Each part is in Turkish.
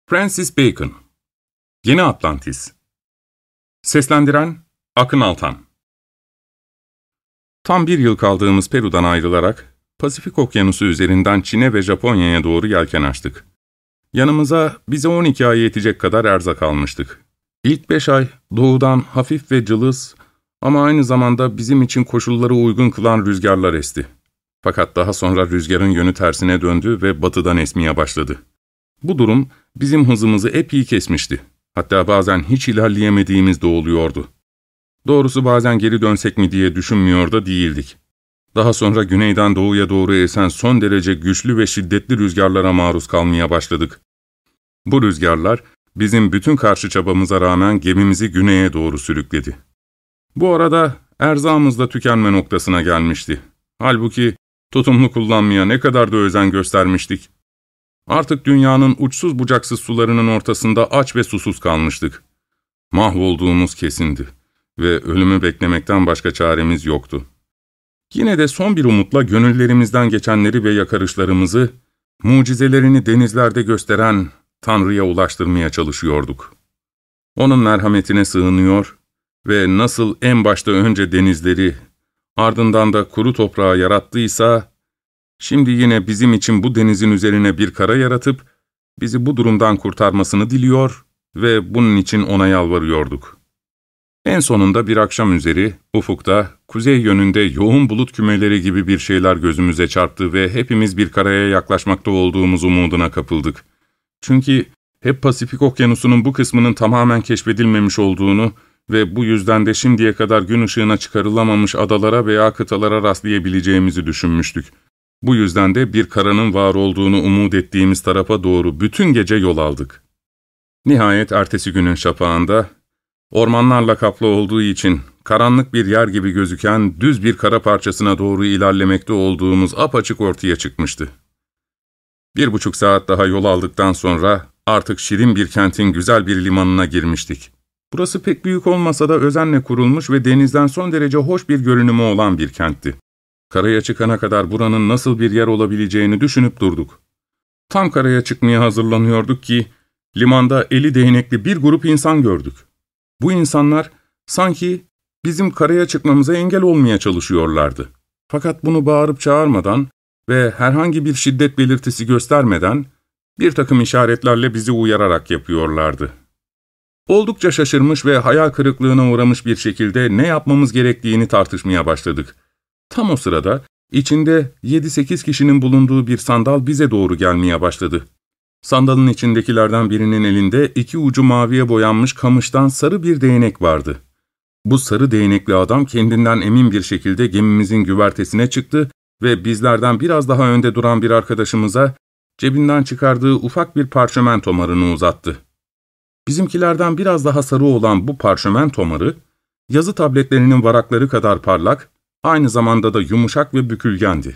Francis Bacon. Yeni Atlantis. Seslendiren Akın Altan. Tam bir yıl kaldığımız Peru'dan ayrılarak Pasifik Okyanusu üzerinden Çin'e ve Japonya'ya doğru yelken açtık. Yanımıza bize 12 ay yetecek kadar erzak almıştık. İlk 5 ay doğudan hafif ve cılız ama aynı zamanda bizim için koşulları uygun kılan rüzgarlar esti. Fakat daha sonra rüzgarın yönü tersine döndü ve batıdan esmeye başladı. Bu durum bizim hızımızı epey kesmişti. Hatta bazen hiç ilerleyemediğimiz de oluyordu. Doğrusu bazen geri dönsek mi diye düşünmüyor da değildik. Daha sonra güneyden doğuya doğru esen son derece güçlü ve şiddetli rüzgarlara maruz kalmaya başladık. Bu rüzgarlar bizim bütün karşı çabamıza rağmen gemimizi güneye doğru sürükledi. Bu arada erzağımız da tükenme noktasına gelmişti. Halbuki tutumlu kullanmaya ne kadar da özen göstermiştik. Artık dünyanın uçsuz bucaksız sularının ortasında aç ve susuz kalmıştık. Mahvolduğumuz kesindi ve ölümü beklemekten başka çaremiz yoktu. Yine de son bir umutla gönüllerimizden geçenleri ve yakarışlarımızı, mucizelerini denizlerde gösteren Tanrı'ya ulaştırmaya çalışıyorduk. Onun merhametine sığınıyor ve nasıl en başta önce denizleri, ardından da kuru toprağı yarattıysa, şimdi yine bizim için bu denizin üzerine bir kara yaratıp, bizi bu durumdan kurtarmasını diliyor ve bunun için ona yalvarıyorduk. En sonunda bir akşam üzeri, ufukta, kuzey yönünde yoğun bulut kümeleri gibi bir şeyler gözümüze çarptı ve hepimiz bir karaya yaklaşmakta olduğumuz umuduna kapıldık. Çünkü hep Pasifik Okyanusu'nun bu kısmının tamamen keşfedilmemiş olduğunu ve bu yüzden de şimdiye kadar gün ışığına çıkarılamamış adalara veya kıtalara rastlayabileceğimizi düşünmüştük. Bu yüzden de bir karanın var olduğunu umut ettiğimiz tarafa doğru bütün gece yol aldık. Nihayet ertesi günün şafağında, ormanlarla kaplı olduğu için karanlık bir yer gibi gözüken düz bir kara parçasına doğru ilerlemekte olduğumuz apaçık ortaya çıkmıştı. 1,5 saat daha yol aldıktan sonra artık şirin bir kentin güzel bir limanına girmiştik. Burası pek büyük olmasa da özenle kurulmuş ve denizden son derece hoş bir görünümü olan bir kentti. Karaya çıkana kadar buranın nasıl bir yer olabileceğini düşünüp durduk. Tam karaya çıkmaya hazırlanıyorduk ki, limanda eli değnekli bir grup insan gördük. Bu insanlar sanki bizim karaya çıkmamıza engel olmaya çalışıyorlardı. Fakat bunu bağırıp çağırmadan ve herhangi bir şiddet belirtisi göstermeden bir takım işaretlerle bizi uyararak yapıyorlardı. Oldukça şaşırmış ve hayal kırıklığına uğramış bir şekilde ne yapmamız gerektiğini tartışmaya başladık. Tam o sırada içinde 7-8 kişinin bulunduğu bir sandal bize doğru gelmeye başladı. Sandalın içindekilerden birinin elinde 2 ucu maviye boyanmış kamıştan sarı bir değnek vardı. Bu sarı değnekli adam kendinden emin bir şekilde gemimizin güvertesine çıktı ve bizlerden biraz daha önde duran bir arkadaşımıza cebinden çıkardığı ufak bir parşömen tomarını uzattı. Bizimkilerden biraz daha sarı olan bu parşömen tomarı, yazı tabletlerinin varakları kadar parlak, aynı zamanda da yumuşak ve bükülgendi.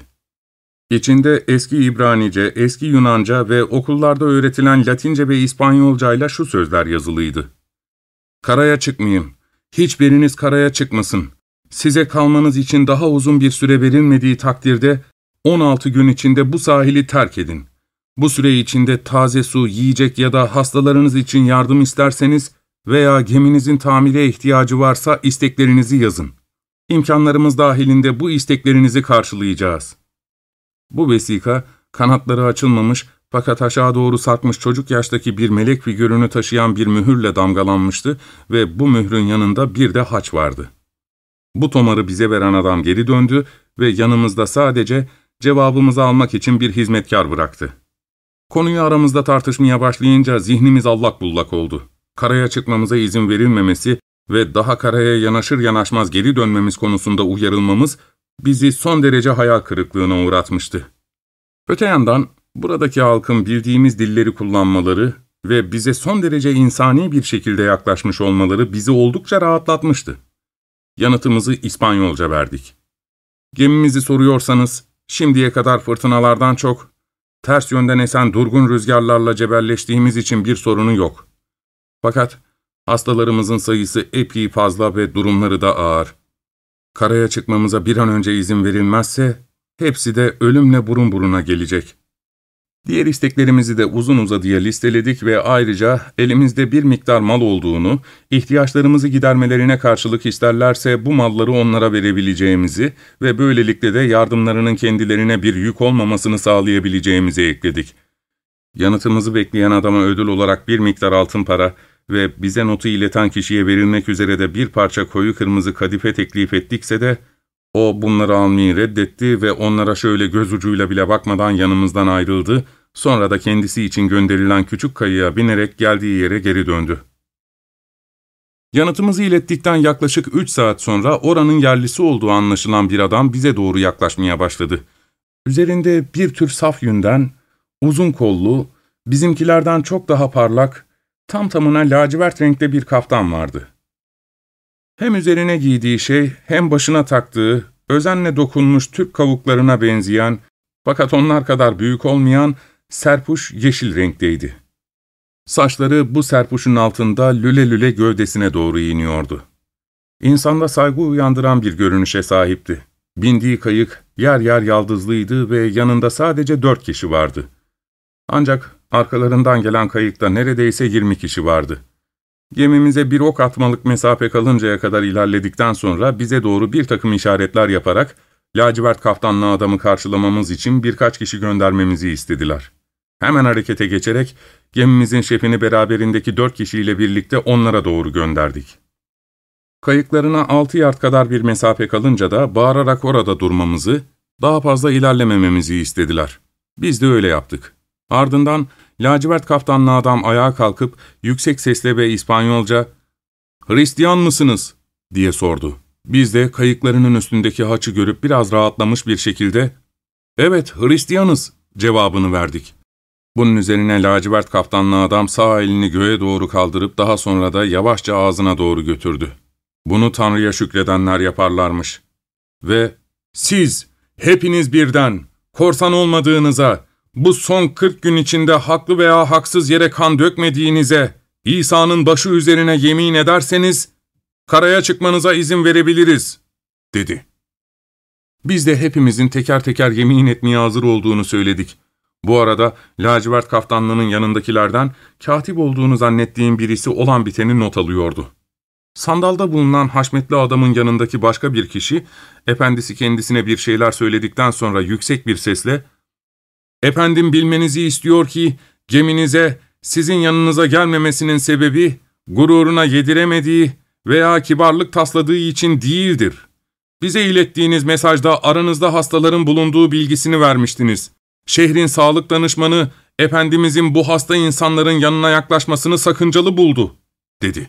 İçinde eski İbranice, eski Yunanca ve okullarda öğretilen Latince ve İspanyolcayla şu sözler yazılıydı. "Karaya çıkmayın, hiçbiriniz karaya çıkmasın. Size kalmanız için daha uzun bir süre verilmediği takdirde 16 gün içinde bu sahili terk edin. Bu süre içinde taze su, yiyecek ya da hastalarınız için yardım isterseniz veya geminizin tamire ihtiyacı varsa isteklerinizi yazın. İmkanlarımız dahilinde bu isteklerinizi karşılayacağız." Bu vesika, kanatları açılmamış fakat aşağı doğru sarkmış çocuk yaştaki bir melek figürünü taşıyan bir mühürle damgalanmıştı ve bu mührün yanında bir de haç vardı. Bu tomarı bize veren adam geri döndü ve yanımızda sadece cevabımızı almak için bir hizmetkar bıraktı. Konuyu aramızda tartışmaya başlayınca zihnimiz allak bullak oldu. Karaya çıkmamıza izin verilmemesi ve daha karaya yanaşır yanaşmaz geri dönmemiz konusunda uyarılmamız bizi son derece hayal kırıklığına uğratmıştı. Öte yandan buradaki halkın bildiğimiz dilleri kullanmaları ve bize son derece insani bir şekilde yaklaşmış olmaları bizi oldukça rahatlatmıştı. Yanıtımızı İspanyolca verdik. Gemimizi soruyorsanız, şimdiye kadar fırtınalardan çok, ters yönden esen durgun rüzgarlarla cebelleştiğimiz için bir sorunu yok. Fakat hastalarımızın sayısı epey fazla ve durumları da ağır. Karaya çıkmamıza bir an önce izin verilmezse, hepsi de ölümle burun buruna gelecek. Diğer isteklerimizi de uzun uzadıya listeledik ve ayrıca elimizde bir miktar mal olduğunu, ihtiyaçlarımızı gidermelerine karşılık isterlerse bu malları onlara verebileceğimizi ve böylelikle de yardımlarının kendilerine bir yük olmamasını sağlayabileceğimizi ekledik. Yanıtımızı bekleyen adama ödül olarak bir miktar altın para ve bize notu ileten kişiye verilmek üzere de bir parça koyu kırmızı kadife teklif ettikse de, o bunları almayı reddetti ve onlara şöyle göz ucuyla bile bakmadan yanımızdan ayrıldı, sonra da kendisi için gönderilen küçük kayığa binerek geldiği yere geri döndü. Yanıtımızı ilettikten yaklaşık 3 saat sonra oranın yerlisi olduğu anlaşılan bir adam bize doğru yaklaşmaya başladı. Üzerinde bir tür saf yünden, uzun kollu, bizimkilerden çok daha parlak, tam tamına lacivert renkte bir kaftan vardı. Hem üzerine giydiği şey hem başına taktığı, özenle dokunmuş Türk kavuklarına benzeyen, fakat onlar kadar büyük olmayan serpuş yeşil renkteydi. Saçları bu serpuşun altında lüle lüle gövdesine doğru iniyordu. İnsanda saygı uyandıran bir görünüşe sahipti. Bindiği kayık yer yer yaldızlıydı ve yanında sadece 4 kişi vardı. Ancak arkalarından gelen kayıkta neredeyse 20 kişi vardı. Gemimize bir ok atmalık mesafe kalıncaya kadar ilerledikten sonra bize doğru bir takım işaretler yaparak lacivert kaftanlı adamı karşılamamız için birkaç kişi göndermemizi istediler. Hemen harekete geçerek gemimizin şefini beraberindeki 4 kişiyle birlikte onlara doğru gönderdik. Kayıklarına 6 yard kadar bir mesafe kalınca da bağırarak orada durmamızı, daha fazla ilerlemememizi istediler. Biz de öyle yaptık. Ardından lacivert kaftanlı adam ayağa kalkıp yüksek sesle ve İspanyolca "Hristiyan mısınız?" diye sordu. Biz de kayıklarının üstündeki haçı görüp biraz rahatlamış bir şekilde "Evet, Hristiyanız" cevabını verdik. Bunun üzerine lacivert kaftanlı adam sağ elini göğe doğru kaldırıp daha sonra da yavaşça ağzına doğru götürdü. Bunu Tanrı'ya şükredenler yaparlarmış. Ve "Siz, hepiniz birden, korsan olmadığınıza, bu son 40 gün içinde haklı veya haksız yere kan dökmediğinize, İsa'nın başı üzerine yemin ederseniz, karaya çıkmanıza izin verebiliriz," dedi. Biz de hepimizin teker teker yemin etmeye hazır olduğunu söyledik. Bu arada lacivert kaftanlının yanındakilerden katip olduğunu zannettiğim birisi olan biteni not alıyordu. Sandalda bulunan haşmetli adamın yanındaki başka bir kişi, efendisi kendisine bir şeyler söyledikten sonra yüksek bir sesle, "Efendim bilmenizi istiyor ki, geminize, sizin yanınıza gelmemesinin sebebi, gururuna yediremediği veya kibarlık tasladığı için değildir. Bize ilettiğiniz mesajda aranızda hastaların bulunduğu bilgisini vermiştiniz. Şehrin sağlık danışmanı, Efendimizin bu hasta insanların yanına yaklaşmasını sakıncalı buldu," dedi.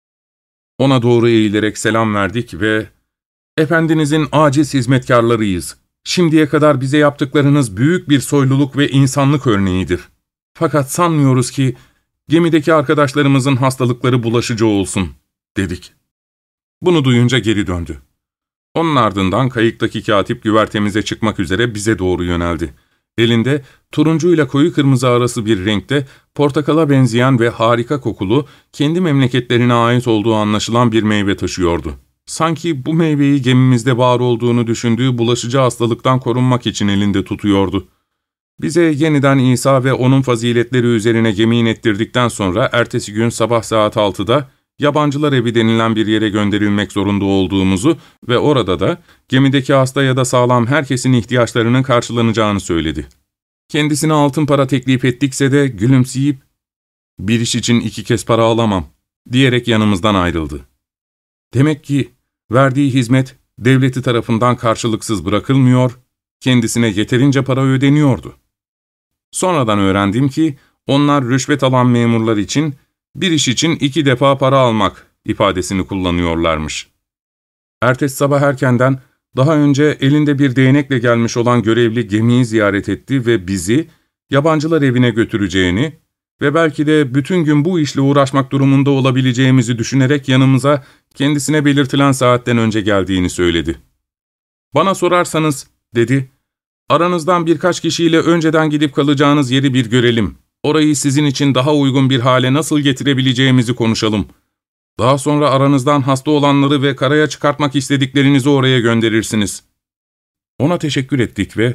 Ona doğru eğilerek selam verdik ve "Efendinizin aciz hizmetkarlarıyız. Şimdiye kadar bize yaptıklarınız büyük bir soyluluk ve insanlık örneğidir. Fakat sanmıyoruz ki gemideki arkadaşlarımızın hastalıkları bulaşıcı olsun," dedik. Bunu duyunca geri döndü. Onun ardından kayıktaki katip güvertemize çıkmak üzere bize doğru yöneldi. Elinde turuncu ile koyu kırmızı arası bir renkte portakala benzeyen ve harika kokulu, kendi memleketlerine ait olduğu anlaşılan bir meyve taşıyordu. Sanki bu meyveyi gemimizde var olduğunu düşündüğü bulaşıcı hastalıktan korunmak için elinde tutuyordu. Bize yeniden İsa ve onun faziletleri üzerine yemin ettirdikten sonra ertesi gün sabah saat 6'da yabancılar evi denilen bir yere gönderilmek zorunda olduğumuzu ve orada da gemideki hasta ya da sağlam herkesin ihtiyaçlarının karşılanacağını söyledi. Kendisine altın para teklif ettikse de gülümseyip "Bir iş için 2 kez para alamam," diyerek yanımızdan ayrıldı. Demek ki verdiği hizmet devleti tarafından karşılıksız bırakılmıyor, kendisine yeterince para ödeniyordu. Sonradan öğrendim ki onlar rüşvet alan memurlar için "Bir iş için 2 defa para almak" ifadesini kullanıyorlarmış. Ertesi sabah erkenden daha önce elinde bir değnekle gelmiş olan görevli gemiyi ziyaret etti ve bizi yabancılar evine götüreceğini ve belki de bütün gün bu işle uğraşmak durumunda olabileceğimizi düşünerek yanımıza kendisine belirtilen saatten önce geldiğini söyledi. "Bana sorarsanız," dedi, "aranızdan birkaç kişiyle önceden gidip kalacağınız yeri bir görelim. Orayı sizin için daha uygun bir hale nasıl getirebileceğimizi konuşalım. Daha sonra aranızdan hasta olanları ve karaya çıkartmak istediklerinizi oraya gönderirsiniz." Ona teşekkür ettik ve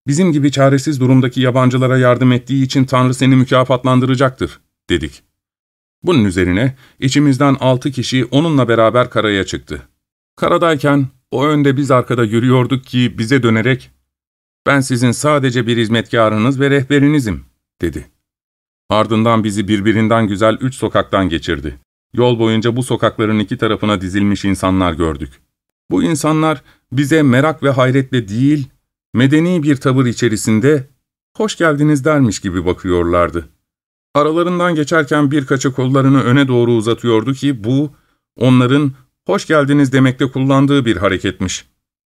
Bizim gibi çaresiz durumdaki yabancılara yardım ettiği için Tanrı seni mükafatlandıracaktır, dedik. Bunun üzerine içimizden 6 kişi onunla beraber karaya çıktı. Karadayken o önde biz arkada yürüyorduk ki bize dönerek, "Ben sizin sadece bir hizmetkarınız ve rehberinizim," dedi. Ardından bizi birbirinden güzel 3 sokaktan geçirdi. Yol boyunca bu sokakların 2 tarafına dizilmiş insanlar gördük. Bu insanlar bize merak ve hayretle değil, medeni bir tavır içerisinde "hoş geldiniz" dermiş gibi bakıyorlardı. Aralarından geçerken birkaçı kollarını öne doğru uzatıyordu ki bu, onların "hoş geldiniz" demekte kullandığı bir hareketmiş.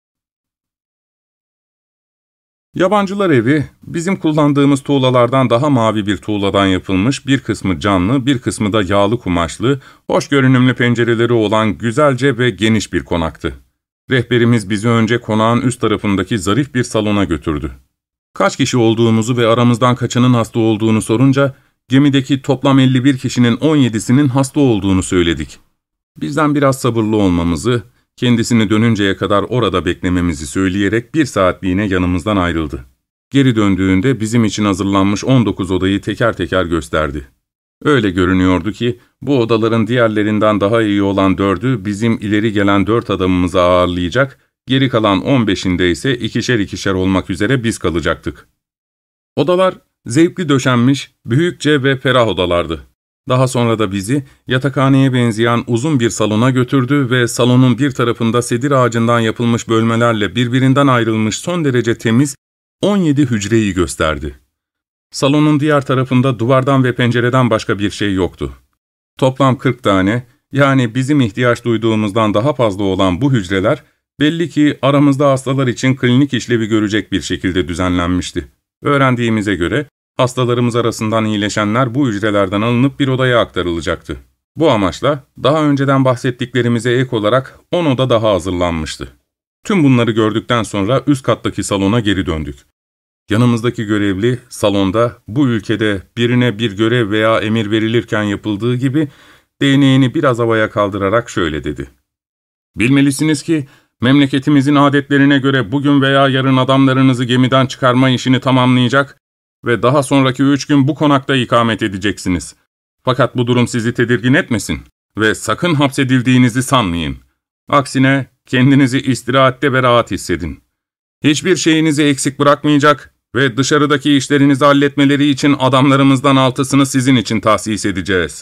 Yabancılar evi, bizim kullandığımız tuğlalardan daha mavi bir tuğladan yapılmış, bir kısmı camlı, bir kısmı da yağlı kumaşlı, hoş görünümlü pencereleri olan güzelce ve geniş bir konaktı. Rehberimiz bizi önce konağın üst tarafındaki zarif bir salona götürdü. Kaç kişi olduğumuzu ve aramızdan kaçının hasta olduğunu sorunca, gemideki toplam 51 kişinin 17'sinin hasta olduğunu söyledik. Bizden biraz sabırlı olmamızı, kendisini dönünceye kadar orada beklememizi söyleyerek 1 saatliğine yanımızdan ayrıldı. Geri döndüğünde bizim için hazırlanmış 19 odayı teker teker gösterdi. Öyle görünüyordu ki bu odaların diğerlerinden daha iyi olan 4'ü bizim ileri gelen 4 adamımızı ağırlayacak, geri kalan 15'inde ise ikişer ikişer olmak üzere biz kalacaktık. Odalar zevkli döşenmiş, büyükçe ve ferah odalardı. Daha sonra da bizi yatakhaneye benzeyen uzun bir salona götürdü ve salonun bir tarafında sedir ağacından yapılmış bölmelerle birbirinden ayrılmış son derece temiz 17 hücreyi gösterdi. Salonun diğer tarafında duvardan ve pencereden başka bir şey yoktu. Toplam 40 tane, yani bizim ihtiyaç duyduğumuzdan daha fazla olan bu hücreler, belli ki aramızda hastalar için klinik işlevi görecek bir şekilde düzenlenmişti. Öğrendiğimize göre, hastalarımız arasından iyileşenler bu hücrelerden alınıp bir odaya aktarılacaktı. Bu amaçla daha önceden bahsettiklerimize ek olarak 10 oda daha hazırlanmıştı. Tüm bunları gördükten sonra üst kattaki salona geri döndük. Yanımızdaki görevli salonda bu ülkede birine bir görev veya emir verilirken yapıldığı gibi değneğini biraz havaya kaldırarak şöyle dedi. "Bilmelisiniz ki memleketimizin adetlerine göre bugün veya yarın adamlarınızı gemiden çıkarma işini tamamlayacak ve daha sonraki 3 gün bu konakta ikamet edeceksiniz. Fakat bu durum sizi tedirgin etmesin ve sakın hapsedildiğinizi sanmayın. Aksine kendinizi istirahatte ve rahat hissedin. Hiçbir şeyinizi eksik bırakmayacak ve dışarıdaki işlerinizi halletmeleri için adamlarımızdan 6'sını sizin için tahsis edeceğiz."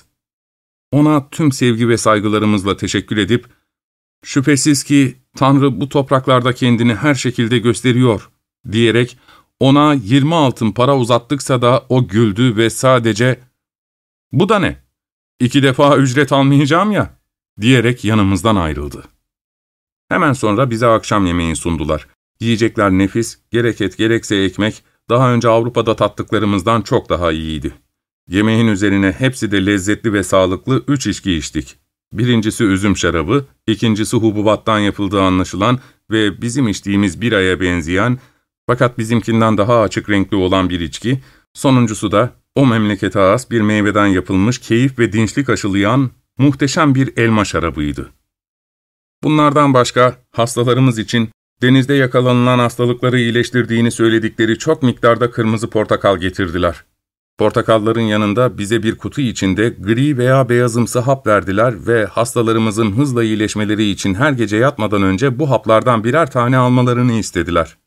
Ona tüm sevgi ve saygılarımızla teşekkür edip, "Şüphesiz ki Tanrı bu topraklarda kendini her şekilde gösteriyor," diyerek ona 20 altın para uzattıksa da o güldü ve sadece "Bu da ne? 2 defa ücret almayacağım ya," diyerek yanımızdan ayrıldı. Hemen sonra bize akşam yemeği sundular. Yiyecekler nefis, gerek et gerekse ekmek, daha önce Avrupa'da tattıklarımızdan çok daha iyiydi. Yemeğin üzerine hepsi de lezzetli ve sağlıklı 3 içki içtik. Birincisi üzüm şarabı, ikincisi hububattan yapıldığı anlaşılan ve bizim içtiğimiz biraya benzeyen, fakat bizimkinden daha açık renkli olan bir içki, sonuncusu da o memlekete has bir meyveden yapılmış keyif ve dinçlik aşılayan muhteşem bir elma şarabıydı. Bunlardan başka hastalarımız için denizde yakalanılan hastalıkları iyileştirdiğini söyledikleri çok miktarda kırmızı portakal getirdiler. Portakalların yanında bize bir kutu içinde gri veya beyazımsı hap verdiler ve hastalarımızın hızla iyileşmeleri için her gece yatmadan önce bu haplardan birer tane almalarını istediler.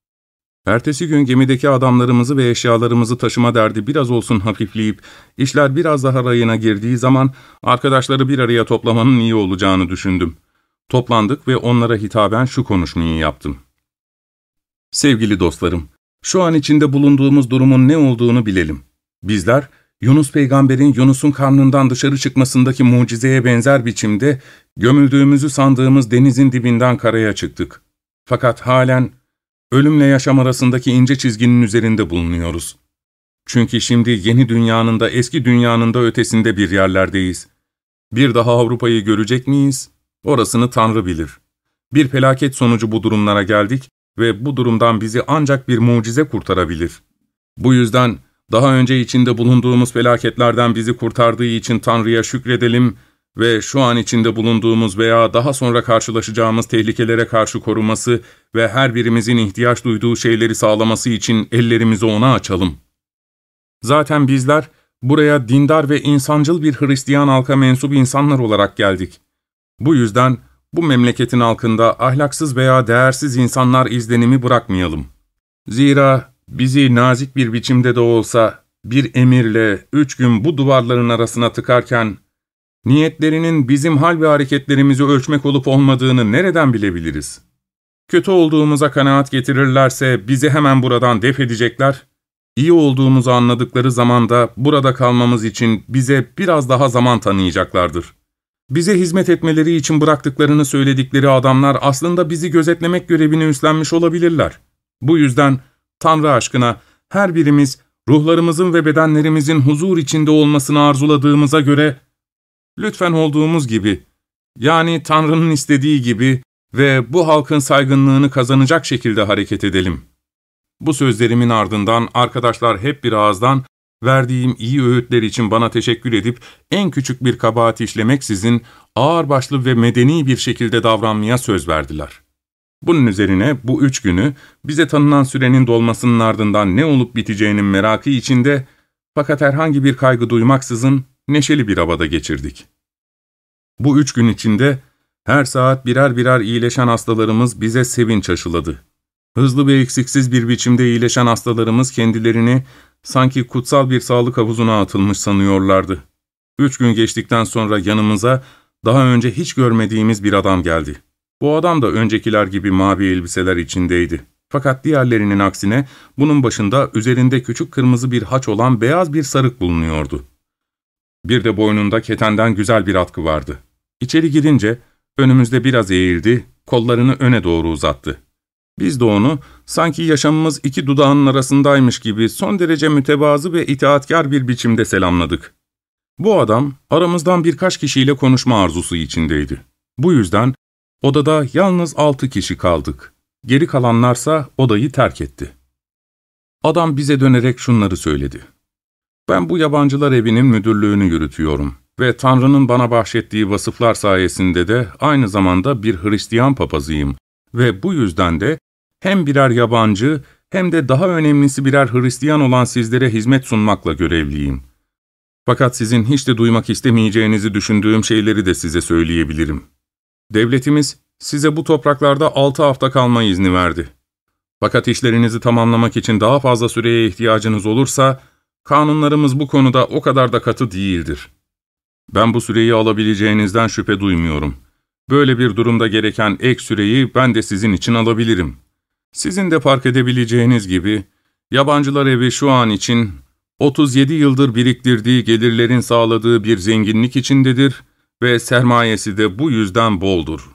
Ertesi gün gemideki adamlarımızı ve eşyalarımızı taşıma derdi biraz olsun hafifleyip, işler biraz daha rayına girdiği zaman arkadaşları bir araya toplamanın iyi olacağını düşündüm. Toplandık ve onlara hitaben şu konuşmayı yaptım. "Sevgili dostlarım, şu an içinde bulunduğumuz durumun ne olduğunu bilelim. Bizler, Yunus peygamberin Yunus'un karnından dışarı çıkmasındaki mucizeye benzer biçimde gömüldüğümüzü sandığımız denizin dibinden karaya çıktık. Fakat halen ölümle yaşam arasındaki ince çizginin üzerinde bulunuyoruz. Çünkü şimdi yeni dünyanın da eski dünyanın da ötesinde bir yerlerdeyiz. Bir daha Avrupa'yı görecek miyiz? Orasını Tanrı bilir. Bir felaket sonucu bu durumlara geldik ve bu durumdan bizi ancak bir mucize kurtarabilir. Bu yüzden daha önce içinde bulunduğumuz felaketlerden bizi kurtardığı için Tanrı'ya şükredelim ve şu an içinde bulunduğumuz veya daha sonra karşılaşacağımız tehlikelere karşı koruması ve her birimizin ihtiyaç duyduğu şeyleri sağlaması için ellerimizi ona açalım. Zaten bizler buraya dindar ve insancıl bir Hristiyan halka mensup insanlar olarak geldik. Bu yüzden bu memleketin halkında ahlaksız veya değersiz insanlar izlenimi bırakmayalım. Zira bizi nazik bir biçimde de olsa bir emirle 3 gün bu duvarların arasına tıkarken, niyetlerinin bizim hal ve hareketlerimizi ölçmek olup olmadığını nereden bilebiliriz? Kötü olduğumuza kanaat getirirlerse bizi hemen buradan def edecekler, iyi olduğumuzu anladıkları zaman da burada kalmamız için bize biraz daha zaman tanıyacaklardır. Bize hizmet etmeleri için bıraktıklarını söyledikleri adamlar aslında bizi gözetlemek görevini üstlenmiş olabilirler. Bu yüzden Tanrı aşkına her birimiz ruhlarımızın ve bedenlerimizin huzur içinde olmasını arzuladığımıza göre, lütfen olduğumuz gibi, yani Tanrı'nın istediği gibi ve bu halkın saygınlığını kazanacak şekilde hareket edelim. Bu sözlerimin ardından arkadaşlar hep bir ağızdan verdiğim iyi öğütler için bana teşekkür edip en küçük bir kabahat işlemeksizin ağırbaşlı ve medeni bir şekilde davranmaya söz verdiler. Bunun üzerine bu 3 günü bize tanınan sürenin dolmasının ardından ne olup biteceğinin merakı içinde fakat herhangi bir kaygı duymaksızın neşeli bir havada geçirdik. Bu 3 gün içinde her saat birer birer iyileşen hastalarımız bize sevinç aşıladı. Hızlı ve eksiksiz bir biçimde iyileşen hastalarımız kendilerini sanki kutsal bir sağlık havuzuna atılmış sanıyorlardı. 3 gün geçtikten sonra yanımıza daha önce hiç görmediğimiz bir adam geldi. Bu adam da öncekiler gibi mavi elbiseler içindeydi. Fakat diğerlerinin aksine bunun başında üzerinde küçük kırmızı bir haç olan beyaz bir sarık bulunuyordu. Bir de boynunda ketenden güzel bir atkı vardı. İçeri girince önümüzde biraz eğildi, kollarını öne doğru uzattı. Biz de onu sanki yaşamımız 2 dudağının arasındaymış gibi son derece mütevazı ve itaatkar bir biçimde selamladık. Bu adam aramızdan birkaç kişiyle konuşma arzusu içindeydi. Bu yüzden odada yalnız 6 kişi kaldık. Geri kalanlarsa odayı terk etti. Adam bize dönerek şunları söyledi. Ben bu yabancılar evinin müdürlüğünü yürütüyorum ve Tanrı'nın bana bahşettiği vasıflar sayesinde de aynı zamanda bir Hristiyan papazıyım ve bu yüzden de hem birer yabancı hem de daha önemlisi birer Hristiyan olan sizlere hizmet sunmakla görevliyim. Fakat sizin hiç de duymak istemeyeceğinizi düşündüğüm şeyleri de size söyleyebilirim. Devletimiz size bu topraklarda 6 hafta kalma izni verdi. Fakat işlerinizi tamamlamak için daha fazla süreye ihtiyacınız olursa, kanunlarımız bu konuda o kadar da katı değildir. Ben bu süreyi alabileceğinizden şüphe duymuyorum. Böyle bir durumda gereken ek süreyi ben de sizin için alabilirim. Sizin de fark edebileceğiniz gibi, yabancılar evi şu an için 37 yıldır biriktirdiği gelirlerin sağladığı bir zenginlik içindedir ve sermayesi de bu yüzden boldur.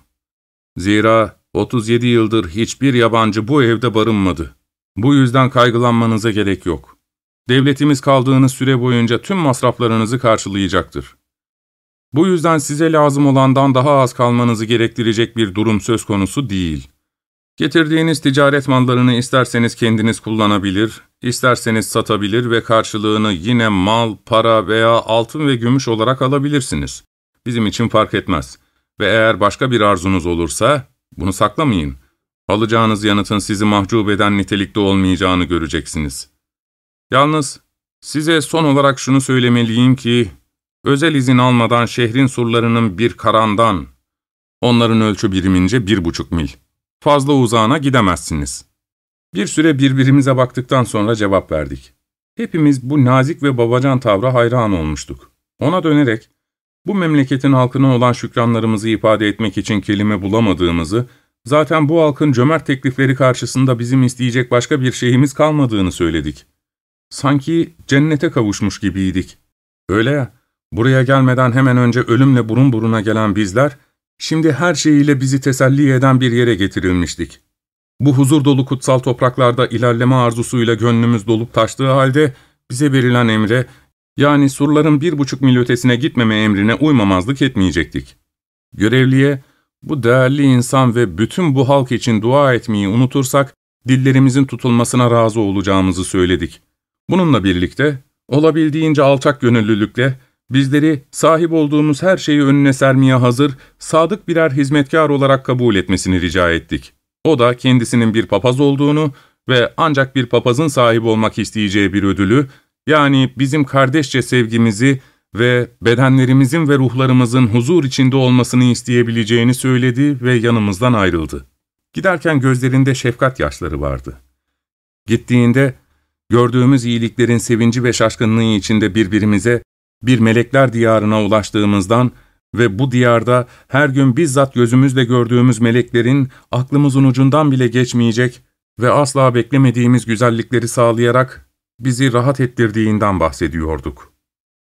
Zira 37 yıldır hiçbir yabancı bu evde barınmadı. Bu yüzden kaygılanmanıza gerek yok. Devletimiz kaldığınız süre boyunca tüm masraflarınızı karşılayacaktır. Bu yüzden size lazım olandan daha az kalmanızı gerektirecek bir durum söz konusu değil. Getirdiğiniz ticaret mallarını isterseniz kendiniz kullanabilir, isterseniz satabilir ve karşılığını yine mal, para veya altın ve gümüş olarak alabilirsiniz. Bizim için fark etmez. Ve eğer başka bir arzunuz olursa, bunu saklamayın. Alacağınız yanıtın sizi mahcup eden nitelikte olmayacağını göreceksiniz. Yalnız size son olarak şunu söylemeliyim ki, özel izin almadan şehrin surlarının bir karandan, onların ölçü birimince 1,5 mil. Fazla uzağına gidemezsiniz. Bir süre birbirimize baktıktan sonra cevap verdik. Hepimiz bu nazik ve babacan tavra hayran olmuştuk. Ona dönerek, bu memleketin halkına olan şükranlarımızı ifade etmek için kelime bulamadığımızı, zaten bu halkın cömert teklifleri karşısında bizim isteyecek başka bir şeyimiz kalmadığını söyledik. Sanki cennete kavuşmuş gibiydik. Öyle ya, buraya gelmeden hemen önce ölümle burun buruna gelen bizler, şimdi her şeyiyle bizi teselli eden bir yere getirilmiştik. Bu huzur dolu kutsal topraklarda ilerleme arzusuyla gönlümüz dolup taştığı halde bize verilen emre, yani surların 1,5 mil ötesine gitmeme emrine uymamazlık etmeyecektik. Görevliye, bu değerli insan ve bütün bu halk için dua etmeyi unutursak, dillerimizin tutulmasına razı olacağımızı söyledik. Bununla birlikte, olabildiğince alçak gönüllülükle, bizleri sahip olduğumuz her şeyi önüne sermeye hazır, sadık birer hizmetkar olarak kabul etmesini rica ettik. O da kendisinin bir papaz olduğunu ve ancak bir papazın sahip olmak isteyeceği bir ödülü, yani bizim kardeşçe sevgimizi ve bedenlerimizin ve ruhlarımızın huzur içinde olmasını isteyebileceğini söyledi ve yanımızdan ayrıldı. Giderken gözlerinde şefkat yaşları vardı. Gittiğinde, gördüğümüz iyiliklerin sevinci ve şaşkınlığı içinde birbirimize, bir melekler diyarına ulaştığımızdan ve bu diyarda her gün bizzat gözümüzle gördüğümüz meleklerin aklımızın ucundan bile geçmeyecek ve asla beklemediğimiz güzellikleri sağlayarak bizi rahat ettirdiğinden bahsediyorduk.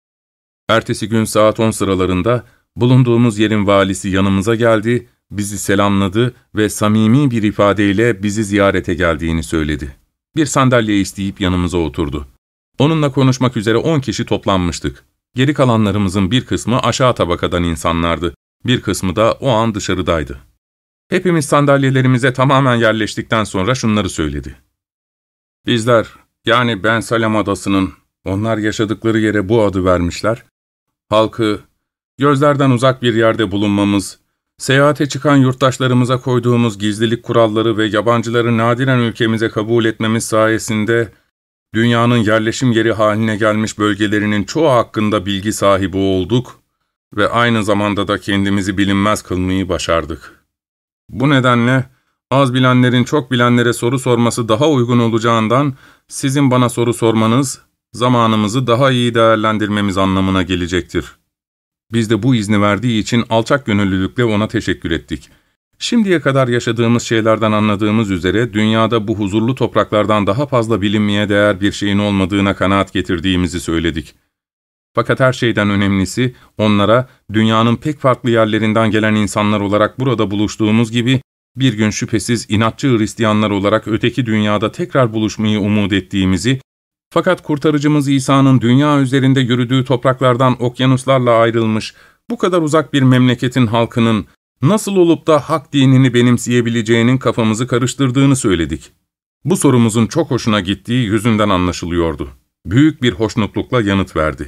Ertesi gün saat 10 sıralarında bulunduğumuz yerin valisi yanımıza geldi, bizi selamladı ve samimi bir ifadeyle bizi ziyarete geldiğini söyledi. Bir sandalye isteyip yanımıza oturdu. Onunla konuşmak üzere 10 kişi toplanmıştık. Geri kalanlarımızın bir kısmı aşağı tabakadan insanlardı, bir kısmı da o an dışarıdaydı. Hepimiz sandalyelerimize tamamen yerleştikten sonra şunları söyledi. Bizler, yani Ben Salem Adası'nın, onlar yaşadıkları yere bu adı vermişler, halkı, gözlerden uzak bir yerde bulunmamız, seyahate çıkan yurttaşlarımıza koyduğumuz gizlilik kuralları ve yabancıları nadiren ülkemize kabul etmemiz sayesinde, dünyanın yerleşim yeri haline gelmiş bölgelerinin çoğu hakkında bilgi sahibi olduk ve aynı zamanda da kendimizi bilinmez kılmayı başardık. Bu nedenle az bilenlerin çok bilenlere soru sorması daha uygun olacağından sizin bana soru sormanız, zamanımızı daha iyi değerlendirmemiz anlamına gelecektir. Biz de bu izni verdiği için alçak gönüllülükle ona teşekkür ettik. Şimdiye kadar yaşadığımız şeylerden anladığımız üzere dünyada bu huzurlu topraklardan daha fazla bilinmeye değer bir şeyin olmadığına kanaat getirdiğimizi söyledik. Fakat her şeyden önemlisi onlara dünyanın pek farklı yerlerinden gelen insanlar olarak burada buluştuğumuz gibi bir gün şüphesiz inatçı Hristiyanlar olarak öteki dünyada tekrar buluşmayı umut ettiğimizi, fakat kurtarıcımız İsa'nın dünya üzerinde yürüdüğü topraklardan okyanuslarla ayrılmış bu kadar uzak bir memleketin halkının nasıl olup da hak dinini benimseyebileceğinin kafamızı karıştırdığını söyledik. Bu sorumuzun çok hoşuna gittiği yüzünden anlaşılıyordu. Büyük bir hoşnutlukla yanıt verdi.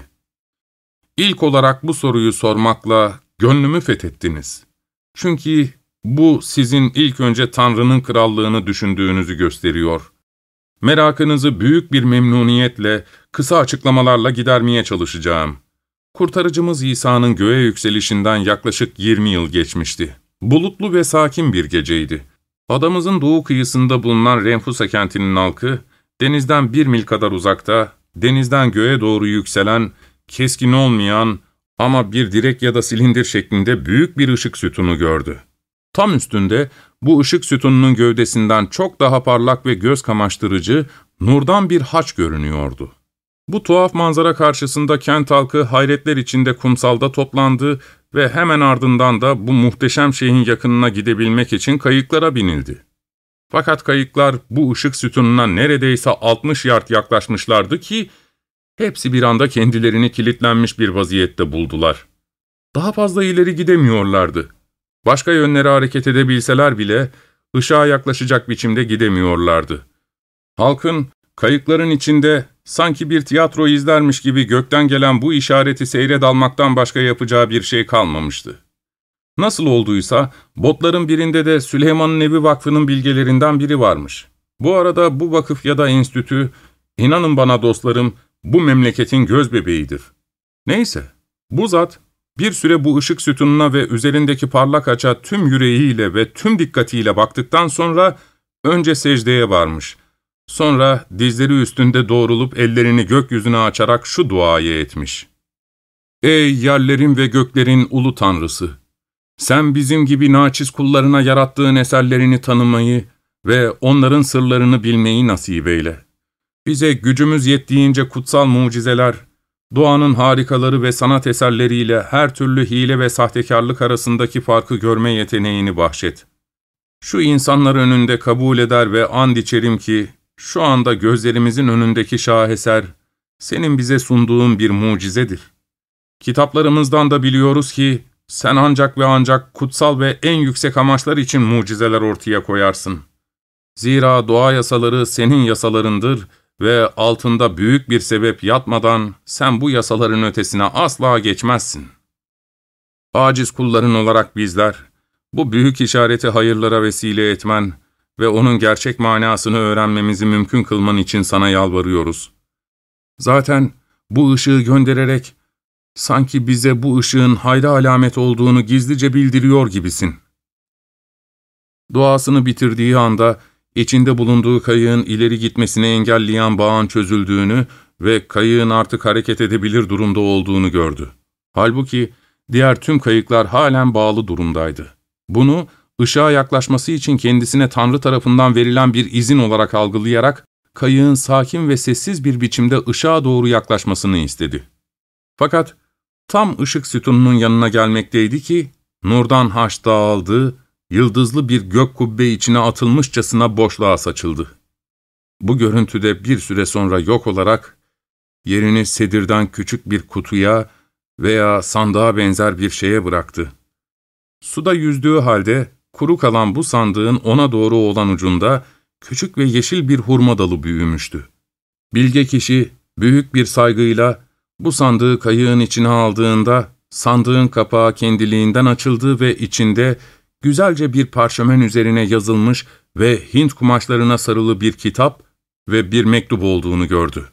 İlk olarak bu soruyu sormakla gönlümü fethettiniz. Çünkü bu sizin ilk önce Tanrı'nın krallığını düşündüğünüzü gösteriyor. Merakınızı büyük bir memnuniyetle, kısa açıklamalarla gidermeye çalışacağım. Kurtarıcımız İsa'nın göğe yükselişinden yaklaşık 20 yıl geçmişti. Bulutlu ve sakin bir geceydi. Adamızın doğu kıyısında bulunan Renfusa kentinin halkı, denizden 1 mil kadar uzakta, denizden göğe doğru yükselen, keskin olmayan ama bir direk ya da silindir şeklinde büyük bir ışık sütunu gördü. Tam üstünde, bu ışık sütununun gövdesinden çok daha parlak ve göz kamaştırıcı, nurdan bir haç görünüyordu. Bu tuhaf manzara karşısında kent halkı hayretler içinde kumsalda toplandı ve hemen ardından da bu muhteşem şeyin yakınına gidebilmek için kayıklara binildi. Fakat kayıklar bu ışık sütununa neredeyse 60 yard yaklaşmışlardı ki, hepsi bir anda kendilerini kilitlenmiş bir vaziyette buldular. Daha fazla ileri gidemiyorlardı. Başka yönlere hareket edebilseler bile, ışığa yaklaşacak biçimde gidemiyorlardı. Halkın, kayıkların içinde sanki bir tiyatro izlermiş gibi gökten gelen bu işareti seyre dalmaktan başka yapacağı bir şey kalmamıştı. Nasıl olduysa, botların birinde de Süleyman'ın Evi Vakfı'nın bilgelerinden biri varmış. Bu arada bu vakıf ya da enstitü, inanın bana dostlarım, bu memleketin gözbebeğidir. Neyse, bu zat, bir süre bu ışık sütununa ve üzerindeki parlak haça tüm yüreğiyle ve tüm dikkatiyle baktıktan sonra, önce secdeye varmış. Sonra dizleri üstünde doğrulup ellerini gökyüzüne açarak şu duayı etmiş. Ey yerlerin ve göklerin ulu Tanrısı! Sen bizim gibi naçiz kullarına yarattığın eserlerini tanımayı ve onların sırlarını bilmeyi nasip eyle. Bize gücümüz yettiğince kutsal mucizeler, doğanın harikaları ve sanat eserleriyle her türlü hile ve sahtekarlık arasındaki farkı görme yeteneğini bahşet. Şu insanlar önünde kabul eder ve and içerim ki, şu anda gözlerimizin önündeki şaheser, senin bize sunduğun bir mucizedir. Kitaplarımızdan da biliyoruz ki, sen ancak ve ancak kutsal ve en yüksek amaçlar için mucizeler ortaya koyarsın. Zira doğa yasaları senin yasalarındır ve altında büyük bir sebep yatmadan sen bu yasaların ötesine asla geçmezsin. Aciz kulların olarak bizler, bu büyük işareti hayırlara vesile etmen ve onun gerçek manasını öğrenmemizi mümkün kılman için sana yalvarıyoruz. Zaten bu ışığı göndererek, sanki bize bu ışığın hayra alamet olduğunu gizlice bildiriyor gibisin. Duasını bitirdiği anda, içinde bulunduğu kayığın ileri gitmesini engelleyen bağın çözüldüğünü ve kayığın artık hareket edebilir durumda olduğunu gördü. Halbuki diğer tüm kayıklar halen bağlı durumdaydı. Bunu, ışığa yaklaşması için kendisine Tanrı tarafından verilen bir izin olarak algılayarak, kayığın sakin ve sessiz bir biçimde ışığa doğru yaklaşmasını istedi. Fakat tam ışık sütununun yanına gelmekteydi ki, nurdan haş dağıldı, yıldızlı bir gök kubbe içine atılmışçasına boşluğa saçıldı. Bu görüntüde bir süre sonra yok olarak, yerini sedirden küçük bir kutuya veya sandığa benzer bir şeye bıraktı. Suda yüzdüğü halde, kuru kalan bu sandığın ona doğru olan ucunda, küçük ve yeşil bir hurma dalı büyümüştü. Bilge kişi, büyük bir saygıyla, bu sandığı kayığın içine aldığında, sandığın kapağı kendiliğinden açıldı ve içinde, güzelce bir parşömen üzerine yazılmış ve Hint kumaşlarına sarılı bir kitap ve bir mektup olduğunu gördü.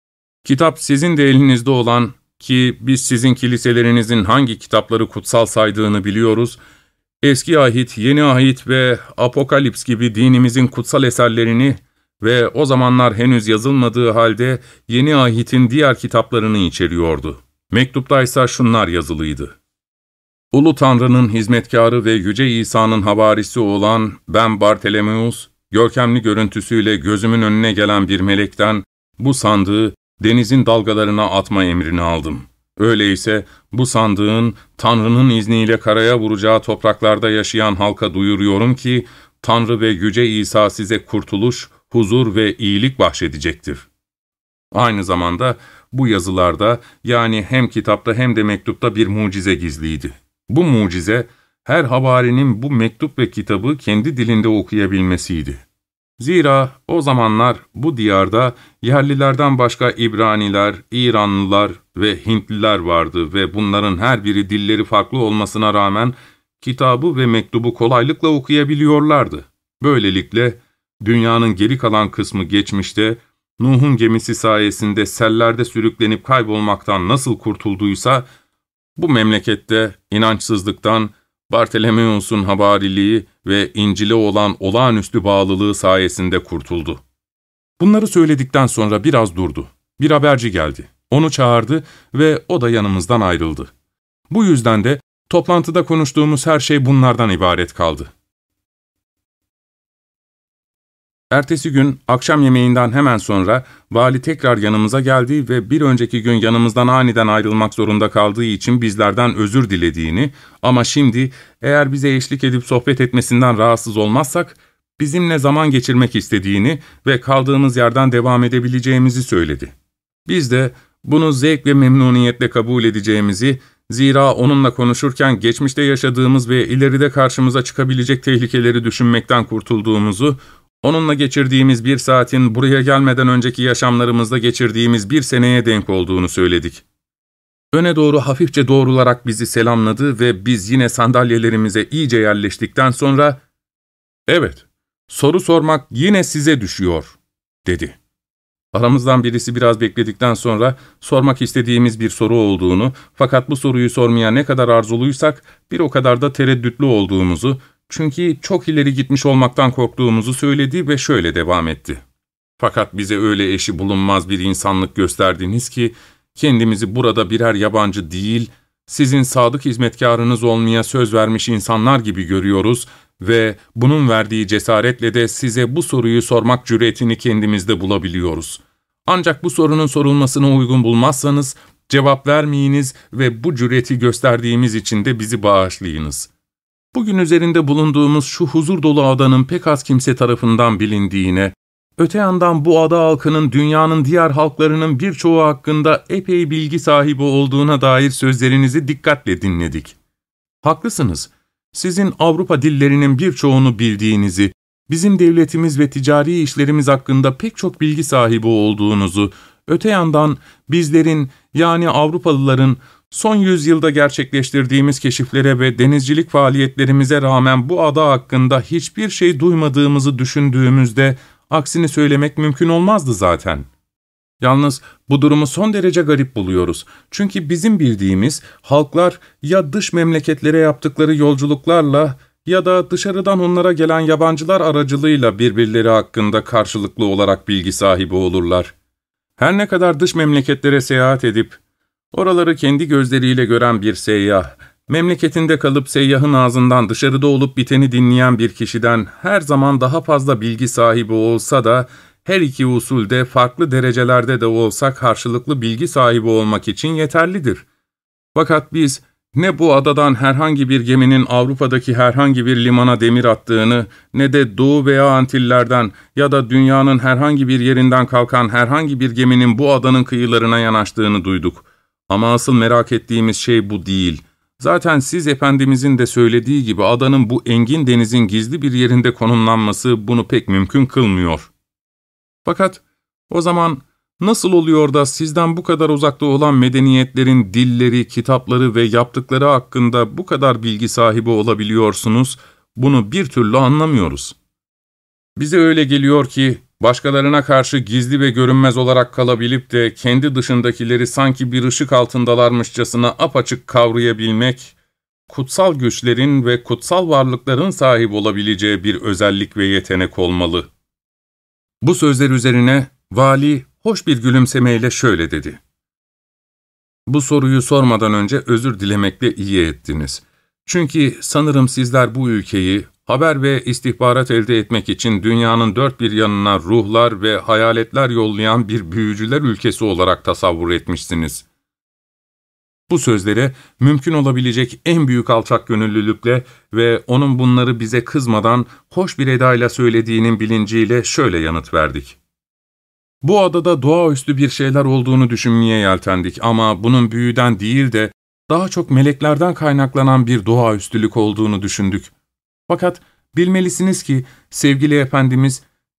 Kitap sizin de elinizde olan, ki biz sizin kiliselerinizin hangi kitapları kutsal saydığını biliyoruz, Eski Ahit, Yeni Ahit ve Apokalips gibi dinimizin kutsal eserlerini ve o zamanlar henüz yazılmadığı halde Yeni Ahit'in diğer kitaplarını içeriyordu. Mektuptaysa şunlar yazılıydı: Ulu Tanrı'nın hizmetkarı ve Yüce İsa'nın havarisi olan ben Bartolomeus, görkemli görüntüsüyle gözümün önüne gelen bir melekten bu sandığı denizin dalgalarına atma emrini aldım. Öyleyse bu sandığın Tanrı'nın izniyle karaya vuracağı topraklarda yaşayan halka duyuruyorum ki, Tanrı ve Yüce İsa size kurtuluş, huzur ve iyilik bahşedecektir. Aynı zamanda bu yazılarda, yani hem kitapta hem de mektupta bir mucize gizliydi. Bu mucize, her havarinin bu mektup ve kitabı kendi dilinde okuyabilmesiydi. Zira o zamanlar bu diyarda yerlilerden başka İbraniler, İranlılar ve Hintliler vardı ve bunların her biri dilleri farklı olmasına rağmen kitabı ve mektubu kolaylıkla okuyabiliyorlardı. Böylelikle dünyanın geri kalan kısmı geçmişte, Nuh'un gemisi sayesinde sellerde sürüklenip kaybolmaktan nasıl kurtulduysa, bu memlekette inançsızlıktan, Bartolomeus'un havariliği ve İncil'e olan olağanüstü bağlılığı sayesinde kurtuldu. Bunları söyledikten sonra biraz durdu. Bir haberci geldi. Onu çağırdı ve o da yanımızdan ayrıldı. Bu yüzden de toplantıda konuştuğumuz her şey bunlardan ibaret kaldı. Ertesi gün akşam yemeğinden hemen sonra vali tekrar yanımıza geldi ve bir önceki gün yanımızdan aniden ayrılmak zorunda kaldığı için bizlerden özür dilediğini, ama şimdi eğer bize eşlik edip sohbet etmesinden rahatsız olmazsak bizimle zaman geçirmek istediğini ve kaldığımız yerden devam edebileceğimizi söyledi. Biz de bunu zevk ve memnuniyetle kabul edeceğimizi, zira onunla konuşurken geçmişte yaşadığımız ve ileride karşımıza çıkabilecek tehlikeleri düşünmekten kurtulduğumuzu, onunla geçirdiğimiz bir saatin buraya gelmeden önceki yaşamlarımızda geçirdiğimiz bir seneye denk olduğunu söyledik. Öne doğru hafifçe doğrularak bizi selamladı ve biz yine sandalyelerimize iyice yerleştikten sonra, ''Evet, soru sormak yine size düşüyor.'' dedi. Aramızdan birisi biraz bekledikten sonra sormak istediğimiz bir soru olduğunu, fakat bu soruyu sormaya ne kadar arzuluysak bir o kadar da tereddütlü olduğumuzu, çünkü çok ileri gitmiş olmaktan korktuğumuzu söyledi ve şöyle devam etti. Fakat bize öyle eşi bulunmaz bir insanlık gösterdiniz ki, kendimizi burada birer yabancı değil, sizin sadık hizmetkarınız olmaya söz vermiş insanlar gibi görüyoruz ve bunun verdiği cesaretle de size bu soruyu sormak cüretini kendimizde bulabiliyoruz. Ancak bu sorunun sorulmasına uygun bulmazsanız, cevap vermeyiniz ve bu cüreti gösterdiğimiz için de bizi bağışlayınız. Bugün üzerinde bulunduğumuz şu huzur dolu adanın pek az kimse tarafından bilindiğine, öte yandan bu ada halkının dünyanın diğer halklarının birçoğu hakkında epey bilgi sahibi olduğuna dair sözlerinizi dikkatle dinledik. Haklısınız, sizin Avrupa dillerinin birçoğunu bildiğinizi, bizim devletimiz ve ticari işlerimiz hakkında pek çok bilgi sahibi olduğunuzu, öte yandan bizlerin yani Avrupalıların son yüzyılda gerçekleştirdiğimiz keşiflere ve denizcilik faaliyetlerimize rağmen bu ada hakkında hiçbir şey duymadığımızı düşündüğümüzde aksini söylemek mümkün olmazdı zaten. Yalnız bu durumu son derece garip buluyoruz. Çünkü bizim bildiğimiz halklar ya dış memleketlere yaptıkları yolculuklarla ya da dışarıdan onlara gelen yabancılar aracılığıyla birbirleri hakkında karşılıklı olarak bilgi sahibi olurlar. Her ne kadar dış memleketlere seyahat edip oraları kendi gözleriyle gören bir seyyah, memleketinde kalıp seyyahın ağzından dışarıda olup biteni dinleyen bir kişiden her zaman daha fazla bilgi sahibi olsa da, her iki usulde farklı derecelerde de olsa karşılıklı bilgi sahibi olmak için yeterlidir. Fakat biz ne bu adadan herhangi bir geminin Avrupa'daki herhangi bir limana demir attığını, ne de Doğu veya Antillerden ya da dünyanın herhangi bir yerinden kalkan herhangi bir geminin bu adanın kıyılarına yanaştığını duyduk. Ama asıl merak ettiğimiz şey bu değil. Zaten siz Efendimizin de söylediği gibi adanın bu engin denizin gizli bir yerinde konumlanması bunu pek mümkün kılmıyor. Fakat o zaman nasıl oluyor da sizden bu kadar uzakta olan medeniyetlerin dilleri, kitapları ve yaptıkları hakkında bu kadar bilgi sahibi olabiliyorsunuz, bunu bir türlü anlamıyoruz. Bize öyle geliyor ki, başkalarına karşı gizli ve görünmez olarak kalabilip de kendi dışındakileri sanki bir ışık altındalarmışçasına apaçık kavrayabilmek, kutsal güçlerin ve kutsal varlıkların sahip olabileceği bir özellik ve yetenek olmalı. Bu sözler üzerine vali hoş bir gülümsemeyle şöyle dedi. Bu soruyu sormadan önce özür dilemekle iyi ettiniz. Çünkü sanırım sizler bu ülkeyi haber ve istihbarat elde etmek için dünyanın dört bir yanına ruhlar ve hayaletler yollayan bir büyücüler ülkesi olarak tasavvur etmişsiniz. Bu sözlere mümkün olabilecek en büyük alçakgönüllülükle ve onun bunları bize kızmadan hoş bir edayla söylediğinin bilinciyle şöyle yanıt verdik. Bu adada doğaüstü bir şeyler olduğunu düşünmeye yeltendik ama bunun büyüden değil de daha çok meleklerden kaynaklanan bir doğaüstülük olduğunu düşündük. Fakat bilmelisiniz ki sevgili Efendimiz,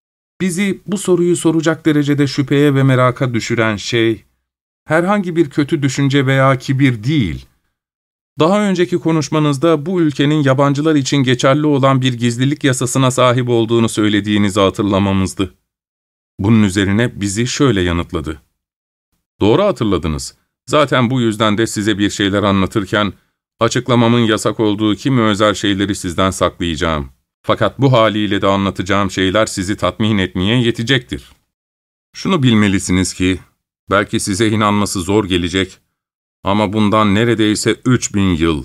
bizi bu soruyu soracak derecede şüpheye ve meraka düşüren şey, herhangi bir kötü düşünce veya kibir değil. Daha önceki konuşmanızda bu ülkenin yabancılar için geçerli olan bir gizlilik yasasına sahip olduğunu söylediğinizi hatırlamamızdı. Bunun üzerine bizi şöyle yanıtladı. Doğru hatırladınız. Zaten bu yüzden de size bir şeyler anlatırken, açıklamamın yasak olduğu kimi özel şeyleri sizden saklayacağım. Fakat bu haliyle de anlatacağım şeyler sizi tatmin etmeye yetecektir. Şunu bilmelisiniz ki, belki size inanması zor gelecek ama bundan neredeyse 3000 yıl,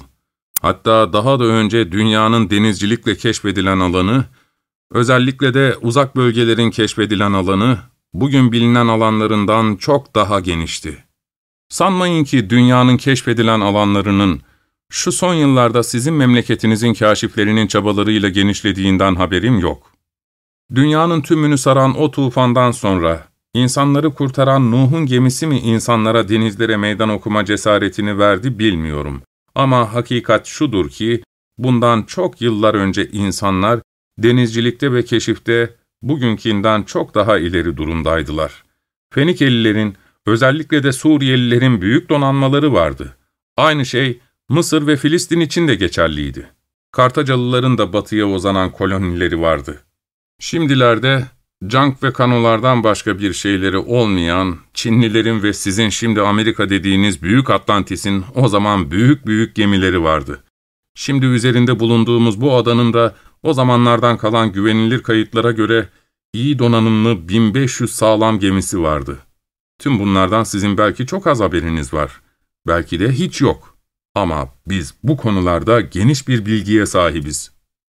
hatta daha da önce dünyanın denizcilikle keşfedilen alanı, özellikle de uzak bölgelerin keşfedilen alanı, bugün bilinen alanlarından çok daha genişti. Sanmayın ki dünyanın keşfedilen alanlarının, şu son yıllarda sizin memleketinizin kâşiflerinin çabalarıyla genişlediğinden haberim yok. Dünyanın tümünü saran o tufandan sonra, İnsanları kurtaran Nuh'un gemisi mi insanlara denizlere meydan okuma cesaretini verdi bilmiyorum. Ama hakikat şudur ki, bundan çok yıllar önce insanlar, denizcilikte ve keşifte bugünkinden çok daha ileri durumdaydılar. Fenikelilerin, özellikle de Suriyelilerin büyük donanmaları vardı. Aynı şey Mısır ve Filistin için de geçerliydi. Kartacalıların da batıya uzanan kolonileri vardı. Şimdilerde, cank ve kanolardan başka bir şeyleri olmayan, Çinlilerin ve sizin şimdi Amerika dediğiniz Büyük Atlantis'in o zaman büyük büyük gemileri vardı. Şimdi üzerinde bulunduğumuz bu adanın da o zamanlardan kalan güvenilir kayıtlara göre iyi donanımlı 1500 sağlam gemisi vardı. Tüm bunlardan sizin belki çok az haberiniz var. Belki de hiç yok. Ama biz bu konularda geniş bir bilgiye sahibiz.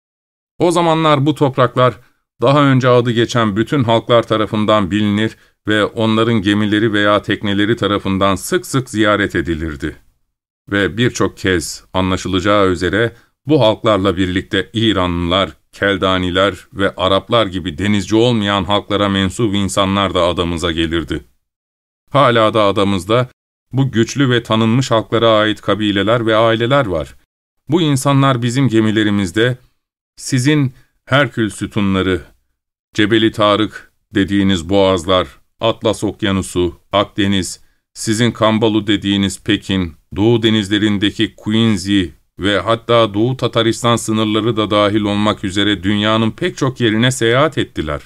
O zamanlar bu topraklar, daha önce adı geçen bütün halklar tarafından bilinir ve onların gemileri veya tekneleri tarafından sık sık ziyaret edilirdi. Ve birçok kez anlaşılacağı üzere bu halklarla birlikte İranlılar, Keldaniler ve Araplar gibi denizci olmayan halklara mensup insanlar da adamıza gelirdi. Hala da adamızda bu güçlü ve tanınmış halklara ait kabileler ve aileler var. Bu insanlar bizim gemilerimizde, sizin Herkül sütunları, Cebeli Tarık dediğiniz boğazlar, Atlas Okyanusu, Akdeniz, sizin Kambalu dediğiniz Pekin, Doğu denizlerindeki Quincy ve hatta Doğu Tataristan sınırları da dahil olmak üzere dünyanın pek çok yerine seyahat ettiler.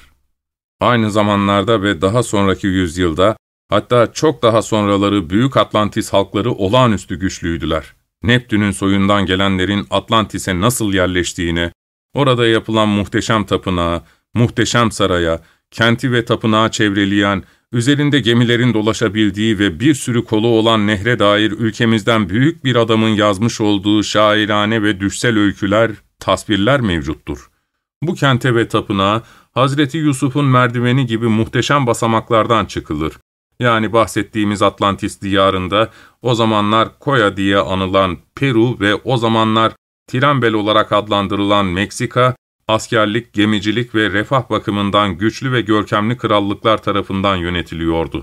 Aynı zamanlarda ve daha sonraki yüzyılda, hatta çok daha sonraları Büyük Atlantis halkları olağanüstü güçlüydüler. Neptün'ün soyundan gelenlerin Atlantis'e nasıl yerleştiğine, orada yapılan muhteşem tapınağa, muhteşem saraya, kenti ve tapınağı çevreleyen, üzerinde gemilerin dolaşabildiği ve bir sürü kolu olan nehre dair ülkemizden büyük bir adamın yazmış olduğu şairane ve düşsel öyküler, tasvirler mevcuttur. Bu kente ve tapınağa, Hazreti Yusuf'un merdiveni gibi muhteşem basamaklardan çıkılır. Yani bahsettiğimiz Atlantis diyarında, o zamanlar Koya diye anılan Peru ve o zamanlar Tirambel olarak adlandırılan Meksika, askerlik, gemicilik ve refah bakımından güçlü ve görkemli krallıklar tarafından yönetiliyordu.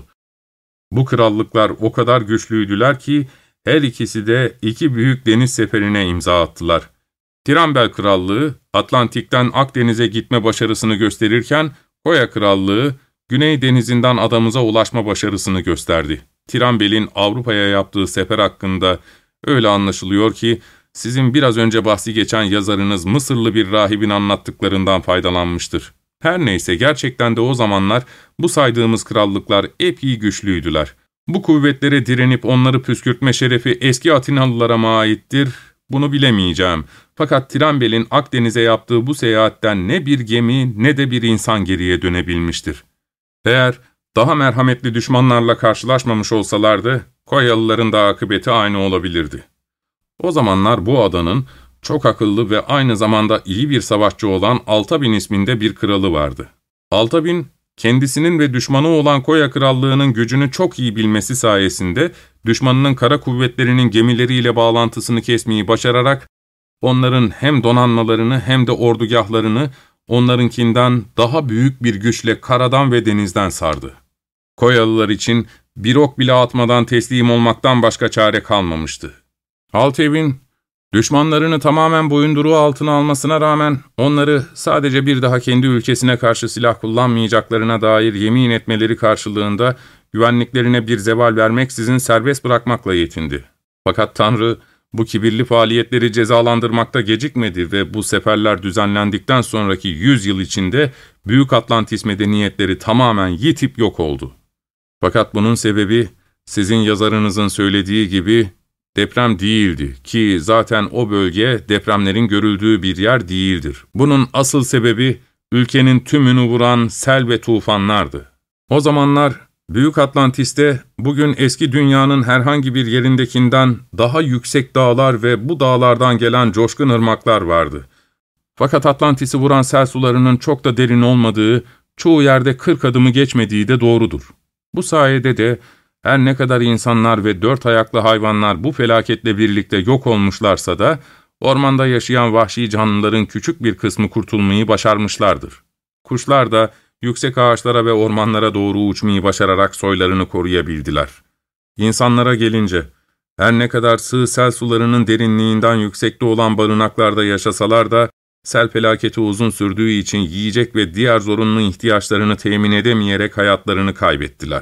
Bu krallıklar o kadar güçlüydüler ki, her ikisi de iki büyük deniz seferine imza attılar. Tirambel Krallığı, Atlantik'ten Akdeniz'e gitme başarısını gösterirken, Koya Krallığı, Güney Denizi'nden adamıza ulaşma başarısını gösterdi. Tirambel'in Avrupa'ya yaptığı sefer hakkında öyle anlaşılıyor ki, sizin biraz önce bahsi geçen yazarınız Mısırlı bir rahibin anlattıklarından faydalanmıştır. Her neyse, gerçekten de o zamanlar bu saydığımız krallıklar epey güçlüydüler. Bu kuvvetlere direnip onları püskürtme şerefi eski Atinalılara mı aittir, bunu bilemeyeceğim. Fakat Tirambel'in Akdeniz'e yaptığı bu seyahatten ne bir gemi ne de bir insan geriye dönebilmiştir. Eğer daha merhametli düşmanlarla karşılaşmamış olsalardı, Koyalıların da akıbeti aynı olabilirdi. O zamanlar bu adanın çok akıllı ve aynı zamanda iyi bir savaşçı olan Altabin isminde bir kralı vardı. Altabin, kendisinin ve düşmanı olan Koya Krallığı'nın gücünü çok iyi bilmesi sayesinde düşmanının kara kuvvetlerinin gemileriyle bağlantısını kesmeyi başararak onların hem donanmalarını hem de ordugahlarını onlarınkinden daha büyük bir güçle karadan ve denizden sardı. Koyalılar için bir ok bile atmadan teslim olmaktan başka çare kalmamıştı. Altabin, düşmanlarını tamamen boyunduruğu altına almasına rağmen onları sadece bir daha kendi ülkesine karşı silah kullanmayacaklarına dair yemin etmeleri karşılığında güvenliklerine bir zeval vermeksizin serbest bırakmakla yetindi. Fakat Tanrı bu kibirli faaliyetleri cezalandırmakta gecikmedi ve bu seferler düzenlendikten sonraki 100 yıl içinde Büyük Atlantis medeniyetleri tamamen yitip yok oldu. Fakat bunun sebebi sizin yazarınızın söylediği gibi deprem değildi ki zaten o bölge depremlerin görüldüğü bir yer değildir. Bunun asıl sebebi ülkenin tümünü vuran sel ve tufanlardı. O zamanlar Büyük Atlantis'te bugün eski dünyanın herhangi bir yerindekinden daha yüksek dağlar ve bu dağlardan gelen coşkun ırmaklar vardı. Fakat Atlantis'i vuran sel sularının çok da derin olmadığı, çoğu yerde 40 adımı geçmediği de doğrudur. Bu sayede de her ne kadar insanlar ve 4 ayaklı hayvanlar bu felaketle birlikte yok olmuşlarsa da, ormanda yaşayan vahşi canlıların küçük bir kısmı kurtulmayı başarmışlardır. Kuşlar da yüksek ağaçlara ve ormanlara doğru uçmayı başararak soylarını koruyabildiler. İnsanlara gelince, her ne kadar sığ sel sularının derinliğinden yüksekte olan barınaklarda yaşasalar da, sel felaketi uzun sürdüğü için yiyecek ve diğer zorunlu ihtiyaçlarını temin edemeyerek hayatlarını kaybettiler.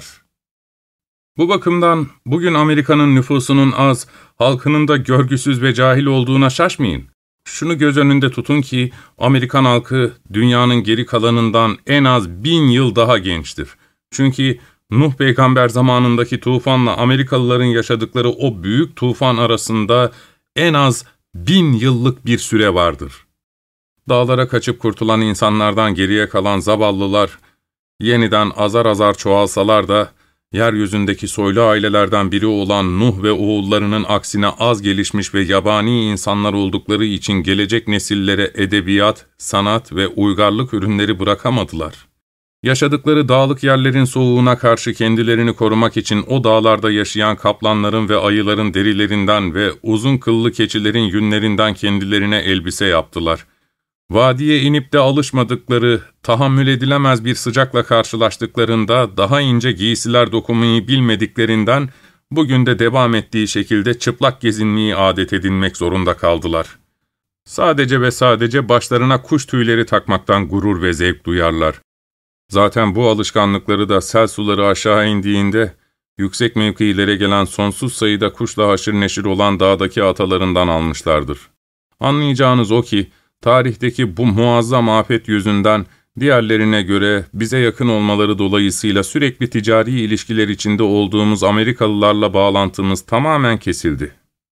Bu bakımdan bugün Amerika'nın nüfusunun az, halkının da görgüsüz ve cahil olduğuna şaşmayın. Şunu göz önünde tutun ki Amerikan halkı dünyanın geri kalanından en az 1000 yıl daha gençtir. Çünkü Nuh peygamber zamanındaki tufanla Amerikalıların yaşadıkları o büyük tufan arasında en az 1000 yıllık bir süre vardır. Dağlara kaçıp kurtulan insanlardan geriye kalan zavallılar yeniden azar azar çoğalsalar da yeryüzündeki soylu ailelerden biri olan Nuh ve oğullarının aksine az gelişmiş ve yabani insanlar oldukları için gelecek nesillere edebiyat, sanat ve uygarlık ürünleri bırakamadılar. Yaşadıkları dağlık yerlerin soğuğuna karşı kendilerini korumak için o dağlarda yaşayan kaplanların ve ayıların derilerinden ve uzun kıllı keçilerin yünlerinden kendilerine elbise yaptılar. Vadiye inip de alışmadıkları, tahammül edilemez bir sıcakla karşılaştıklarında daha ince giysiler dokunmayı bilmediklerinden bugün de devam ettiği şekilde çıplak gezinmeyi adet edinmek zorunda kaldılar. Sadece ve sadece başlarına kuş tüyleri takmaktan gurur ve zevk duyarlar. Zaten bu alışkanlıkları da sel suları aşağı indiğinde, yüksek mevkilere gelen sonsuz sayıda kuşla haşır neşir olan dağdaki atalarından almışlardır. Anlayacağınız o ki, tarihteki bu muazzam afet yüzünden, diğerlerine göre bize yakın olmaları dolayısıyla sürekli ticari ilişkiler içinde olduğumuz Amerikalılarla bağlantımız tamamen kesildi.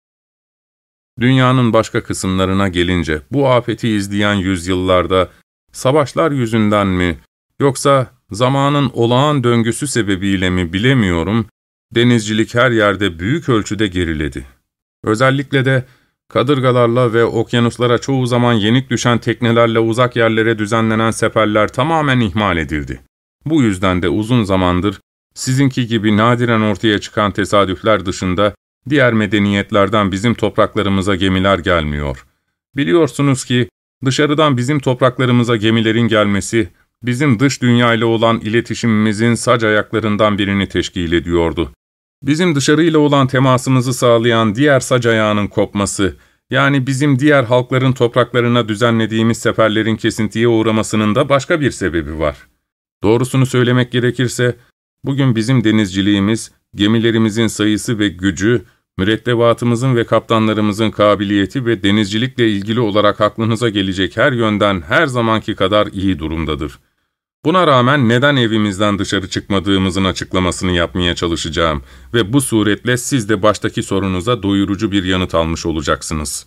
Dünyanın başka kısımlarına gelince, bu afeti izleyen yüzyıllarda, savaşlar yüzünden mi, yoksa zamanın olağan döngüsü sebebiyle mi bilemiyorum, denizcilik her yerde büyük ölçüde geriledi. Özellikle de kadırgalarla ve okyanuslara çoğu zaman yenik düşen teknelerle uzak yerlere düzenlenen seferler tamamen ihmal edildi. Bu yüzden de uzun zamandır sizinki gibi nadiren ortaya çıkan tesadüfler dışında diğer medeniyetlerden bizim topraklarımıza gemiler gelmiyor. Biliyorsunuz ki dışarıdan bizim topraklarımıza gemilerin gelmesi, bizim dış dünyayla olan iletişimimizin sac ayaklarından birini teşkil ediyordu. Bizim dışarıyla olan temasımızı sağlayan diğer sac ayağının kopması, yani bizim diğer halkların topraklarına düzenlediğimiz seferlerin kesintiye uğramasının da başka bir sebebi var. Doğrusunu söylemek gerekirse, bugün bizim denizciliğimiz, gemilerimizin sayısı ve gücü, mürettebatımızın ve kaptanlarımızın kabiliyeti ve denizcilikle ilgili olarak aklınıza gelecek her yönden her zamanki kadar iyi durumdadır. Buna rağmen neden evimizden dışarı çıkmadığımızın açıklamasını yapmaya çalışacağım ve bu suretle siz de baştaki sorunuza doyurucu bir yanıt almış olacaksınız.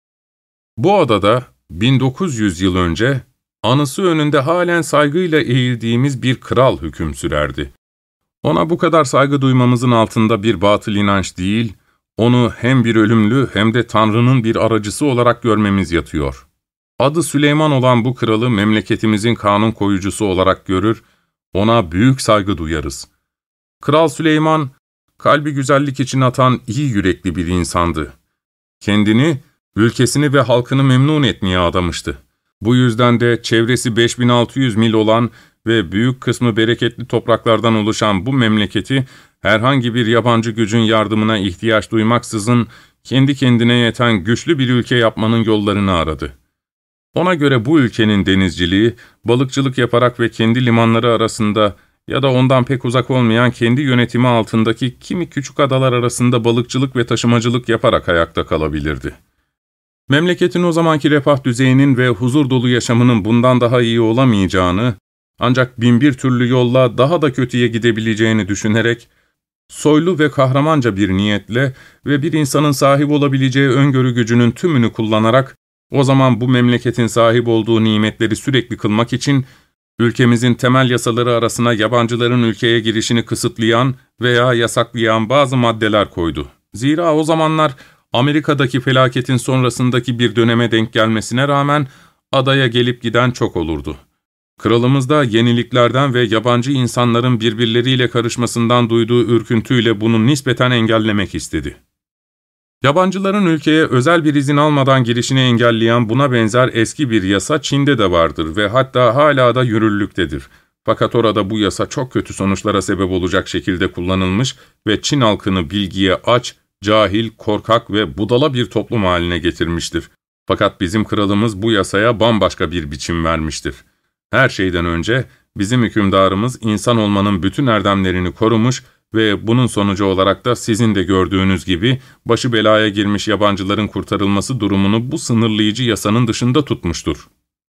Bu adada 1900 yıl önce anısı önünde halen saygıyla eğildiğimiz bir kral hüküm sürerdi. Ona bu kadar saygı duymamızın altında bir batıl inanç değil, onu hem bir ölümlü hem de Tanrı'nın bir aracısı olarak görmemiz yatıyor. Adı Süleyman olan bu kralı memleketimizin kanun koyucusu olarak görür, ona büyük saygı duyarız. Kral Süleyman, kalbi güzellik için atan iyi yürekli bir insandı. Kendini, ülkesini ve halkını memnun etmeye adamıştı. Bu yüzden de çevresi 5600 mil olan ve büyük kısmı bereketli topraklardan oluşan bu memleketi, herhangi bir yabancı gücün yardımına ihtiyaç duymaksızın, kendi kendine yeten güçlü bir ülke yapmanın yollarını aradı. Ona göre bu ülkenin denizciliği, balıkçılık yaparak ve kendi limanları arasında ya da ondan pek uzak olmayan kendi yönetimi altındaki kimi küçük adalar arasında balıkçılık ve taşımacılık yaparak ayakta kalabilirdi. Memleketin o zamanki refah düzeyinin ve huzur dolu yaşamının bundan daha iyi olamayacağını, ancak binbir türlü yolla daha da kötüye gidebileceğini düşünerek, soylu ve kahramanca bir niyetle ve bir insanın sahip olabileceği öngörü gücünün tümünü kullanarak, o zaman bu memleketin sahip olduğu nimetleri sürekli kılmak için, ülkemizin temel yasaları arasına yabancıların ülkeye girişini kısıtlayan veya yasaklayan bazı maddeler koydu. Zira o zamanlar Amerika'daki felaketin sonrasındaki bir döneme denk gelmesine rağmen adaya gelip giden çok olurdu. Kralımız da yeniliklerden ve yabancı insanların birbirleriyle karışmasından duyduğu ürküntüyle bunu nispeten engellemek istedi. Yabancıların ülkeye özel bir izin almadan girişini engelleyen buna benzer eski bir yasa Çin'de de vardır ve hatta hala da yürürlüktedir. Fakat orada bu yasa çok kötü sonuçlara sebep olacak şekilde kullanılmış ve Çin halkını bilgiye aç, cahil, korkak ve budala bir toplum haline getirmiştir. Fakat bizim kralımız bu yasaya bambaşka bir biçim vermiştir. Her şeyden önce bizim hükümdarımız insan olmanın bütün erdemlerini korumuş ve bunun sonucu olarak da sizin de gördüğünüz gibi başı belaya girmiş yabancıların kurtarılması durumunu bu sınırlayıcı yasanın dışında tutmuştur.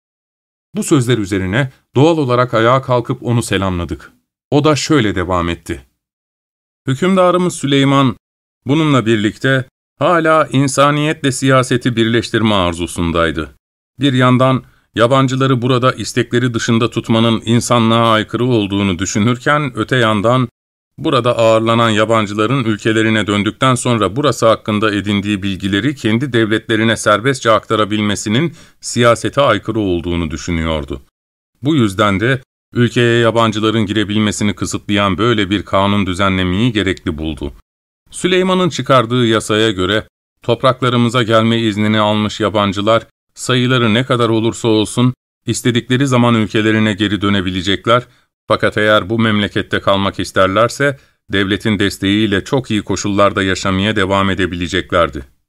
Bu sözler üzerine doğal olarak ayağa kalkıp onu selamladık. O da şöyle devam etti. Hükümdarımız Süleyman, bununla birlikte hala insaniyetle siyaseti birleştirme arzusundaydı. Bir yandan yabancıları burada istekleri dışında tutmanın insanlığa aykırı olduğunu düşünürken, öte yandan burada ağırlanan yabancıların ülkelerine döndükten sonra burası hakkında edindiği bilgileri kendi devletlerine serbestçe aktarabilmesinin siyasete aykırı olduğunu düşünüyordu. Bu yüzden de ülkeye yabancıların girebilmesini kısıtlayan böyle bir kanun düzenlemeyi gerekli buldu. Süleyman'ın çıkardığı yasaya göre topraklarımıza gelme iznini almış yabancılar, sayıları ne kadar olursa olsun istedikleri zaman ülkelerine geri dönebilecekler, fakat eğer bu memlekette kalmak isterlerse devletin desteğiyle çok iyi koşullarda yaşamaya devam edebileceklerdi.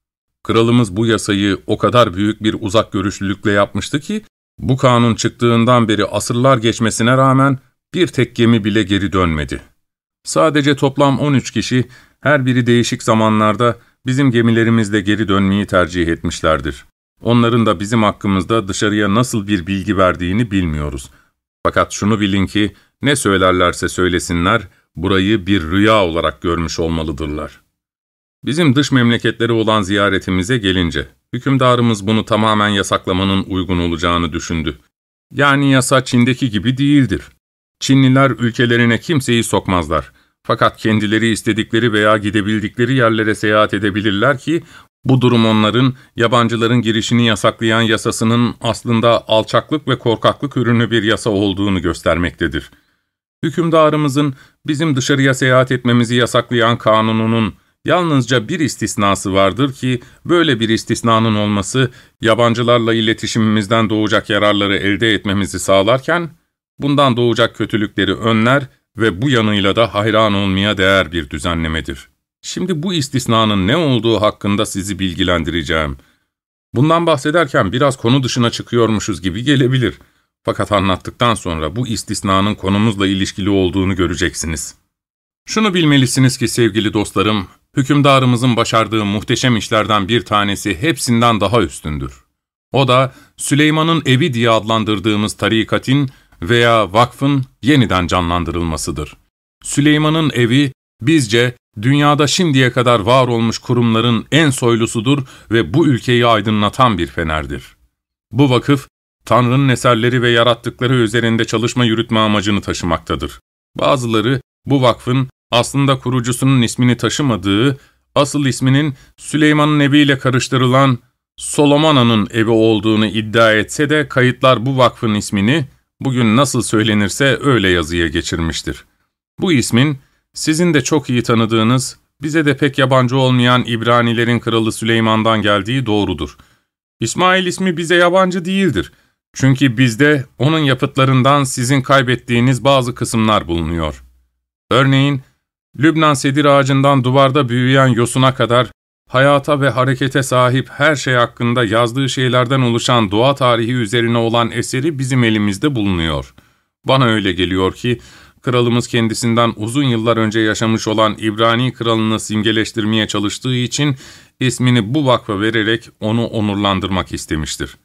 Kralımız bu yasayı o kadar büyük bir uzak görüşlülükle yapmıştı ki, bu kanun çıktığından beri asırlar geçmesine rağmen bir tek gemi bile geri dönmedi. Sadece toplam 13 kişi, her biri değişik zamanlarda bizim gemilerimizle geri dönmeyi tercih etmişlerdir. Onların da bizim hakkımızda dışarıya nasıl bir bilgi verdiğini bilmiyoruz. Fakat şunu bilin ki, ne söylerlerse söylesinler, burayı bir rüya olarak görmüş olmalıdırlar. Bizim dış memleketleri olan ziyaretimize gelince, hükümdarımız bunu tamamen yasaklamanın uygun olacağını düşündü. Yani yasa Çin'deki gibi değildir. Çinliler ülkelerine kimseyi sokmazlar. Fakat kendileri istedikleri veya gidebildikleri yerlere seyahat edebilirler ki, bu durum onların, yabancıların girişini yasaklayan yasasının aslında alçaklık ve korkaklık ürünü bir yasa olduğunu göstermektedir. Hükümdarımızın bizim dışarıya seyahat etmemizi yasaklayan kanununun yalnızca bir istisnası vardır ki, böyle bir istisnanın olması, yabancılarla iletişimimizden doğacak yararları elde etmemizi sağlarken, bundan doğacak kötülükleri önler ve bu yanıyla da hayran olmaya değer bir düzenlemedir. Şimdi bu istisnanın ne olduğu hakkında sizi bilgilendireceğim. Bundan bahsederken biraz konu dışına çıkıyormuşuz gibi gelebilir. Fakat anlattıktan sonra bu istisnanın konumuzla ilişkili olduğunu göreceksiniz. Şunu bilmelisiniz ki sevgili dostlarım, hükümdarımızın başardığı muhteşem işlerden bir tanesi hepsinden daha üstündür. O da Süleyman'ın evi diye adlandırdığımız tarikatın veya vakfın yeniden canlandırılmasıdır. Süleyman'ın evi, bizce dünyada şimdiye kadar var olmuş kurumların en soylusudur ve bu ülkeyi aydınlatan bir fenerdir. Bu vakıf, Tanrı'nın eserleri ve yarattıkları üzerinde çalışma yürütme amacını taşımaktadır. Bazıları, bu vakfın aslında kurucusunun ismini taşımadığı, asıl isminin Süleyman'ın eviyle karıştırılan Solomona'nın evi olduğunu iddia etse de kayıtlar bu vakfın ismini, bugün nasıl söylenirse öyle yazıya geçirmiştir. Bu ismin, sizin de çok iyi tanıdığınız, bize de pek yabancı olmayan İbranilerin kralı Süleyman'dan geldiği doğrudur. İsmail ismi bize yabancı değildir. Çünkü bizde onun yapıtlarından sizin kaybettiğiniz bazı kısımlar bulunuyor. Örneğin, Lübnan sedir ağacından duvarda büyüyen yosuna kadar, hayata ve harekete sahip her şey hakkında yazdığı şeylerden oluşan doğa tarihi üzerine olan eseri bizim elimizde bulunuyor. Bana öyle geliyor ki, kralımız kendisinden uzun yıllar önce yaşamış olan İbrani kralını simgeleştirmeye çalıştığı için ismini bu vakfa vererek onu onurlandırmak istemiştir.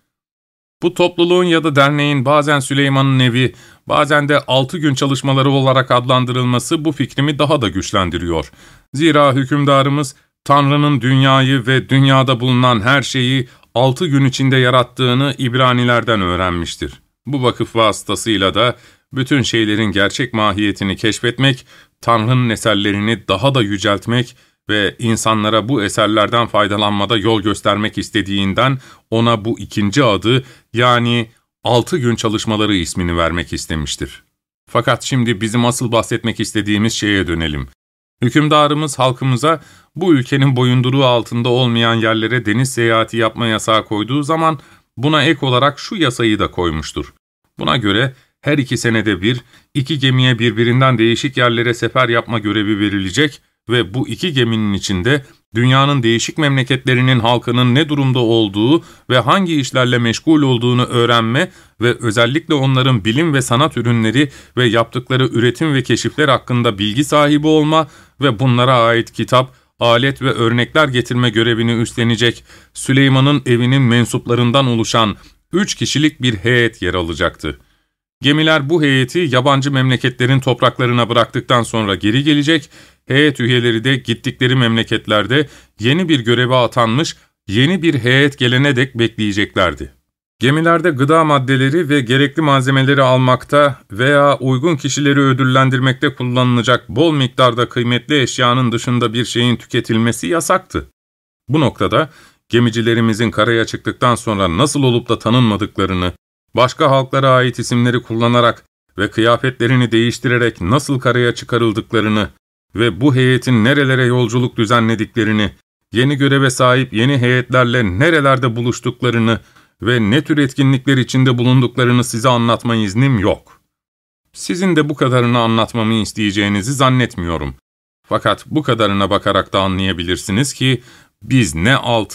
Bu topluluğun ya da derneğin bazen Süleyman'ın evi, bazen de 6 gün çalışmaları olarak adlandırılması bu fikrimi daha da güçlendiriyor. Zira hükümdarımız, Tanrı'nın dünyayı ve dünyada bulunan her şeyi 6 gün içinde yarattığını İbranilerden öğrenmiştir. Bu vakıf vasıtasıyla da bütün şeylerin gerçek mahiyetini keşfetmek, Tanrı'nın eserlerini daha da yüceltmek ve insanlara bu eserlerden faydalanmada yol göstermek istediğinden ona bu ikinci adı, yani 6 gün çalışmaları ismini vermek istemiştir. Fakat şimdi bizim asıl bahsetmek istediğimiz şeye dönelim. Hükümdarımız halkımıza bu ülkenin boyunduruğu altında olmayan yerlere deniz seyahati yapma yasağı koyduğu zaman buna ek olarak şu yasayı da koymuştur. Buna göre her 2 senede bir, 2 gemiye birbirinden değişik yerlere sefer yapma görevi verilecek ve bu 2 geminin içinde dünyanın değişik memleketlerinin halkının ne durumda olduğu ve hangi işlerle meşgul olduğunu öğrenme ve özellikle onların bilim ve sanat ürünleri ve yaptıkları üretim ve keşifler hakkında bilgi sahibi olma ve bunlara ait kitap, alet ve örnekler getirme görevini üstlenecek Süleyman'ın evinin mensuplarından oluşan 3 kişilik bir heyet yer alacaktı. Gemiler bu heyeti yabancı memleketlerin topraklarına bıraktıktan sonra geri gelecek, heyet üyeleri de gittikleri memleketlerde yeni bir göreve atanmış, yeni bir heyet gelene dek bekleyeceklerdi. Gemilerde gıda maddeleri ve gerekli malzemeleri almakta veya uygun kişileri ödüllendirmekte kullanılacak bol miktarda kıymetli eşyanın dışında bir şeyin tüketilmesi yasaktı. Bu noktada gemicilerimizin karaya çıktıktan sonra nasıl olup da tanınmadıklarını, başka halklara ait isimleri kullanarak ve kıyafetlerini değiştirerek nasıl karaya çıkarıldıklarını ve bu heyetin nerelere yolculuk düzenlediklerini, yeni göreve sahip yeni heyetlerle nerelerde buluştuklarını ve ne tür etkinlikler içinde bulunduklarını size anlatma iznim yok. Sizin de bu kadarını anlatmamı isteyeceğinizi zannetmiyorum. Fakat bu kadarına bakarak da anlayabilirsiniz ki, biz ne altın,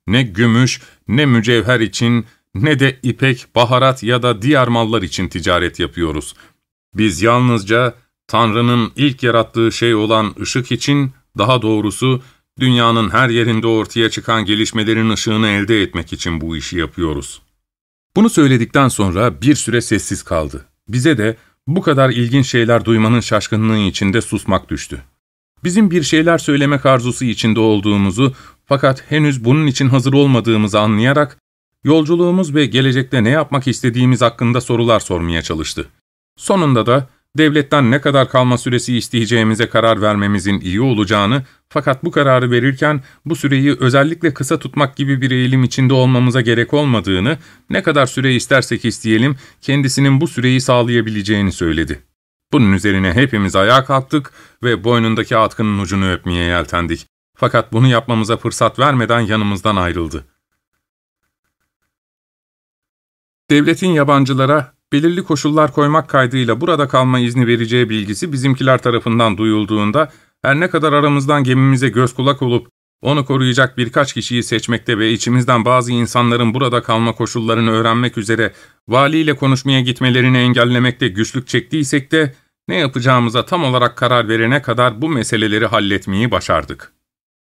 ne gümüş, ne mücevher için, ne de ipek, baharat ya da diğer mallar için ticaret yapıyoruz. Biz yalnızca Tanrı'nın ilk yarattığı şey olan ışık için, daha doğrusu dünyanın her yerinde ortaya çıkan gelişmelerin ışığını elde etmek için bu işi yapıyoruz. Bunu söyledikten sonra bir süre sessiz kaldı. Bize de bu kadar ilginç şeyler duymanın şaşkınlığı içinde susmak düştü. Bizim bir şeyler söylemek arzusu içinde olduğumuzu fakat henüz bunun için hazır olmadığımızı anlayarak yolculuğumuz ve gelecekte ne yapmak istediğimiz hakkında sorular sormaya çalıştı. Sonunda da devletten ne kadar kalma süresi isteyeceğimize karar vermemizin iyi olacağını fakat bu kararı verirken bu süreyi özellikle kısa tutmak gibi bir eğilim içinde olmamıza gerek olmadığını, ne kadar süre istersek isteyelim kendisinin bu süreyi sağlayabileceğini söyledi. Bunun üzerine hepimiz ayağa kalktık ve boynundaki atkının ucunu öpmeye yeltendik. Fakat bunu yapmamıza fırsat vermeden yanımızdan ayrıldı. Devletin yabancılara belirli koşullar koymak kaydıyla burada kalma izni vereceği bilgisi bizimkiler tarafından duyulduğunda, her ne kadar aramızdan gemimize göz kulak olup onu koruyacak birkaç kişiyi seçmekte ve içimizden bazı insanların burada kalma koşullarını öğrenmek üzere valiyle konuşmaya gitmelerini engellemekte güçlük çektiysek de, ne yapacağımıza tam olarak karar verene kadar bu meseleleri halletmeyi başardık.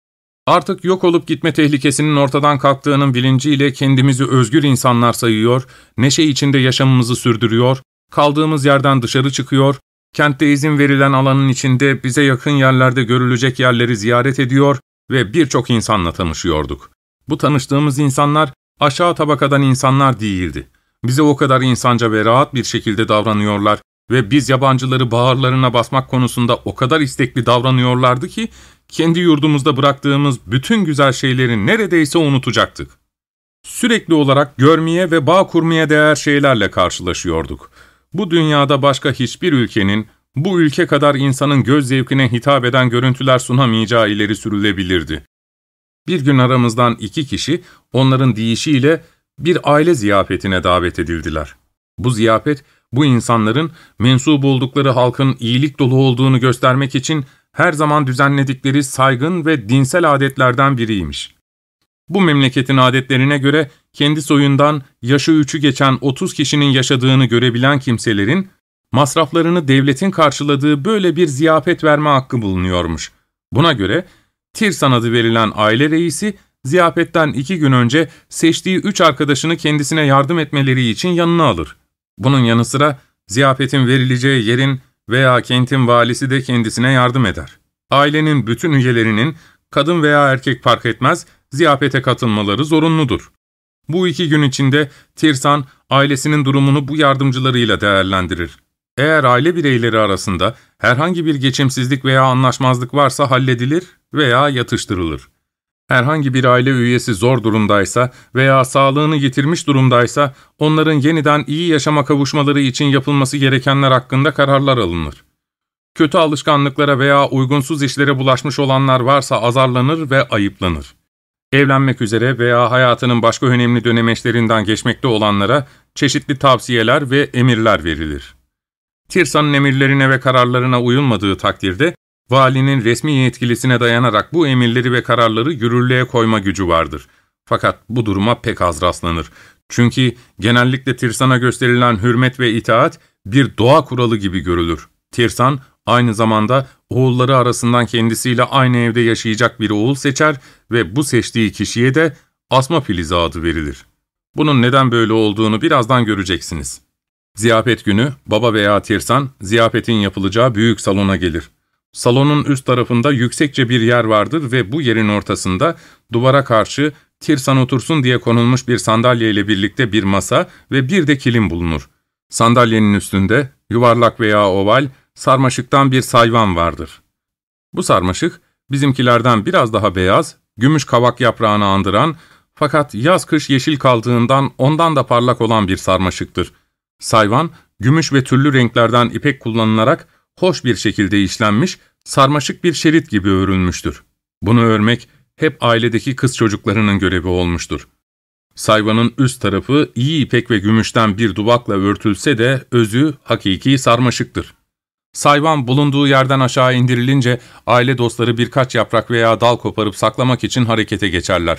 Artık yok olup gitme tehlikesinin ortadan kalktığının bilinciyle kendimizi özgür insanlar sayıyor, neşe içinde yaşamımızı sürdürüyor, kaldığımız yerden dışarı çıkıyor, kentte izin verilen alanın içinde bize yakın yerlerde görülecek yerleri ziyaret ediyor ve birçok insanla tanışıyorduk. Bu tanıştığımız insanlar aşağı tabakadan insanlar değildi. Bize o kadar insanca ve rahat bir şekilde davranıyorlar ve biz yabancıları bağırlarına basmak konusunda o kadar istekli davranıyorlardı ki, kendi yurdumuzda bıraktığımız bütün güzel şeyleri neredeyse unutacaktık. Sürekli olarak görmeye ve bağ kurmaya değer şeylerle karşılaşıyorduk. Bu dünyada başka hiçbir ülkenin, bu ülke kadar insanın göz zevkine hitap eden görüntüler sunamayacağı ileri sürülebilirdi. Bir gün aramızdan 2 kişi, onların deyişiyle bir aile ziyafetine davet edildiler. Bu ziyafet, bu insanların mensup oldukları halkın iyilik dolu olduğunu göstermek için her zaman düzenledikleri saygın ve dinsel adetlerden biriymiş. Bu memleketin adetlerine göre kendi soyundan yaşı 3'ü geçen 30 kişinin yaşadığını görebilen kimselerin, masraflarını devletin karşıladığı böyle bir ziyafet verme hakkı bulunuyormuş. Buna göre Tirsan adı verilen aile reisi, ziyafetten 2 gün önce seçtiği 3 arkadaşını kendisine yardım etmeleri için yanına alır. Bunun yanı sıra ziyafetin verileceği yerin veya kentin valisi de kendisine yardım eder. Ailenin bütün üyelerinin, kadın veya erkek fark etmez, ziyafete katılmaları zorunludur. Bu 2 gün içinde Tirsan, ailesinin durumunu bu yardımcılarıyla değerlendirir. Eğer aile bireyleri arasında herhangi bir geçimsizlik veya anlaşmazlık varsa halledilir veya yatıştırılır. Herhangi bir aile üyesi zor durumdaysa veya sağlığını yitirmiş durumdaysa, onların yeniden iyi yaşama kavuşmaları için yapılması gerekenler hakkında kararlar alınır. Kötü alışkanlıklara veya uygunsuz işlere bulaşmış olanlar varsa azarlanır ve ayıplanır. Evlenmek üzere veya hayatının başka önemli dönemeçlerinden geçmekte olanlara çeşitli tavsiyeler ve emirler verilir. Tirsan'ın emirlerine ve kararlarına uyulmadığı takdirde, valinin resmi yetkilisine dayanarak bu emirleri ve kararları yürürlüğe koyma gücü vardır. Fakat bu duruma pek az rastlanır. Çünkü genellikle Tirsan'a gösterilen hürmet ve itaat bir doğa kuralı gibi görülür. Tirsan, aynı zamanda oğulları arasından kendisiyle aynı evde yaşayacak bir oğul seçer ve bu seçtiği kişiye de Asma Filizi adı verilir. Bunun neden böyle olduğunu birazdan göreceksiniz. Ziyafet günü baba veya Tirsan, ziyafetin yapılacağı büyük salona gelir. Salonun üst tarafında yüksekçe bir yer vardır ve bu yerin ortasında duvara karşı Tirsan otursun diye konulmuş bir sandalye ile birlikte bir masa ve bir de kilim bulunur. Sandalyenin üstünde yuvarlak veya oval, sarmaşıktan bir sayvan vardır. Bu sarmaşık bizimkilerden biraz daha beyaz, gümüş kavak yaprağını andıran fakat yaz-kış yeşil kaldığından ondan da parlak olan bir sarmaşıktır. Sayvan, gümüş ve türlü renklerden ipek kullanılarak hoş bir şekilde işlenmiş, sarmaşık bir şerit gibi örülmüştür. Bunu örmek hep ailedeki kız çocuklarının görevi olmuştur. Sayvanın üst tarafı iyi ipek ve gümüşten bir duvakla örtülse de özü hakiki sarmaşıktır. Sayvan bulunduğu yerden aşağı indirilince aile dostları birkaç yaprak veya dal koparıp saklamak için harekete geçerler.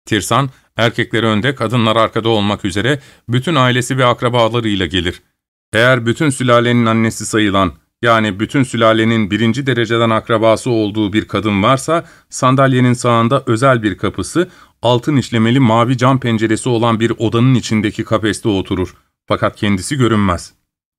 Tirsan, erkekleri önde, kadınlar arkada olmak üzere bütün ailesi ve akrabalarıyla gelir. Eğer bütün sülalenin annesi sayılan, yani bütün sülalenin birinci dereceden akrabası olduğu bir kadın varsa, sandalyenin sağında özel bir kapısı, altın işlemeli mavi cam penceresi olan bir odanın içindeki kafeste oturur. Fakat kendisi görünmez.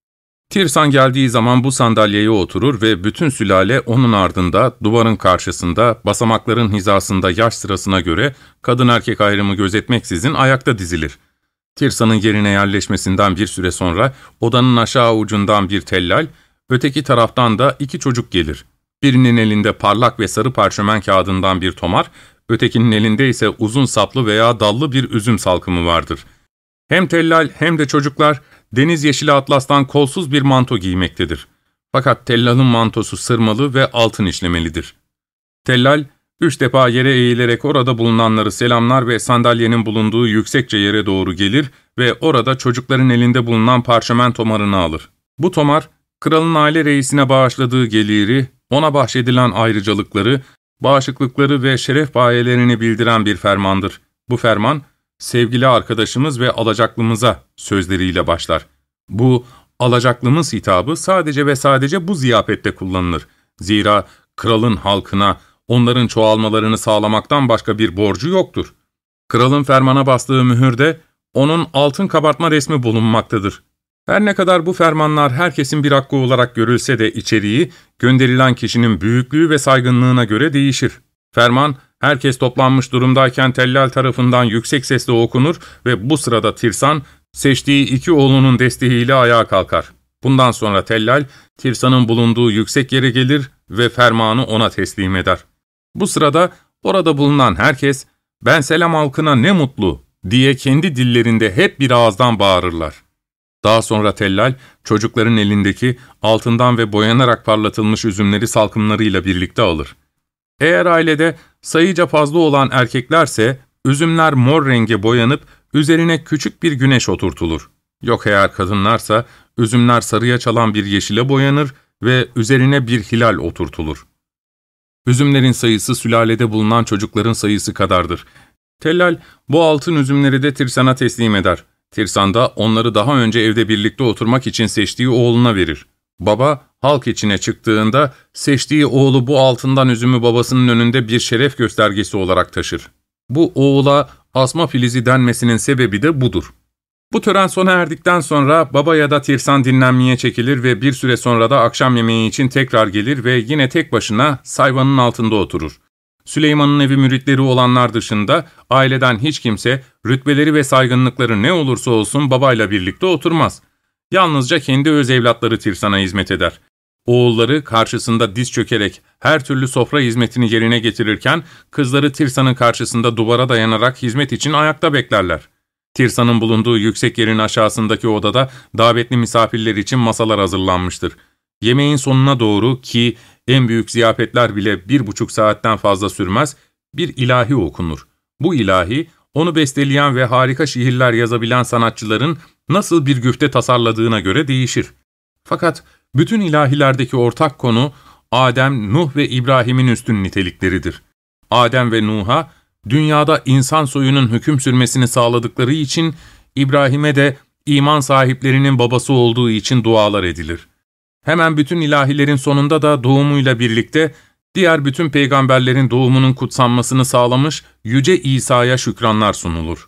Tirsan geldiği zaman bu sandalyeye oturur ve bütün sülale onun ardında, duvarın karşısında, basamakların hizasında yaş sırasına göre kadın erkek ayrımı gözetmeksizin ayakta dizilir. Tirsan'ın yerine yerleşmesinden bir süre sonra odanın aşağı ucundan bir tellal, öteki taraftan da iki çocuk gelir. Birinin elinde parlak ve sarı parşömen kağıdından bir tomar, ötekinin elinde ise uzun saplı veya dallı bir üzüm salkımı vardır. Hem tellal hem de çocuklar deniz yeşili atlastan kolsuz bir manto giymektedir. Fakat tellalın mantosu sırmalı ve altın işlemelidir. Tellal, 3 defa yere eğilerek orada bulunanları selamlar ve sandalyenin bulunduğu yüksekçe yere doğru gelir ve orada çocukların elinde bulunan parşömen tomarını alır. Bu tomar, kralın aile reisine bağışladığı geliri, ona bahşedilen ayrıcalıkları, bağışıklıkları ve şeref payelerini bildiren bir fermandır. Bu ferman, sevgili arkadaşımız ve alacaklımıza sözleriyle başlar. Bu alacaklımız hitabı sadece ve sadece bu ziyafette kullanılır. Zira kralın halkına, onların çoğalmalarını sağlamaktan başka bir borcu yoktur. Kralın fermana bastığı mühürde onun altın kabartma resmi bulunmaktadır. Her ne kadar bu fermanlar herkesin bir hakkı olarak görülse de içeriği, gönderilen kişinin büyüklüğü ve saygınlığına göre değişir. Ferman, herkes toplanmış durumdayken tellal tarafından yüksek sesle okunur ve bu sırada Tirsan, seçtiği iki oğlunun desteğiyle ayağa kalkar. Bundan sonra tellal, Tirsan'ın bulunduğu yüksek yere gelir ve fermanı ona teslim eder. Bu sırada orada bulunan herkes, "Ben selam halkına ne mutlu!" diye kendi dillerinde hep bir ağızdan bağırırlar. Daha sonra tellal, çocukların elindeki altından ve boyanarak parlatılmış üzümleri salkımlarıyla birlikte alır. Eğer ailede sayıca fazla olan erkeklerse, üzümler mor renge boyanıp üzerine küçük bir güneş oturtulur. Yok eğer kadınlarsa, üzümler sarıya çalan bir yeşile boyanır ve üzerine bir hilal oturtulur. Üzümlerin sayısı sülalede bulunan çocukların sayısı kadardır. Tellal, bu altın üzümleri de Tirsan'a teslim eder. Tirsan da onları daha önce evde birlikte oturmak için seçtiği oğluna verir. Baba, halk içine çıktığında seçtiği oğlu bu altından üzümü babasının önünde bir şeref göstergesi olarak taşır. Bu oğula asma filizi denmesinin sebebi de budur. Bu tören sona erdikten sonra baba ya da Tirsan dinlenmeye çekilir ve bir süre sonra da akşam yemeği için tekrar gelir ve yine tek başına sayvanın altında oturur. Süleyman'ın evi müritleri olanlar dışında aileden hiç kimse rütbeleri ve saygınlıkları ne olursa olsun babayla birlikte oturmaz. Yalnızca kendi öz evlatları Tirsan'a hizmet eder. Oğulları karşısında diz çökerek her türlü sofra hizmetini yerine getirirken kızları Tirsan'ın karşısında duvara dayanarak hizmet için ayakta beklerler. Tirsan'ın bulunduğu yüksek yerin aşağısındaki odada davetli misafirler için masalar hazırlanmıştır. Yemeğin sonuna doğru ki en büyük ziyafetler bile 1,5 saatten fazla sürmez, bir ilahi okunur. Bu ilahi, onu besteleyen ve harika şiirler yazabilen sanatçıların nasıl bir güfte tasarladığına göre değişir. Fakat bütün ilahilerdeki ortak konu, Adem, Nuh ve İbrahim'in üstün nitelikleridir. Adem ve Nuh'a, dünyada insan soyunun hüküm sürmesini sağladıkları için, İbrahim'e de iman sahiplerinin babası olduğu için dualar edilir. Hemen bütün ilahilerin sonunda da doğumuyla birlikte diğer bütün peygamberlerin doğumunun kutsanmasını sağlamış Yüce İsa'ya şükranlar sunulur.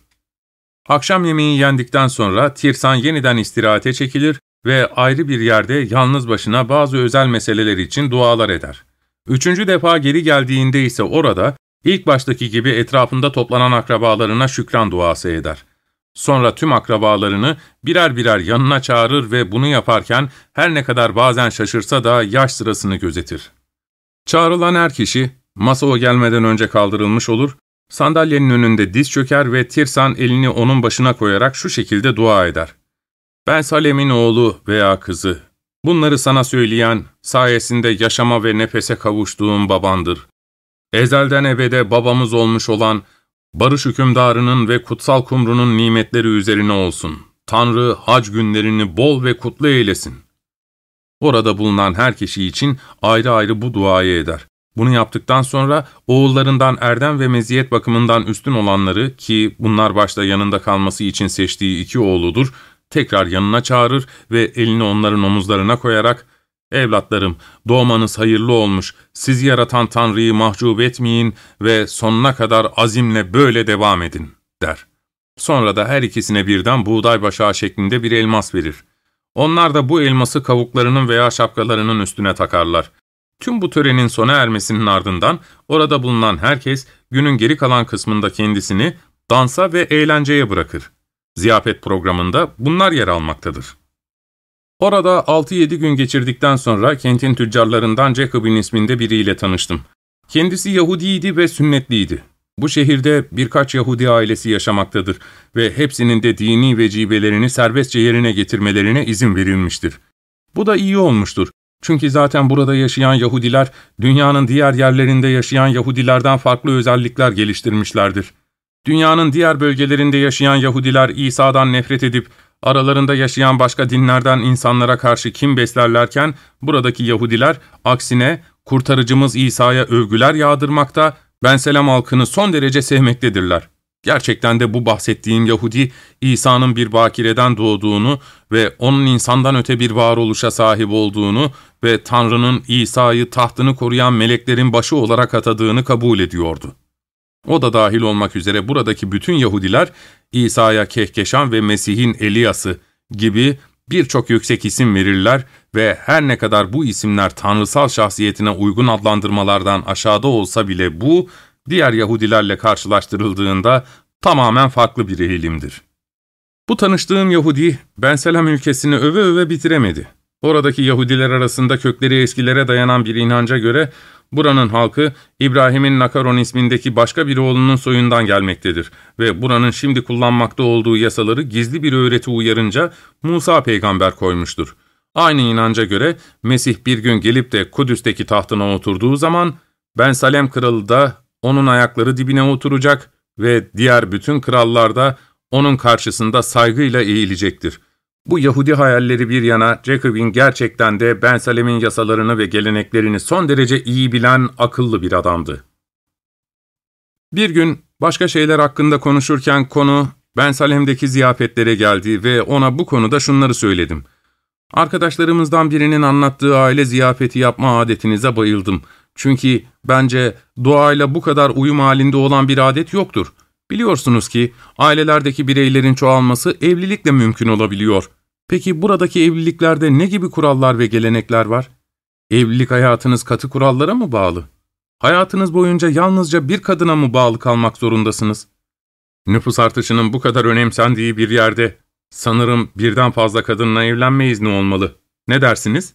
Akşam yemeği yendikten sonra Tirsan yeniden istirahate çekilir ve ayrı bir yerde yalnız başına bazı özel meseleler için dualar eder. 3. defa geri geldiğinde ise orada ilk baştaki gibi etrafında toplanan akrabalarına şükran duası eder. Sonra tüm akrabalarını birer birer yanına çağırır ve bunu yaparken her ne kadar bazen şaşırsa da yaş sırasını gözetir. Çağrılan her kişi, masa o gelmeden önce kaldırılmış olur, sandalyenin önünde diz çöker ve Tirsan elini onun başına koyarak şu şekilde dua eder. "Ben Salem'in oğlu veya kızı, bunları sana söyleyen, sayesinde yaşama ve nefese kavuştuğum babandır. Ezelden ebede babamız olmuş olan, barış hükümdarının ve kutsal kumrunun nimetleri üzerine olsun. Tanrı hac günlerini bol ve kutlu eylesin." Orada bulunan her kişi için ayrı ayrı bu duayı eder. Bunu yaptıktan sonra oğullarından erdem ve meziyet bakımından üstün olanları, ki bunlar başta yanında kalması için seçtiği 2 oğludur, tekrar yanına çağırır ve elini onların omuzlarına koyarak "Evlatlarım, doğmanız hayırlı olmuş, sizi yaratan Tanrı'yı mahcup etmeyin ve sonuna kadar azimle böyle devam edin," der. Sonra da her ikisine birden buğday başağı şeklinde bir elmas verir. Onlar da bu elması kavuklarının veya şapkalarının üstüne takarlar. Tüm bu törenin sona ermesinin ardından orada bulunan herkes günün geri kalan kısmında kendisini dansa ve eğlenceye bırakır. Ziyafet programında bunlar yer almaktadır. Orada 6-7 gün geçirdikten sonra kentin tüccarlarından Jacob'in isminde biriyle tanıştım. Kendisi Yahudiydi ve sünnetliydi. Bu şehirde birkaç Yahudi ailesi yaşamaktadır ve hepsinin de dini vecibelerini serbestçe yerine getirmelerine izin verilmiştir. Bu da iyi olmuştur. Çünkü zaten burada yaşayan Yahudiler, dünyanın diğer yerlerinde yaşayan Yahudilerden farklı özellikler geliştirmişlerdir. Dünyanın diğer bölgelerinde yaşayan Yahudiler İsa'dan nefret edip, aralarında yaşayan başka dinlerden insanlara karşı kin beslerlerken, buradaki Yahudiler aksine kurtarıcımız İsa'ya övgüler yağdırmakta, Benselem halkını son derece sevmektedirler. Gerçekten de bu bahsettiğim Yahudi, İsa'nın bir bakireden doğduğunu ve onun insandan öte bir varoluşa sahip olduğunu ve Tanrı'nın İsa'yı tahtını koruyan meleklerin başı olarak atadığını kabul ediyordu. O da dahil olmak üzere buradaki bütün Yahudiler, İsa'ya Kehkeşan ve Mesih'in Eliyası gibi birçok yüksek isim verirler ve her ne kadar bu isimler tanrısal şahsiyetine uygun adlandırmalardan aşağıda olsa bile bu, diğer Yahudilerle karşılaştırıldığında tamamen farklı bir eğilimdir. Bu tanıştığım Yahudi, Benselem ülkesini öve öve bitiremedi. Oradaki Yahudiler arasında kökleri eskilere dayanan bir inanca göre, buranın halkı, İbrahim'in Nakaron ismindeki başka bir oğlunun soyundan gelmektedir ve buranın şimdi kullanmakta olduğu yasaları gizli bir öğreti uyarınca Musa peygamber koymuştur. Aynı inanca göre Mesih bir gün gelip de Kudüs'teki tahtına oturduğu zaman, Bensalem kralı da onun ayakları dibine oturacak ve diğer bütün krallar da onun karşısında saygıyla eğilecektir. Bu Yahudi hayalleri bir yana, Jacobin gerçekten de Bensalem'in yasalarını ve geleneklerini son derece iyi bilen akıllı bir adamdı. Bir gün başka şeyler hakkında konuşurken konu Bensalem'deki ziyafetlere geldi ve ona bu konuda şunları söyledim. Arkadaşlarımızdan birinin anlattığı aile ziyafeti yapma adetinize bayıldım. Çünkü bence doğayla bu kadar uyum halinde olan bir adet yoktur. Biliyorsunuz ki ailelerdeki bireylerin çoğalması evlilikle mümkün olabiliyor. Peki buradaki evliliklerde ne gibi kurallar ve gelenekler var? Evlilik hayatınız katı kurallara mı bağlı? Hayatınız boyunca yalnızca bir kadına mı bağlı kalmak zorundasınız? Nüfus artışının bu kadar önemsendiği bir yerde sanırım birden fazla kadınla evlenme izni olmalı. Ne dersiniz?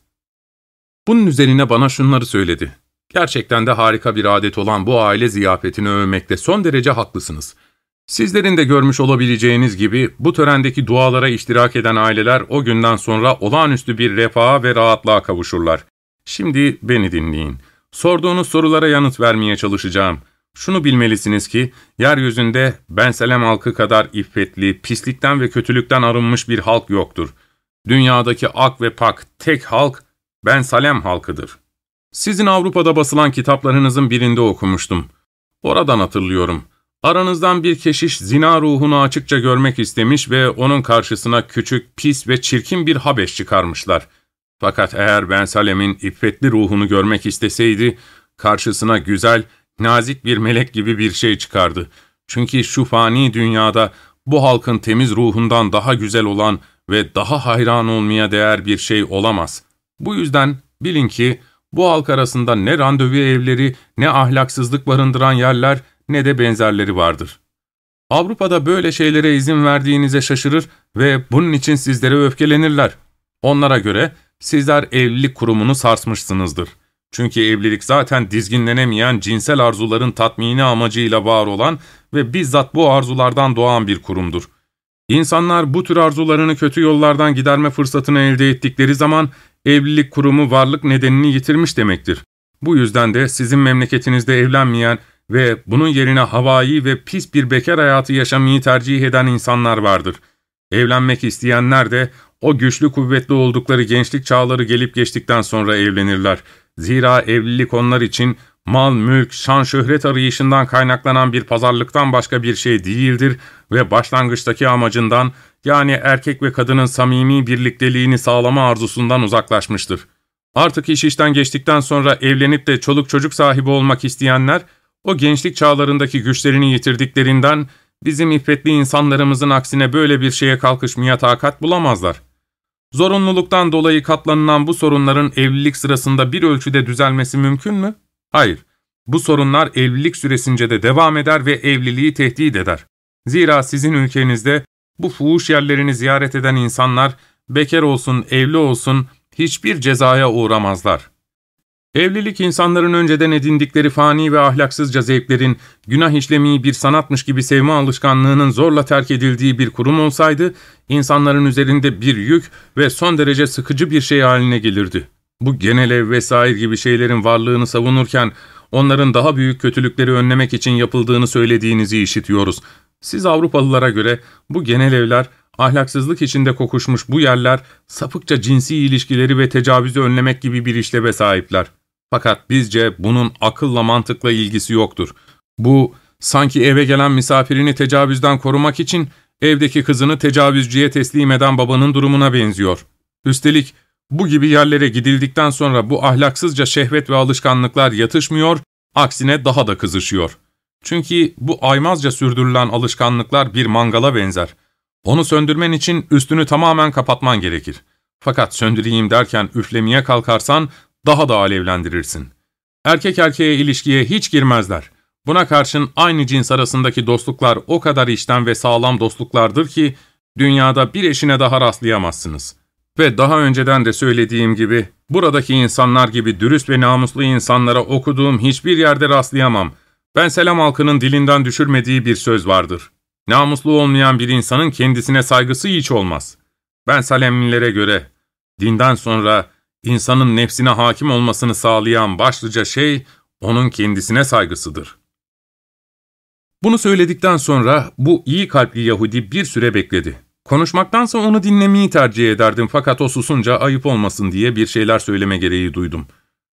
Bunun üzerine bana şunları söyledi. Gerçekten de harika bir adet olan bu aile ziyafetini övmekte son derece haklısınız. Sizlerin de görmüş olabileceğiniz gibi bu törendeki dualara iştirak eden aileler o günden sonra olağanüstü bir refaha ve rahatlığa kavuşurlar. Şimdi beni dinleyin. Sorduğunuz sorulara yanıt vermeye çalışacağım. Şunu bilmelisiniz ki, yeryüzünde Benselem halkı kadar iffetli, pislikten ve kötülükten arınmış bir halk yoktur. Dünyadaki ak ve pak tek halk, Bensalem halkıdır. Sizin Avrupa'da basılan kitaplarınızın birinde okumuştum. Oradan hatırlıyorum. Aranızdan bir keşiş zina ruhunu açıkça görmek istemiş ve onun karşısına küçük, pis ve çirkin bir Habeş çıkarmışlar. Fakat eğer Bensalem'in iffetli ruhunu görmek isteseydi, karşısına güzel, nazik bir melek gibi bir şey çıkardı. Çünkü şu fani dünyada bu halkın temiz ruhundan daha güzel olan ve daha hayran olmaya değer bir şey olamaz. Bu yüzden bilin ki bu halk arasında ne randevu evleri, ne ahlaksızlık barındıran yerler, ne de benzerleri vardır. Avrupa'da böyle şeylere izin verdiğinize şaşırır ve bunun için sizlere öfkelenirler. Onlara göre sizler evlilik kurumunu sarsmışsınızdır. Çünkü evlilik zaten dizginlenemeyen cinsel arzuların tatmini amacıyla var olan ve bizzat bu arzulardan doğan bir kurumdur. İnsanlar bu tür arzularını kötü yollardan giderme fırsatını elde ettikleri zaman evlilik kurumu varlık nedenini yitirmiş demektir. Bu yüzden de sizin memleketinizde evlenmeyen ve bunun yerine havai ve pis bir bekar hayatı yaşamayı tercih eden insanlar vardır. Evlenmek isteyenler de o güçlü kuvvetli oldukları gençlik çağları gelip geçtikten sonra evlenirler. Zira evlilik onlar için mal, mülk, şan, şöhret arayışından kaynaklanan bir pazarlıktan başka bir şey değildir ve başlangıçtaki amacından, yani erkek ve kadının samimi birlikteliğini sağlama arzusundan uzaklaşmıştır. Artık iş işten geçtikten sonra evlenip de çoluk çocuk sahibi olmak isteyenler, o gençlik çağlarındaki güçlerini yitirdiklerinden bizim iffetli insanlarımızın aksine böyle bir şeye kalkışmaya takat bulamazlar. Zorunluluktan dolayı katlanılan bu sorunların evlilik sırasında bir ölçüde düzelmesi mümkün mü? Hayır. Bu sorunlar evlilik süresince de devam eder ve evliliği tehdit eder. Zira sizin ülkenizde bu fuhuş yerlerini ziyaret eden insanlar, bekar olsun, evli olsun, hiçbir cezaya uğramazlar. Evlilik insanların önceden edindikleri fani ve ahlaksızca zevklerin, günah işlemeyi bir sanatmış gibi sevme alışkanlığının zorla terk edildiği bir kurum olsaydı, insanların üzerinde bir yük ve son derece sıkıcı bir şey haline gelirdi. Bu genel ev vesaire gibi şeylerin varlığını savunurken, onların daha büyük kötülükleri önlemek için yapıldığını söylediğinizi işitiyoruz. Siz Avrupalılara göre bu genel evler, ahlaksızlık içinde kokuşmuş bu yerler, sapıkça cinsi ilişkileri ve tecavüzü önlemek gibi bir işleve sahipler. Fakat bizce bunun akılla mantıkla ilgisi yoktur. Bu, sanki eve gelen misafirini tecavüzden korumak için evdeki kızını tecavüzcüye teslim eden babanın durumuna benziyor. Üstelik bu gibi yerlere gidildikten sonra bu ahlaksızca şehvet ve alışkanlıklar yatışmıyor, aksine daha da kızışıyor. Çünkü bu aymazca sürdürülen alışkanlıklar bir mangala benzer. Onu söndürmen için üstünü tamamen kapatman gerekir. Fakat söndüreyim derken üflemeye kalkarsan daha da alevlendirirsin. Erkek erkeğe ilişkiye hiç girmezler. Buna karşın aynı cins arasındaki dostluklar o kadar içten ve sağlam dostluklardır ki dünyada bir eşine daha rastlayamazsınız. Ve daha önceden de söylediğim gibi buradaki insanlar gibi dürüst ve namuslu insanlara okuduğum hiçbir yerde rastlayamam. Ben Selam halkının dilinden düşürmediği bir söz vardır. Namuslu olmayan bir insanın kendisine saygısı hiç olmaz. Ben Salemlilere göre dinden sonra insanın nefsine hakim olmasını sağlayan başlıca şey onun kendisine saygısıdır. Bunu söyledikten sonra bu iyi kalpli Yahudi bir süre bekledi. Konuşmaktansa onu dinlemeyi tercih ederdim fakat o susunca ayıp olmasın diye bir şeyler söyleme gereği duydum.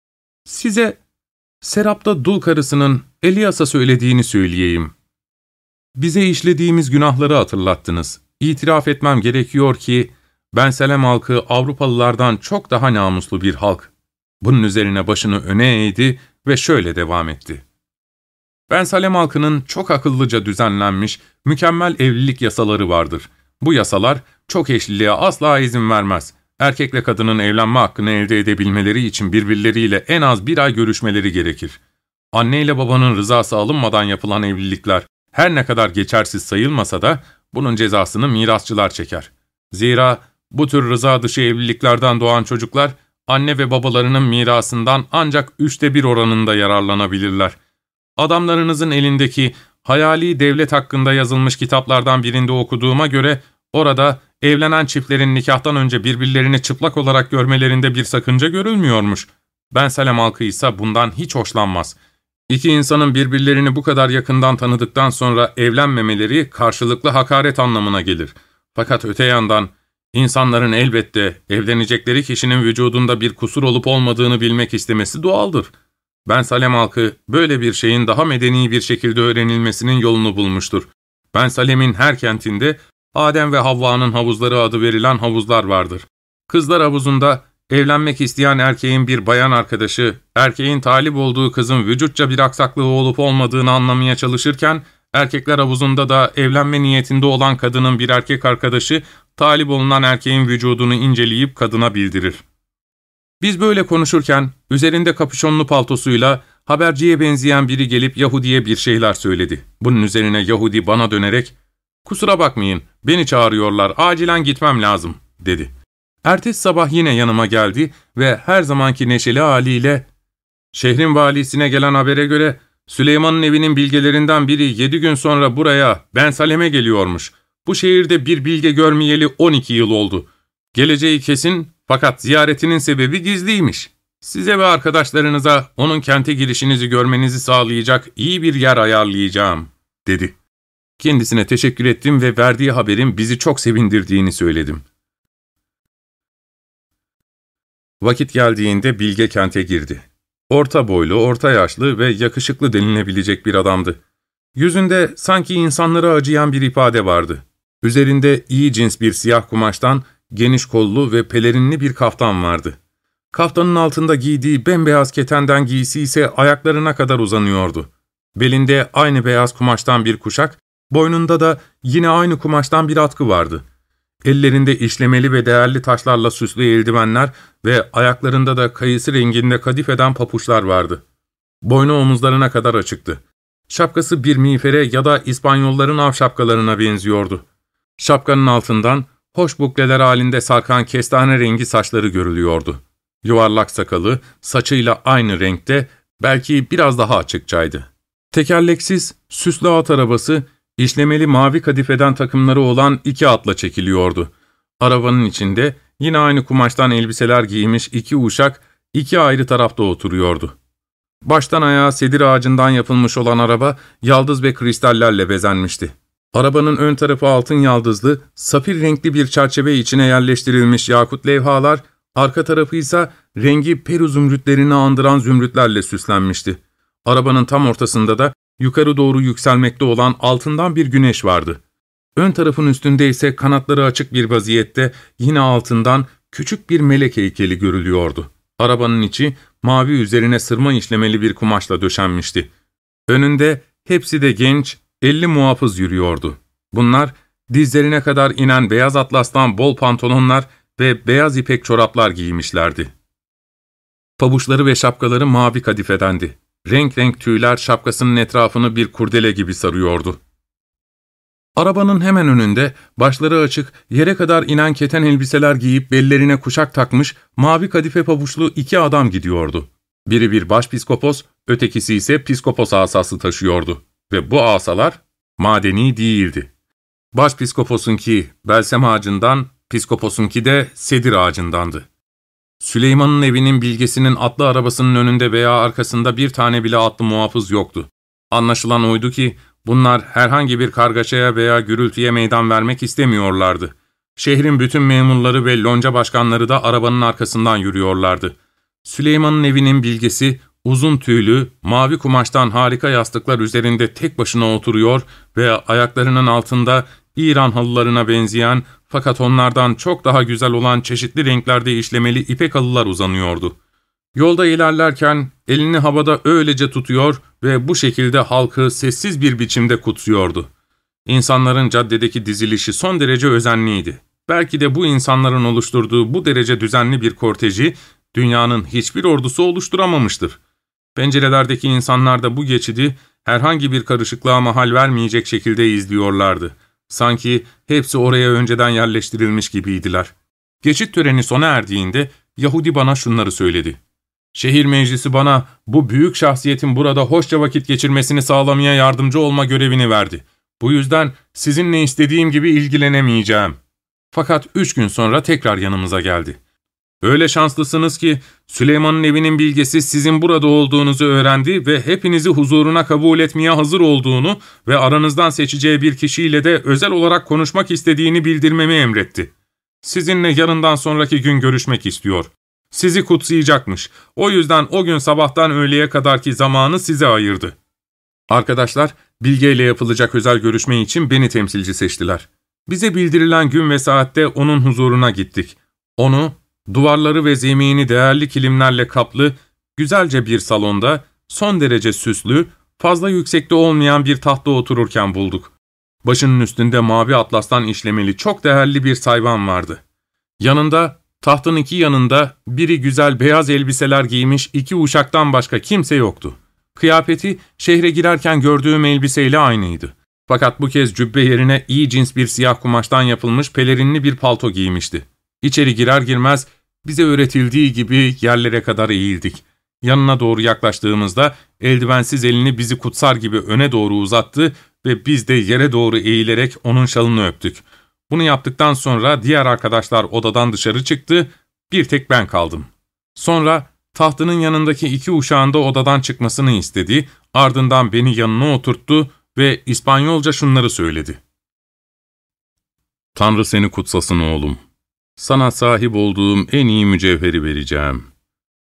Size Serap'ta dul karısının Elias'a söylediğini söyleyeyim. Bize işlediğimiz günahları hatırlattınız. İtiraf etmem gerekiyor ki Ben Salem halkı Avrupalılardan çok daha namuslu bir halk. Bunun üzerine başını öne eğdi ve şöyle devam etti. Ben Salem halkının çok akıllıca düzenlenmiş, mükemmel evlilik yasaları vardır. Bu yasalar çok eşliliğe asla izin vermez. Erkekle kadının evlenme hakkını elde edebilmeleri için birbirleriyle en az bir ay görüşmeleri gerekir. Anne ile babanın rızası alınmadan yapılan evlilikler her ne kadar geçersiz sayılmasa da bunun cezasını mirasçılar çeker. Zira bu tür rıza dışı evliliklerden doğan çocuklar anne ve babalarının mirasından ancak 1/3 oranında yararlanabilirler. Adamlarınızın elindeki hayali devlet hakkında yazılmış kitaplardan birinde okuduğuma göre orada evlenen çiftlerin nikahtan önce birbirlerini çıplak olarak görmelerinde bir sakınca görülmüyormuş. Ben Salem halkı ise bundan hiç hoşlanmaz. İki insanın birbirlerini bu kadar yakından tanıdıktan sonra evlenmemeleri karşılıklı hakaret anlamına gelir. Fakat öte yandan insanların elbette evlenecekleri kişinin vücudunda bir kusur olup olmadığını bilmek istemesi doğaldır. Ben Salem halkı böyle bir şeyin daha medeni bir şekilde öğrenilmesinin yolunu bulmuştur. Ben Salem'in her kentinde Adem ve Havva'nın havuzları adı verilen havuzlar vardır. Kızlar havuzunda evlenmek isteyen erkeğin bir bayan arkadaşı, erkeğin talip olduğu kızın vücutça bir aksaklığı olup olmadığını anlamaya çalışırken, erkekler havuzunda da evlenme niyetinde olan kadının bir erkek arkadaşı, talip olunan erkeğin vücudunu inceleyip kadına bildirir. Biz böyle konuşurken, üzerinde kapüşonlu paltosuyla haberciye benzeyen biri gelip Yahudi'ye bir şeyler söyledi. Bunun üzerine Yahudi bana dönerek, ''Kusura bakmayın, beni çağırıyorlar, acilen gitmem lazım.'' dedi. Ertesi sabah yine yanıma geldi ve her zamanki neşeli haliyle, ''Şehrin valisine gelen habere göre Süleyman'ın evinin bilgelerinden biri 7 gün sonra buraya, Ben Salem'e geliyormuş. Bu şehirde bir bilge görmeyeli 12 yıl oldu. Geleceği kesin fakat ziyaretinin sebebi gizliymiş. Size ve arkadaşlarınıza onun kente girişinizi görmenizi sağlayacak iyi bir yer ayarlayacağım.'' dedi. Kendisine teşekkür ettim ve verdiği haberin bizi çok sevindirdiğini söyledim. Vakit geldiğinde bilge kente girdi. Orta boylu, orta yaşlı ve yakışıklı denilebilecek bir adamdı. Yüzünde sanki insanlara acıyan bir ifade vardı. Üzerinde iyi cins bir siyah kumaştan geniş kollu ve pelerinli bir kaftan vardı. Kaftanın altında giydiği bembeyaz ketenden giysi ise ayaklarına kadar uzanıyordu. Belinde aynı beyaz kumaştan bir kuşak, boynunda da yine aynı kumaştan bir atkı vardı. Ellerinde işlemeli ve değerli taşlarla süslü eldivenler ve ayaklarında da kayısı renginde kadifeden papuçlar vardı. Boynu omuzlarına kadar açıktı. Şapkası bir miğfere ya da İspanyolların av şapkalarına benziyordu. Şapkanın altından hoş bukleler halinde sarkan kestane rengi saçları görülüyordu. Yuvarlak sakalı, saçıyla aynı renkte, belki biraz daha açıkçaydı. Tekerleksiz, süslü at arabası, işlemeli mavi kadifeden takımları olan 2 atla çekiliyordu. Arabanın içinde yine aynı kumaştan elbiseler giymiş 2 uşak 2 ayrı tarafta oturuyordu. Baştan ayağa sedir ağacından yapılmış olan araba, yaldız ve kristallerle bezenmişti. Arabanın ön tarafı altın yaldızlı, safir renkli bir çerçeve içine yerleştirilmiş yakut levhalar, arka tarafı ise rengi Peru zümrütlerini andıran zümrütlerle süslenmişti. Arabanın tam ortasında da yukarı doğru yükselmekte olan altından bir güneş vardı. Ön tarafın üstünde ise kanatları açık bir vaziyette yine altından küçük bir melek heykeli görülüyordu. Arabanın içi mavi üzerine sırma işlemeli bir kumaşla döşenmişti. Önünde hepsi de genç, 50 muhafız yürüyordu. Bunlar dizlerine kadar inen beyaz atlastan bol pantolonlar ve beyaz ipek çoraplar giymişlerdi. Pabuçları ve şapkaları mavi kadifedendi. Renk renk tüyler şapkasının etrafını bir kurdele gibi sarıyordu. Arabanın hemen önünde başları açık, yere kadar inen keten elbiseler giyip bellerine kuşak takmış mavi kadife pabuçlu 2 adam gidiyordu. Biri bir başpiskopos, ötekisi ise piskopos asası taşıyordu. Ve bu asalar madeni değildi. Başpiskoposunki belsem ağacından, piskoposunki de sedir ağacındandı. Süleyman'ın evinin bilgesinin atlı arabasının önünde veya arkasında bir tane bile atlı muhafız yoktu. Anlaşılan oydu ki bunlar herhangi bir kargaşaya veya gürültüye meydan vermek istemiyorlardı. Şehrin bütün memurları ve lonca başkanları da arabanın arkasından yürüyorlardı. Süleyman'ın evinin bilgesi uzun tüylü, mavi kumaştan harika yastıklar üzerinde tek başına oturuyor ve ayaklarının altında İran halılarına benzeyen fakat onlardan çok daha güzel olan çeşitli renklerde işlemeli ipek halılar uzanıyordu. Yolda ilerlerken elini havada öylece tutuyor ve bu şekilde halkı sessiz bir biçimde kutsuyordu. İnsanların caddedeki dizilişi son derece özenliydi. Belki de bu insanların oluşturduğu bu derece düzenli bir korteji dünyanın hiçbir ordusu oluşturamamıştır. Pencerelerdeki insanlar da bu geçidi herhangi bir karışıklığa mahal vermeyecek şekilde izliyorlardı. Sanki hepsi oraya önceden yerleştirilmiş gibiydiler. Geçit töreni sona erdiğinde Yahudi bana şunları söyledi. Şehir meclisi bana bu büyük şahsiyetin burada hoşça vakit geçirmesini sağlamaya yardımcı olma görevini verdi. Bu yüzden sizinle istediğim gibi ilgilenemeyeceğim. Fakat 3 gün sonra tekrar yanımıza geldi. Öyle şanslısınız ki Süleyman'ın evinin bilgesi sizin burada olduğunuzu öğrendi ve hepinizi huzuruna kabul etmeye hazır olduğunu ve aranızdan seçeceği bir kişiyle de özel olarak konuşmak istediğini bildirmemi emretti. Sizinle yarından sonraki gün görüşmek istiyor. Sizi kutsayacakmış. O yüzden o gün sabahtan öğleye kadarki zamanı size ayırdı. Arkadaşlar, Bilge ile yapılacak özel görüşme için beni temsilci seçtiler. Bize bildirilen gün ve saatte onun huzuruna gittik. Onu, duvarları ve zemini değerli kilimlerle kaplı, güzelce bir salonda, son derece süslü, fazla yüksekte olmayan bir tahtta otururken bulduk. Başının üstünde mavi atlastan işlemeli çok değerli bir sayvan vardı. Yanında, tahtın 2 yanında biri güzel beyaz elbiseler giymiş 2 uşaktan başka kimse yoktu. Kıyafeti şehre girerken gördüğüm elbiseyle aynıydı. Fakat bu kez cübbe yerine iyi cins bir siyah kumaştan yapılmış pelerinli bir palto giymişti. İçeri girer girmez bize öğretildiği gibi yerlere kadar eğildik. Yanına doğru yaklaştığımızda eldivensiz elini bizi kutsar gibi öne doğru uzattı ve biz de yere doğru eğilerek onun şalını öptük. Bunu yaptıktan sonra diğer arkadaşlar odadan dışarı çıktı, bir tek ben kaldım. Sonra tahtının yanındaki 2 uşağın da odadan çıkmasını istedi, ardından beni yanına oturttu ve İspanyolca şunları söyledi. Tanrı seni kutsasın oğlum. Sana sahip olduğum en iyi mücevheri vereceğim.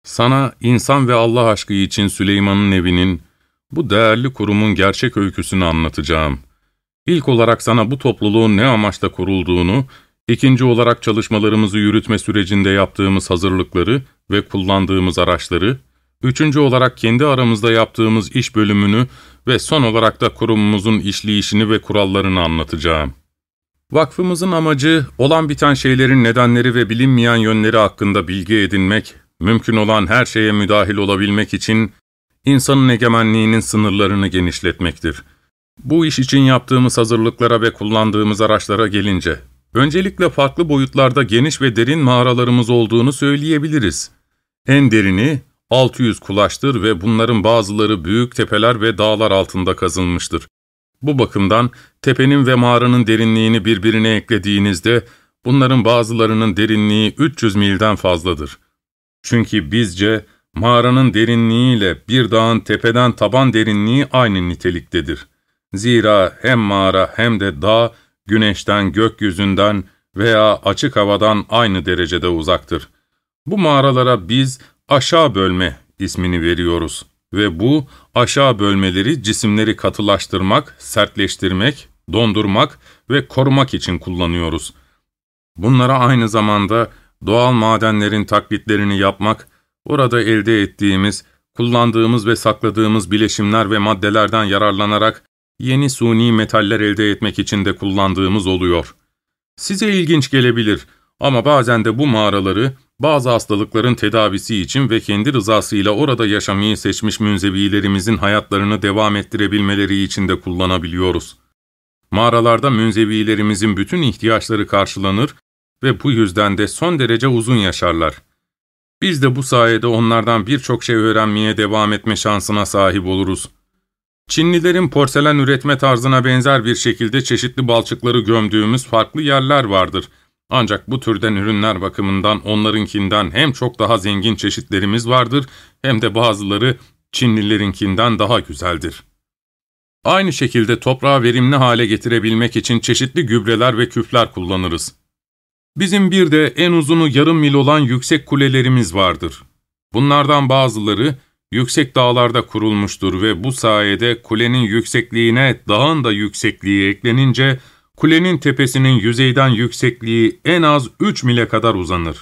Sana insan ve Allah aşkı için Süleyman'ın evinin, bu değerli kurumun gerçek öyküsünü anlatacağım. İlk olarak sana bu topluluğun ne amaçla kurulduğunu, ikinci olarak çalışmalarımızı yürütme sürecinde yaptığımız hazırlıkları ve kullandığımız araçları, üçüncü olarak kendi aramızda yaptığımız iş bölümünü ve son olarak da kurumumuzun işleyişini ve kurallarını anlatacağım. Vakfımızın amacı, olan biten şeylerin nedenleri ve bilinmeyen yönleri hakkında bilgi edinmek, mümkün olan her şeye müdahil olabilmek için insanın egemenliğinin sınırlarını genişletmektir. Bu iş için yaptığımız hazırlıklara ve kullandığımız araçlara gelince, öncelikle farklı boyutlarda geniş ve derin mağaralarımız olduğunu söyleyebiliriz. En derini 600 kulaçtır ve bunların bazıları büyük tepeler ve dağlar altında kazılmıştır. Bu bakımdan tepenin ve mağaranın derinliğini birbirine eklediğinizde bunların bazılarının derinliği 300 milden fazladır. Çünkü bizce mağaranın derinliğiyle bir dağın tepeden taban derinliği aynı niteliktedir. Zira hem mağara hem de dağ güneşten, gökyüzünden veya açık havadan aynı derecede uzaktır. Bu mağaralara biz aşağı bölme ismini veriyoruz ve bu aşağı bölmeleri cisimleri katılaştırmak, sertleştirmek, dondurmak ve korumak için kullanıyoruz. Bunlara aynı zamanda doğal madenlerin taklitlerini yapmak, orada elde ettiğimiz, kullandığımız ve sakladığımız bileşimler ve maddelerden yararlanarak yeni suni metaller elde etmek için de kullandığımız oluyor. Size ilginç gelebilir ama bazen de bu mağaraları bazı hastalıkların tedavisi için ve kendi rızasıyla orada yaşamayı seçmiş münzevilerimizin hayatlarını devam ettirebilmeleri için de kullanabiliyoruz. Mağaralarda münzevilerimizin bütün ihtiyaçları karşılanır ve bu yüzden de son derece uzun yaşarlar. Biz de bu sayede onlardan birçok şey öğrenmeye devam etme şansına sahip oluruz. Çinlilerin porselen üretme tarzına benzer bir şekilde çeşitli balçıkları gömdüğümüz farklı yerler vardır. Ancak bu türden ürünler bakımından onlarınkinden hem çok daha zengin çeşitlerimiz vardır hem de bazıları Çinlilerinkinden daha güzeldir. Aynı şekilde toprağı verimli hale getirebilmek için çeşitli gübreler ve küfler kullanırız. Bizim bir de en uzunu yarım mil olan yüksek kulelerimiz vardır. Bunlardan bazıları yüksek dağlarda kurulmuştur ve bu sayede kulenin yüksekliğine dağın da yüksekliği eklenince kulenin tepesinin yüzeyden yüksekliği en az 3 mile kadar uzanır.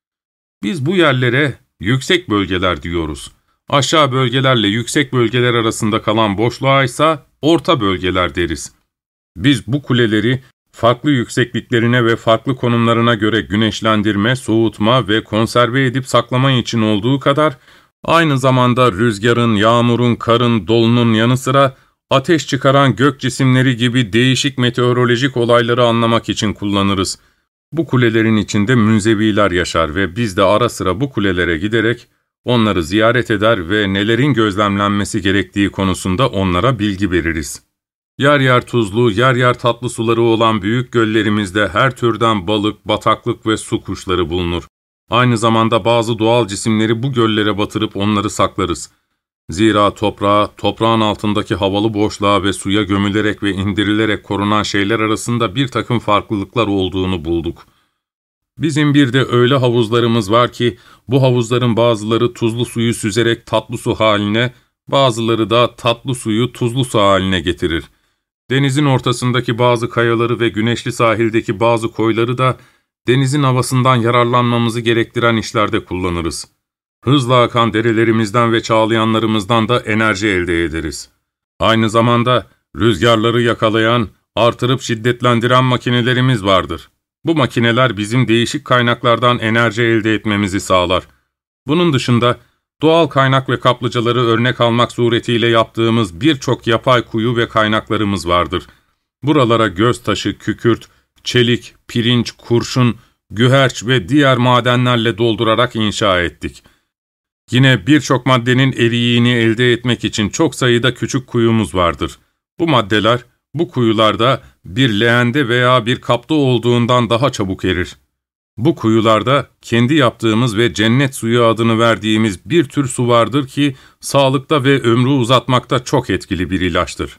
Biz bu yerlere yüksek bölgeler diyoruz. Aşağı bölgelerle yüksek bölgeler arasında kalan boşluğa ise orta bölgeler deriz. Biz bu kuleleri farklı yüksekliklerine ve farklı konumlarına göre güneşlendirme, soğutma ve konserve edip saklama için olduğu kadar, aynı zamanda rüzgarın, yağmurun, karın, dolunun yanı sıra ateş çıkaran gök cisimleri gibi değişik meteorolojik olayları anlamak için kullanırız. Bu kulelerin içinde münzeviler yaşar ve biz de ara sıra bu kulelere giderek onları ziyaret eder ve nelerin gözlemlenmesi gerektiği konusunda onlara bilgi veririz. Yer yer tuzlu, yer yer tatlı suları olan büyük göllerimizde her türden balık, bataklık ve su kuşları bulunur. Aynı zamanda bazı doğal cisimleri bu göllere batırıp onları saklarız. Zira toprağın altındaki havalı boşluğa ve suya gömülerek ve indirilerek korunan şeyler arasında bir takım farklılıklar olduğunu bulduk. Bizim bir de öyle havuzlarımız var ki, bu havuzların bazıları tuzlu suyu süzerek tatlı su haline, bazıları da tatlı suyu tuzlu su haline getirir. Denizin ortasındaki bazı kayaları ve güneşli sahildeki bazı koyları da denizin havasından yararlanmamızı gerektiren işlerde kullanırız. Hızla akan derelerimizden ve çağlayanlarımızdan da enerji elde ederiz. Aynı zamanda rüzgarları yakalayan, artırıp şiddetlendiren makinelerimiz vardır. Bu makineler bizim değişik kaynaklardan enerji elde etmemizi sağlar. Bunun dışında doğal kaynak ve kaplıcaları örnek almak suretiyle yaptığımız birçok yapay kuyu ve kaynaklarımız vardır. Buralara göztaşı, kükürt, çelik, pirinç, kurşun, güherç ve diğer madenlerle doldurarak inşa ettik. Yine birçok maddenin eriyiğini elde etmek için çok sayıda küçük kuyumuz vardır. Bu maddeler, bu kuyularda bir leğende veya bir kapta olduğundan daha çabuk erir. Bu kuyularda kendi yaptığımız ve cennet suyu adını verdiğimiz bir tür su vardır ki sağlıkta ve ömrü uzatmakta çok etkili bir ilaçtır.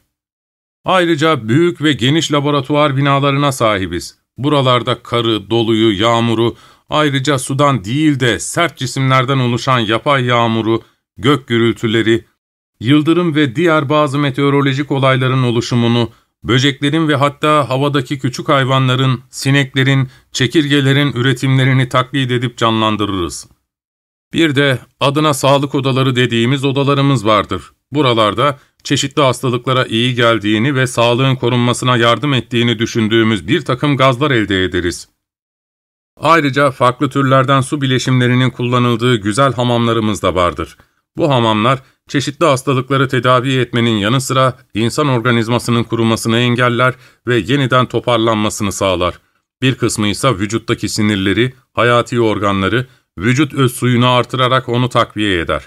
Ayrıca büyük ve geniş laboratuvar binalarına sahibiz. Buralarda karı, doluyu, yağmuru, Ayrıca sudan değil de sert cisimlerden oluşan yapay yağmuru, gök gürültüleri, yıldırım ve diğer bazı meteorolojik olayların oluşumunu, böceklerin ve hatta havadaki küçük hayvanların, sineklerin, çekirgelerin üretimlerini taklit edip canlandırırız. Bir de adına sağlık odaları dediğimiz odalarımız vardır. Buralarda çeşitli hastalıklara iyi geldiğini ve sağlığın korunmasına yardım ettiğini düşündüğümüz bir takım gazlar elde ederiz. Ayrıca farklı türlerden su bileşimlerinin kullanıldığı güzel hamamlarımız da vardır. Bu hamamlar çeşitli hastalıkları tedavi etmenin yanı sıra insan organizmasının kurumasını engeller ve yeniden toparlanmasını sağlar. Bir kısmı ise vücuttaki sinirleri, hayati organları, vücut öz suyunu artırarak onu takviye eder.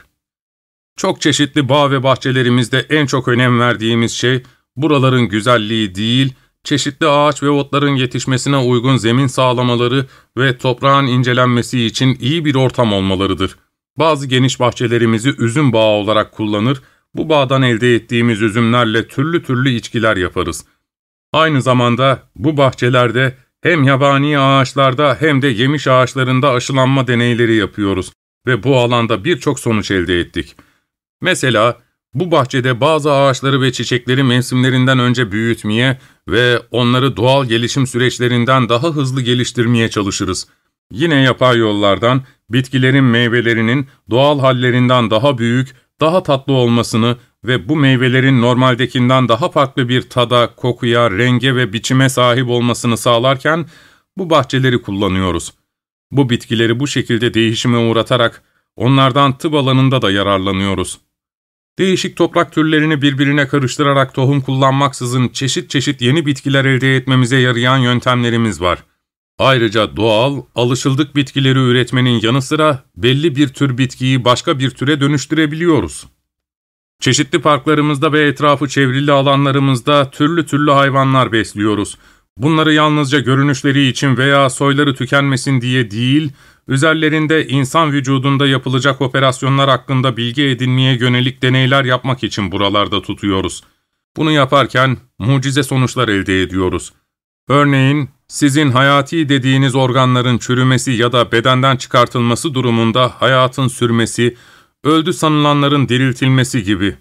Çok çeşitli bağ ve bahçelerimizde en çok önem verdiğimiz şey, buraların güzelliği değil, çeşitli ağaç ve otların yetişmesine uygun zemin sağlamaları ve toprağın incelenmesi için iyi bir ortam olmalarıdır. Bazı geniş bahçelerimizi üzüm bağı olarak kullanır, bu bağdan elde ettiğimiz üzümlerle türlü türlü içkiler yaparız. Aynı zamanda bu bahçelerde hem yabani ağaçlarda hem de yemiş ağaçlarında aşılanma deneyleri yapıyoruz ve bu alanda birçok sonuç elde ettik. Mesela bu bahçede bazı ağaçları ve çiçekleri mevsimlerinden önce büyütmeye ve onları doğal gelişim süreçlerinden daha hızlı geliştirmeye çalışırız. Yine yapay yollardan bitkilerin meyvelerinin doğal hallerinden daha büyük, daha tatlı olmasını ve bu meyvelerin normaldekinden daha farklı bir tada, kokuya, renge ve biçime sahip olmasını sağlarken bu bahçeleri kullanıyoruz. Bu bitkileri bu şekilde değişime uğratarak onlardan tıp alanında da yararlanıyoruz. Değişik toprak türlerini birbirine karıştırarak tohum kullanmaksızın çeşit çeşit yeni bitkiler elde etmemize yarayan yöntemlerimiz var. Ayrıca doğal, alışıldık bitkileri üretmenin yanı sıra belli bir tür bitkiyi başka bir türe dönüştürebiliyoruz. Çeşitli parklarımızda ve etrafı çevrili alanlarımızda türlü türlü hayvanlar besliyoruz. Bunları yalnızca görünüşleri için veya soyları tükenmesin diye değil, üzerlerinde insan vücudunda yapılacak operasyonlar hakkında bilgi edinmeye yönelik deneyler yapmak için buralarda tutuyoruz. Bunu yaparken mucize sonuçlar elde ediyoruz. Örneğin, sizin hayati dediğiniz organların çürümesi ya da bedenden çıkartılması durumunda hayatın sürmesi, öldü sanılanların diriltilmesi gibi.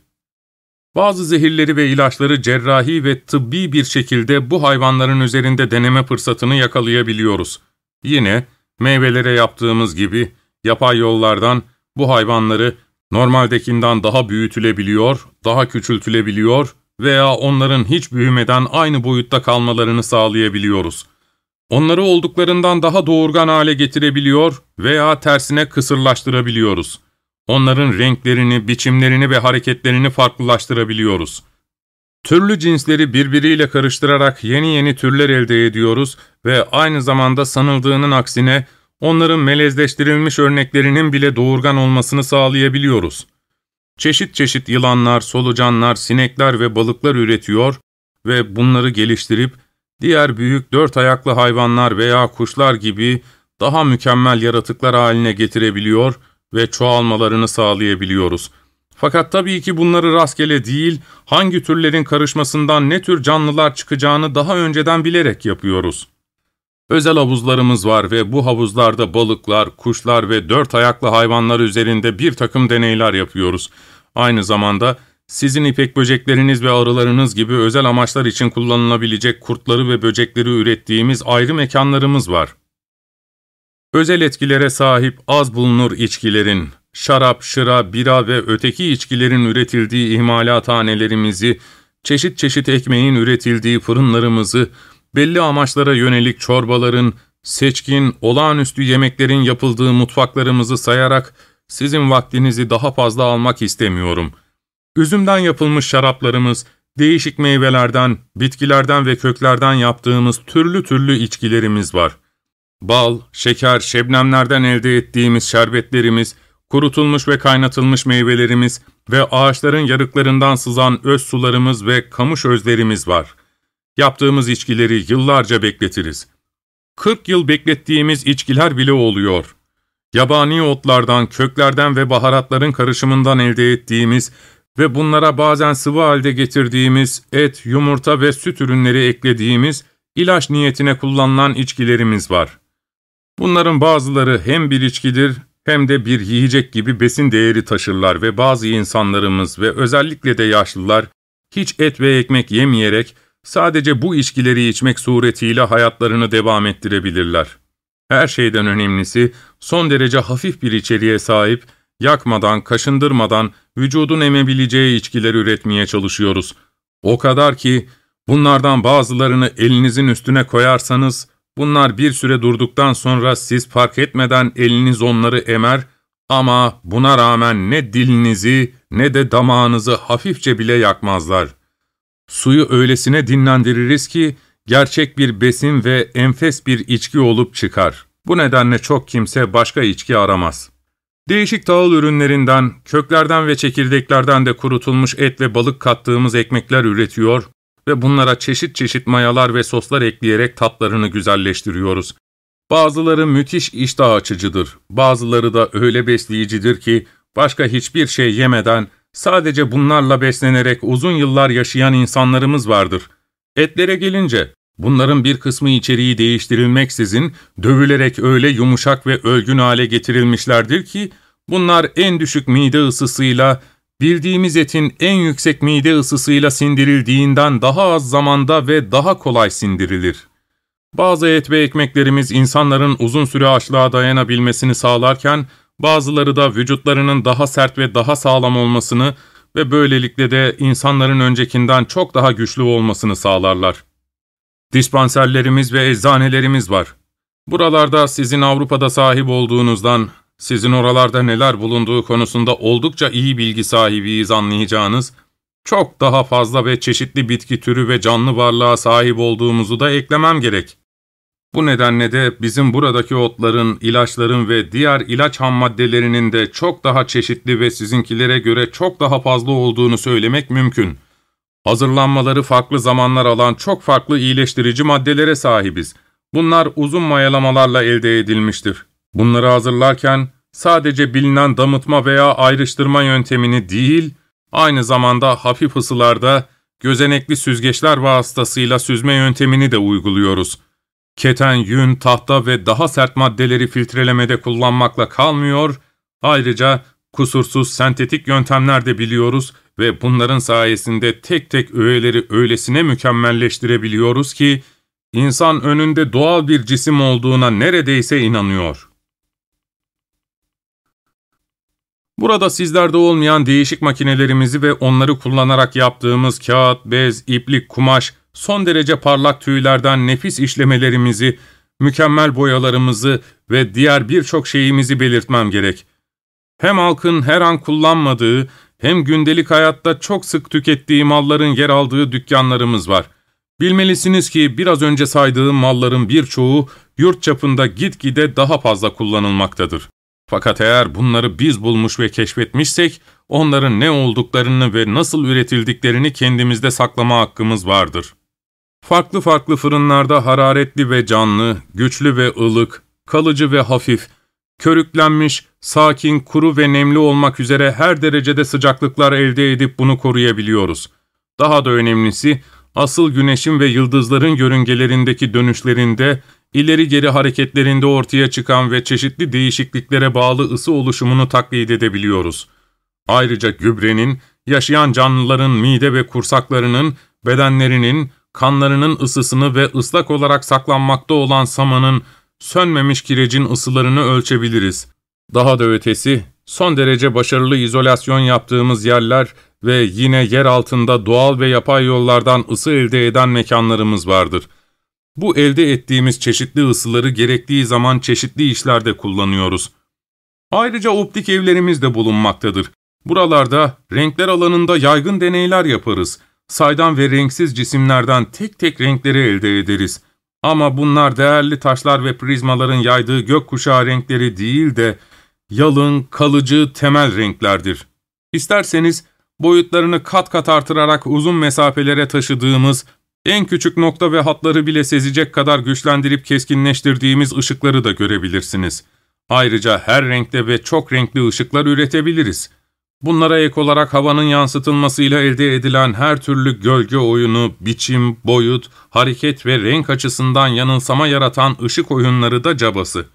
Bazı zehirleri ve ilaçları cerrahi ve tıbbi bir şekilde bu hayvanların üzerinde deneme fırsatını yakalayabiliyoruz. Yine, meyvelere yaptığımız gibi yapay yollardan bu hayvanları normaldekinden daha büyütülebiliyor, daha küçültülebiliyor veya onların hiç büyümeden aynı boyutta kalmalarını sağlayabiliyoruz. Onları olduklarından daha doğurgan hale getirebiliyor veya tersine kısırlaştırabiliyoruz. Onların renklerini, biçimlerini ve hareketlerini farklılaştırabiliyoruz. Türlü cinsleri birbiriyle karıştırarak yeni türler elde ediyoruz ve aynı zamanda sanıldığının aksine onların melezleştirilmiş örneklerinin bile doğurgan olmasını sağlayabiliyoruz. Çeşit çeşit yılanlar, solucanlar, sinekler ve balıklar üretiyor ve bunları geliştirip diğer büyük dört ayaklı hayvanlar veya kuşlar gibi daha mükemmel yaratıklar haline getirebiliyor ve çoğalmalarını sağlayabiliyoruz. Fakat tabii ki bunları rastgele değil, hangi türlerin karışmasından ne tür canlılar çıkacağını daha önceden bilerek yapıyoruz. Özel havuzlarımız var ve bu havuzlarda balıklar, kuşlar ve dört ayaklı hayvanlar üzerinde bir takım deneyler yapıyoruz. Aynı zamanda sizin ipek böcekleriniz ve arılarınız gibi özel amaçlar için kullanılabilecek kurtları ve böcekleri ürettiğimiz ayrı mekanlarımız var. Özel etkilere sahip az bulunur içkilerin, şarap, şıra, bira ve öteki içkilerin üretildiği imalathanelerimizi, çeşit çeşit ekmeğin üretildiği fırınlarımızı, belli amaçlara yönelik çorbaların, seçkin, olağanüstü yemeklerin yapıldığı mutfaklarımızı sayarak sizin vaktinizi daha fazla almak istemiyorum. Üzümden yapılmış şaraplarımız, değişik meyvelerden, bitkilerden ve köklerden yaptığımız türlü türlü içkilerimiz var. Bal, şeker, şebnemlerden elde ettiğimiz şerbetlerimiz, kurutulmuş ve kaynatılmış meyvelerimiz ve ağaçların yarıklarından sızan öz sularımız ve kamış özlerimiz var. Yaptığımız içkileri yıllarca bekletiriz. 40 yıl beklettiğimiz içkiler bile oluyor. Yabani otlardan, köklerden ve baharatların karışımından elde ettiğimiz ve bunlara bazen sıvı halde getirdiğimiz et, yumurta ve süt ürünleri eklediğimiz ilaç niyetine kullanılan içkilerimiz var. Bunların bazıları hem bir içkidir hem de bir yiyecek gibi besin değeri taşırlar ve bazı insanlarımız ve özellikle de yaşlılar hiç et ve ekmek yemeyerek sadece bu içkileri içmek suretiyle hayatlarını devam ettirebilirler. Her şeyden önemlisi son derece hafif bir içeriğe sahip, yakmadan, kaşındırmadan vücudun emebileceği içkiler üretmeye çalışıyoruz. O kadar ki bunlardan bazılarını elinizin üstüne koyarsanız, bunlar bir süre durduktan sonra siz fark etmeden eliniz onları emer ama buna rağmen ne dilinizi ne de damağınızı hafifçe bile yakmazlar. Suyu öylesine dinlendiririz ki gerçek bir besin ve enfes bir içki olup çıkar. Bu nedenle çok kimse başka içki aramaz. Değişik tahıl ürünlerinden, köklerden ve çekirdeklerden de kurutulmuş et ve balık kattığımız ekmekler üretiyor ve bunlara çeşit çeşit mayalar ve soslar ekleyerek tatlarını güzelleştiriyoruz. Bazıları müthiş iştah açıcıdır, bazıları da öyle besleyicidir ki başka hiçbir şey yemeden sadece bunlarla beslenerek uzun yıllar yaşayan insanlarımız vardır. Etlere gelince, bunların bir kısmı içeriği değiştirilmeksizin dövülerek öyle yumuşak ve ölgün hale getirilmişlerdir ki, bunlar en düşük mide ısısıyla, bildiğimiz etin en yüksek mide ısısıyla sindirildiğinden daha az zamanda ve daha kolay sindirilir. Bazı et ve ekmeklerimiz insanların uzun süre açlığa dayanabilmesini sağlarken, bazıları da vücutlarının daha sert ve daha sağlam olmasını ve böylelikle de insanların öncekinden çok daha güçlü olmasını sağlarlar. Dispanserlerimiz ve eczanelerimiz var. Buralarda sizin Avrupa'da sahip olduğunuzdan, sizin oralarda neler bulunduğu konusunda oldukça iyi bilgi sahibiyiz anlayacağınız, çok daha fazla ve çeşitli bitki türü ve canlı varlığa sahip olduğumuzu da eklemem gerek. Bu nedenle de bizim buradaki otların, ilaçların ve diğer ilaç hammaddelerinin de çok daha çeşitli ve sizinkilere göre çok daha fazla olduğunu söylemek mümkün. Hazırlanmaları farklı zamanlar alan çok farklı iyileştirici maddelere sahibiz. Bunlar uzun mayalamalarla elde edilmiştir. Bunları hazırlarken sadece bilinen damıtma veya ayrıştırma yöntemini değil, aynı zamanda hafif ısılarda gözenekli süzgeçler vasıtasıyla süzme yöntemini de uyguluyoruz. Keten, yün, tahta ve daha sert maddeleri filtrelemede kullanmakla kalmıyor, ayrıca kusursuz sentetik yöntemler de biliyoruz ve bunların sayesinde tek tek öğeleri öylesine mükemmelleştirebiliyoruz ki, insan önünde doğal bir cisim olduğuna neredeyse inanıyor. Burada sizlerde olmayan değişik makinelerimizi ve onları kullanarak yaptığımız kağıt, bez, iplik, kumaş, son derece parlak tüylerden nefis işlemelerimizi, mükemmel boyalarımızı ve diğer birçok şeyimizi belirtmem gerek. Hem halkın her an kullanmadığı, hem gündelik hayatta çok sık tükettiği malların yer aldığı dükkanlarımız var. Bilmelisiniz ki biraz önce saydığım malların birçoğu yurt çapında gitgide daha fazla kullanılmaktadır. Fakat eğer bunları biz bulmuş ve keşfetmişsek, onların ne olduklarını ve nasıl üretildiklerini kendimizde saklama hakkımız vardır. Farklı farklı fırınlarda hararetli ve canlı, güçlü ve ılık, kalıcı ve hafif, körüklenmiş, sakin, kuru ve nemli olmak üzere her derecede sıcaklıklar elde edip bunu koruyabiliyoruz. Daha da önemlisi, asıl güneşin ve yıldızların yörüngelerindeki dönüşlerinde, ileri geri hareketlerinde ortaya çıkan ve çeşitli değişikliklere bağlı ısı oluşumunu taklit edebiliyoruz. Ayrıca gübrenin, yaşayan canlıların mide ve kursaklarının, bedenlerinin, kanlarının ısısını ve ıslak olarak saklanmakta olan samanın, sönmemiş kirecin ısılarını ölçebiliriz. Daha da ötesi, son derece başarılı izolasyon yaptığımız yerler ve yine yer altında doğal ve yapay yollardan ısı elde eden mekanlarımız vardır. Bu elde ettiğimiz çeşitli ısıları gerektiği zaman çeşitli işlerde kullanıyoruz. Ayrıca optik evlerimiz de bulunmaktadır. Buralarda renkler alanında yaygın deneyler yaparız. Saydam ve renksiz cisimlerden tek tek renkleri elde ederiz. Ama bunlar değerli taşlar ve prizmaların yaydığı gökkuşağı renkleri değil de yalın, kalıcı, temel renklerdir. İsterseniz boyutlarını kat kat artırarak uzun mesafelere taşıdığımız, en küçük nokta ve hatları bile sezecek kadar güçlendirip keskinleştirdiğimiz ışıkları da görebilirsiniz. Ayrıca her renkte ve çok renkli ışıklar üretebiliriz. Bunlara ek olarak havanın yansıtılmasıyla elde edilen her türlü gölge oyunu, biçim, boyut, hareket ve renk açısından yanılsama yaratan ışık oyunları da cabası.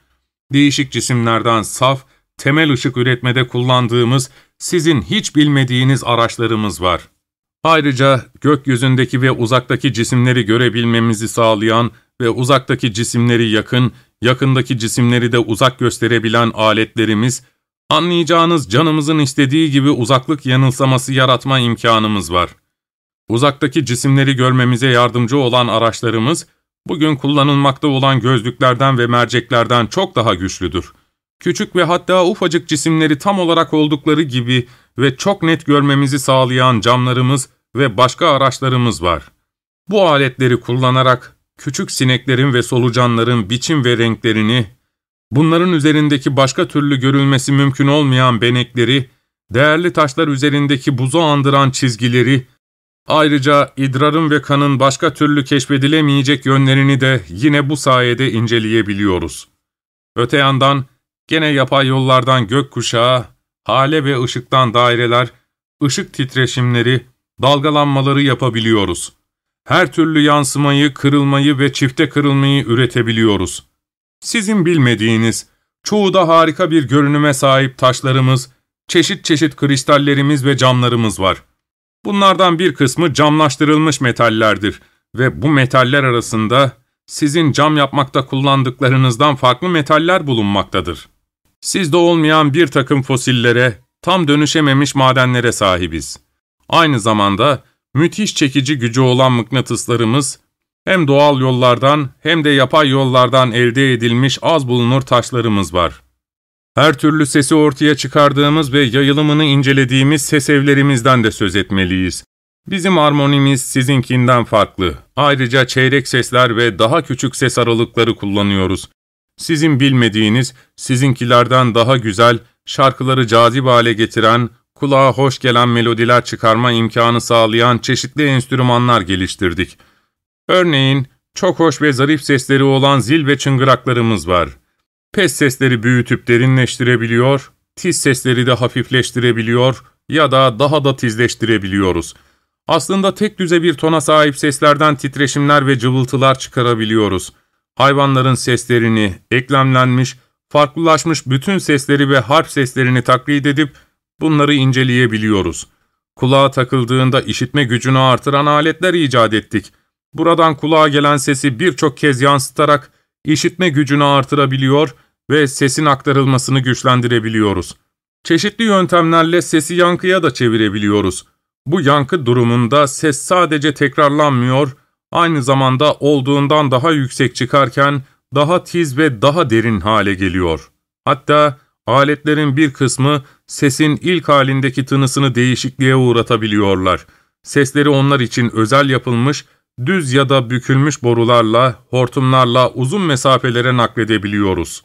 Değişik cisimlerden saf, temel ışık üretmede kullandığımız, sizin hiç bilmediğiniz araçlarımız var. Ayrıca gökyüzündeki ve uzaktaki cisimleri görebilmemizi sağlayan ve uzaktaki cisimleri yakın, yakındaki cisimleri de uzak gösterebilen aletlerimiz, anlayacağınız canımızın istediği gibi uzaklık yanılsaması yaratma imkanımız var. Uzaktaki cisimleri görmemize yardımcı olan araçlarımız, bugün kullanılmakta olan gözlüklerden ve merceklerden çok daha güçlüdür. Küçük ve hatta ufacık cisimleri tam olarak oldukları gibi ve çok net görmemizi sağlayan camlarımız ve başka araçlarımız var. Bu aletleri kullanarak küçük sineklerin ve solucanların biçim ve renklerini, bunların üzerindeki başka türlü görülmesi mümkün olmayan benekleri, değerli taşlar üzerindeki buzu andıran çizgileri, ayrıca idrarın ve kanın başka türlü keşfedilemeyecek yönlerini de yine bu sayede inceleyebiliyoruz. Öte yandan, gene yapay yollardan gökkuşağı, hale ve ışıktan daireler, ışık titreşimleri, dalgalanmaları yapabiliyoruz. Her türlü yansımayı, kırılmayı ve çifte kırılmayı üretebiliyoruz. Sizin bilmediğiniz, çoğu da harika bir görünüme sahip taşlarımız, çeşit çeşit kristallerimiz ve camlarımız var. Bunlardan bir kısmı camlaştırılmış metallerdir ve bu metaller arasında sizin cam yapmakta kullandıklarınızdan farklı metaller bulunmaktadır. Sizde olmayan bir takım fosillere, tam dönüşememiş madenlere sahibiz. Aynı zamanda müthiş çekici gücü olan mıknatıslarımız, hem doğal yollardan hem de yapay yollardan elde edilmiş az bulunur taşlarımız var. Her türlü sesi ortaya çıkardığımız ve yayılımını incelediğimiz ses evlerimizden de söz etmeliyiz. Bizim armonimiz sizinkinden farklı. Ayrıca çeyrek sesler ve daha küçük ses aralıkları kullanıyoruz. Sizin bilmediğiniz, sizinkilerden daha güzel, şarkıları cazip hale getiren, kulağa hoş gelen melodiler çıkarma imkanı sağlayan çeşitli enstrümanlar geliştirdik. Örneğin, çok hoş ve zarif sesleri olan zil ve çıngıraklarımız var. Pes sesleri büyütüp derinleştirebiliyor, tiz sesleri de hafifleştirebiliyor ya da daha da tizleştirebiliyoruz. Aslında tek düze bir tona sahip seslerden titreşimler ve cıvıltılar çıkarabiliyoruz. Hayvanların seslerini, eklemlenmiş, farklılaşmış bütün sesleri ve harf seslerini taklit edip bunları inceleyebiliyoruz. Kulağa takıldığında işitme gücünü artıran aletler icat ettik. Buradan kulağa gelen sesi birçok kez yansıtarak işitme gücünü artırabiliyor ve sesin aktarılmasını güçlendirebiliyoruz. Çeşitli yöntemlerle sesi yankıya da çevirebiliyoruz. Bu yankı durumunda ses sadece tekrarlanmıyor, aynı zamanda olduğundan daha yüksek çıkarken daha tiz ve daha derin hale geliyor. Hatta aletlerin bir kısmı sesin ilk halindeki tınısını değişikliğe uğratabiliyorlar. Sesleri onlar için özel yapılmış, düz ya da bükülmüş borularla, hortumlarla uzun mesafelere nakledebiliyoruz.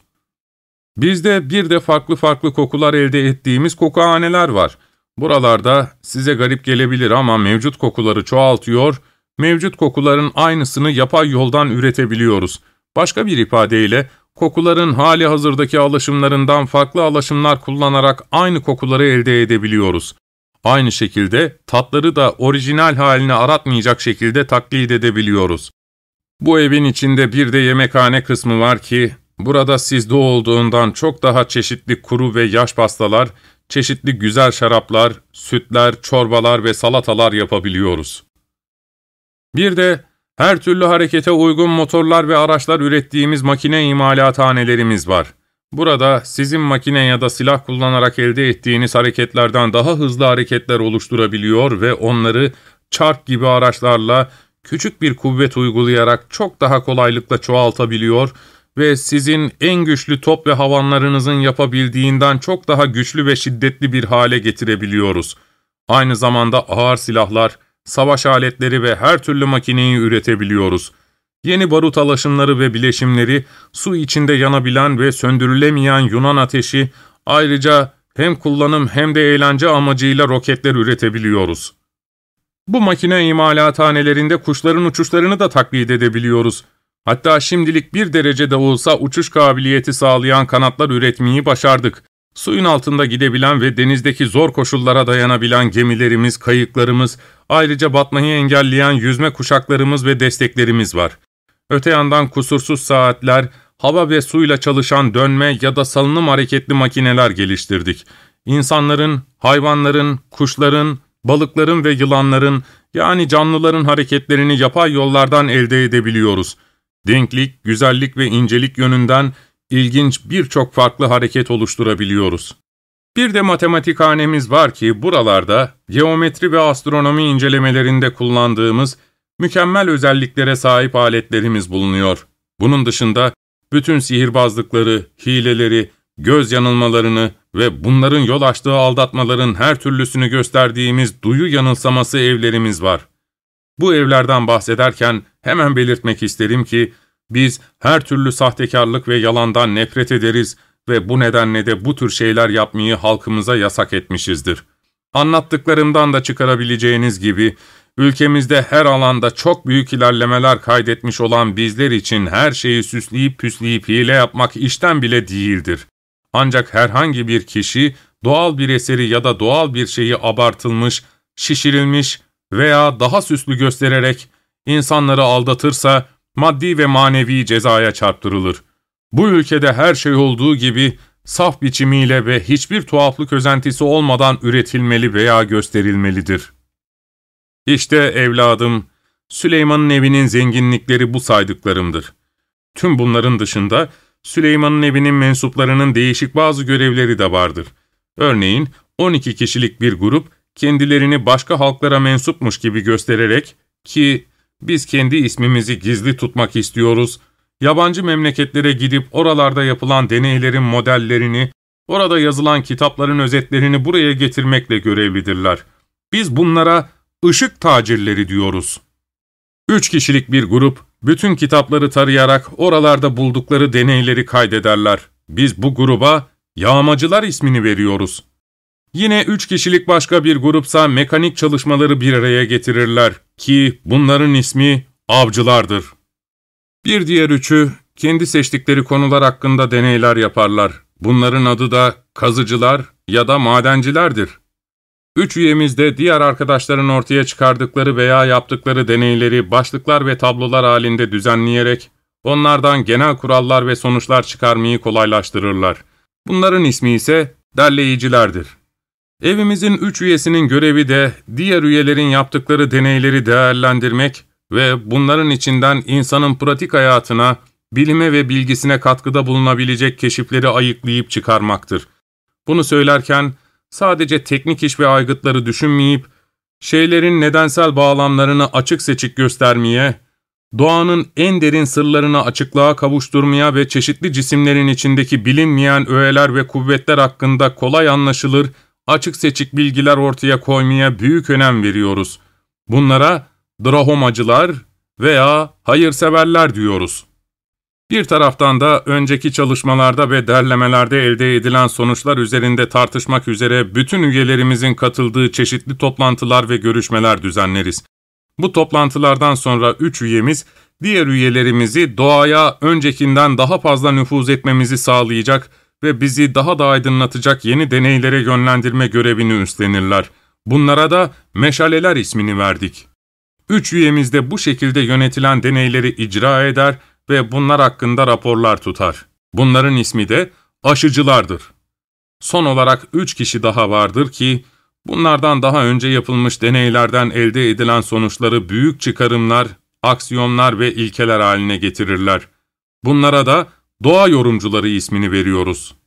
Bizde bir de farklı farklı kokular elde ettiğimiz kokuhaneler var. Buralarda size garip gelebilir ama mevcut kokuları çoğaltıyor, mevcut kokuların aynısını yapay yoldan üretebiliyoruz. Başka bir ifadeyle, kokuların hali hazırdaki alaşımlarından farklı alaşımlar kullanarak aynı kokuları elde edebiliyoruz. Aynı şekilde tatları da orijinal halini aratmayacak şekilde taklit edebiliyoruz. Bu evin içinde bir de yemekhane kısmı var ki, burada sizde olduğundan çok daha çeşitli kuru ve yaş pastalar, çeşitli güzel şaraplar, sütler, çorbalar ve salatalar yapabiliyoruz. Bir de her türlü harekete uygun motorlar ve araçlar ürettiğimiz makine imalathanelerimiz var. Burada sizin makine ya da silah kullanarak elde ettiğiniz hareketlerden daha hızlı hareketler oluşturabiliyor ve onları çark gibi araçlarla küçük bir kuvvet uygulayarak çok daha kolaylıkla çoğaltabiliyor ve sizin en güçlü top ve havanlarınızın yapabildiğinden çok daha güçlü ve şiddetli bir hale getirebiliyoruz. Aynı zamanda ağır silahlar, savaş aletleri ve her türlü makineyi üretebiliyoruz. Yeni barut alaşımları ve bileşimleri, su içinde yanabilen ve söndürülemeyen Yunan ateşi, ayrıca hem kullanım hem de eğlence amacıyla roketler üretebiliyoruz. Bu makine imalathanelerinde kuşların uçuşlarını da taklit edebiliyoruz. Hatta şimdilik bir derece de olsa uçuş kabiliyeti sağlayan kanatlar üretmeyi başardık. Suyun altında gidebilen ve denizdeki zor koşullara dayanabilen gemilerimiz, kayıklarımız, ayrıca batmayı engelleyen yüzme kuşaklarımız ve desteklerimiz var. Öte yandan kusursuz saatler, hava ve suyla çalışan dönme ya da salınım hareketli makineler geliştirdik. İnsanların, hayvanların, kuşların, balıkların ve yılanların, yani canlıların hareketlerini yapay yollardan elde edebiliyoruz. Denklik, güzellik ve incelik yönünden ilginç birçok farklı hareket oluşturabiliyoruz. Bir de matematikhanemiz var ki buralarda geometri ve astronomi incelemelerinde kullandığımız mükemmel özelliklere sahip aletlerimiz bulunuyor. Bunun dışında bütün sihirbazlıkları, hileleri, göz yanılmalarını ve bunların yol açtığı aldatmaların her türlüsünü gösterdiğimiz duyu yanılsaması evlerimiz var. Bu evlerden bahsederken hemen belirtmek isterim ki biz her türlü sahtekarlık ve yalandan nefret ederiz ve bu nedenle de bu tür şeyler yapmayı halkımıza yasak etmişizdir. Anlattıklarımdan da çıkarabileceğiniz gibi, ülkemizde her alanda çok büyük ilerlemeler kaydetmiş olan bizler için her şeyi süsleyip püsleyip hile yapmak işten bile değildir. Ancak herhangi bir kişi doğal bir eseri ya da doğal bir şeyi abartılmış, şişirilmiş veya daha süslü göstererek insanları aldatırsa maddi ve manevi cezaya çarptırılır. Bu ülkede her şey olduğu gibi saf biçimiyle ve hiçbir tuhaflık özentisi olmadan üretilmeli veya gösterilmelidir. İşte evladım, Süleyman'ın evinin zenginlikleri bu saydıklarımdır. Tüm bunların dışında Süleyman'ın evinin mensuplarının değişik bazı görevleri de vardır. Örneğin 12 kişilik bir grup kendilerini başka halklara mensupmuş gibi göstererek ki biz kendi ismimizi gizli tutmak istiyoruz, yabancı memleketlere gidip oralarda yapılan deneylerin modellerini, orada yazılan kitapların özetlerini buraya getirmekle görevlidirler. Biz bunlara ışık tacirleri diyoruz. 3 kişilik bir grup, bütün kitapları tarayarak oralarda buldukları deneyleri kaydederler. Biz bu gruba yağmacılar ismini veriyoruz. Yine 3 kişilik başka bir grupsa mekanik çalışmaları bir araya getirirler ki bunların ismi avcılardır. Bir diğer üçü, kendi seçtikleri konular hakkında deneyler yaparlar. Bunların adı da kazıcılar ya da madencilerdir. 3 üyemiz de diğer arkadaşların ortaya çıkardıkları veya yaptıkları deneyleri başlıklar ve tablolar halinde düzenleyerek onlardan genel kurallar ve sonuçlar çıkarmayı kolaylaştırırlar. Bunların ismi ise derleyicilerdir. Evimizin 3 üyesinin görevi de diğer üyelerin yaptıkları deneyleri değerlendirmek ve bunların içinden insanın pratik hayatına, bilime ve bilgisine katkıda bulunabilecek keşifleri ayıklayıp çıkarmaktır. Bunu söylerken sadece teknik iş ve aygıtları düşünmeyip, şeylerin nedensel bağlamlarını açık seçik göstermeye, doğanın en derin sırlarını açıklığa kavuşturmaya ve çeşitli cisimlerin içindeki bilinmeyen öğeler ve kuvvetler hakkında kolay anlaşılır, açık seçik bilgiler ortaya koymaya büyük önem veriyoruz. Bunlara drahomacılar veya hayırseverler diyoruz. Bir taraftan da önceki çalışmalarda ve derlemelerde elde edilen sonuçlar üzerinde tartışmak üzere bütün üyelerimizin katıldığı çeşitli toplantılar ve görüşmeler düzenleriz. Bu toplantılardan sonra 3 üyemiz, diğer üyelerimizi doğaya öncekinden daha fazla nüfuz etmemizi sağlayacak ve bizi daha da aydınlatacak yeni deneylere yönlendirme görevini üstlenirler. Bunlara da meşaleler ismini verdik. 3 üyemiz de bu şekilde yönetilen deneyleri icra eder ve bunlar hakkında raporlar tutar. Bunların ismi de aşıcılardır. Son olarak 3 kişi daha vardır ki, bunlardan daha önce yapılmış deneylerden elde edilen sonuçları büyük çıkarımlar, aksiyonlar ve ilkeler haline getirirler. Bunlara da doğa yorumcuları ismini veriyoruz.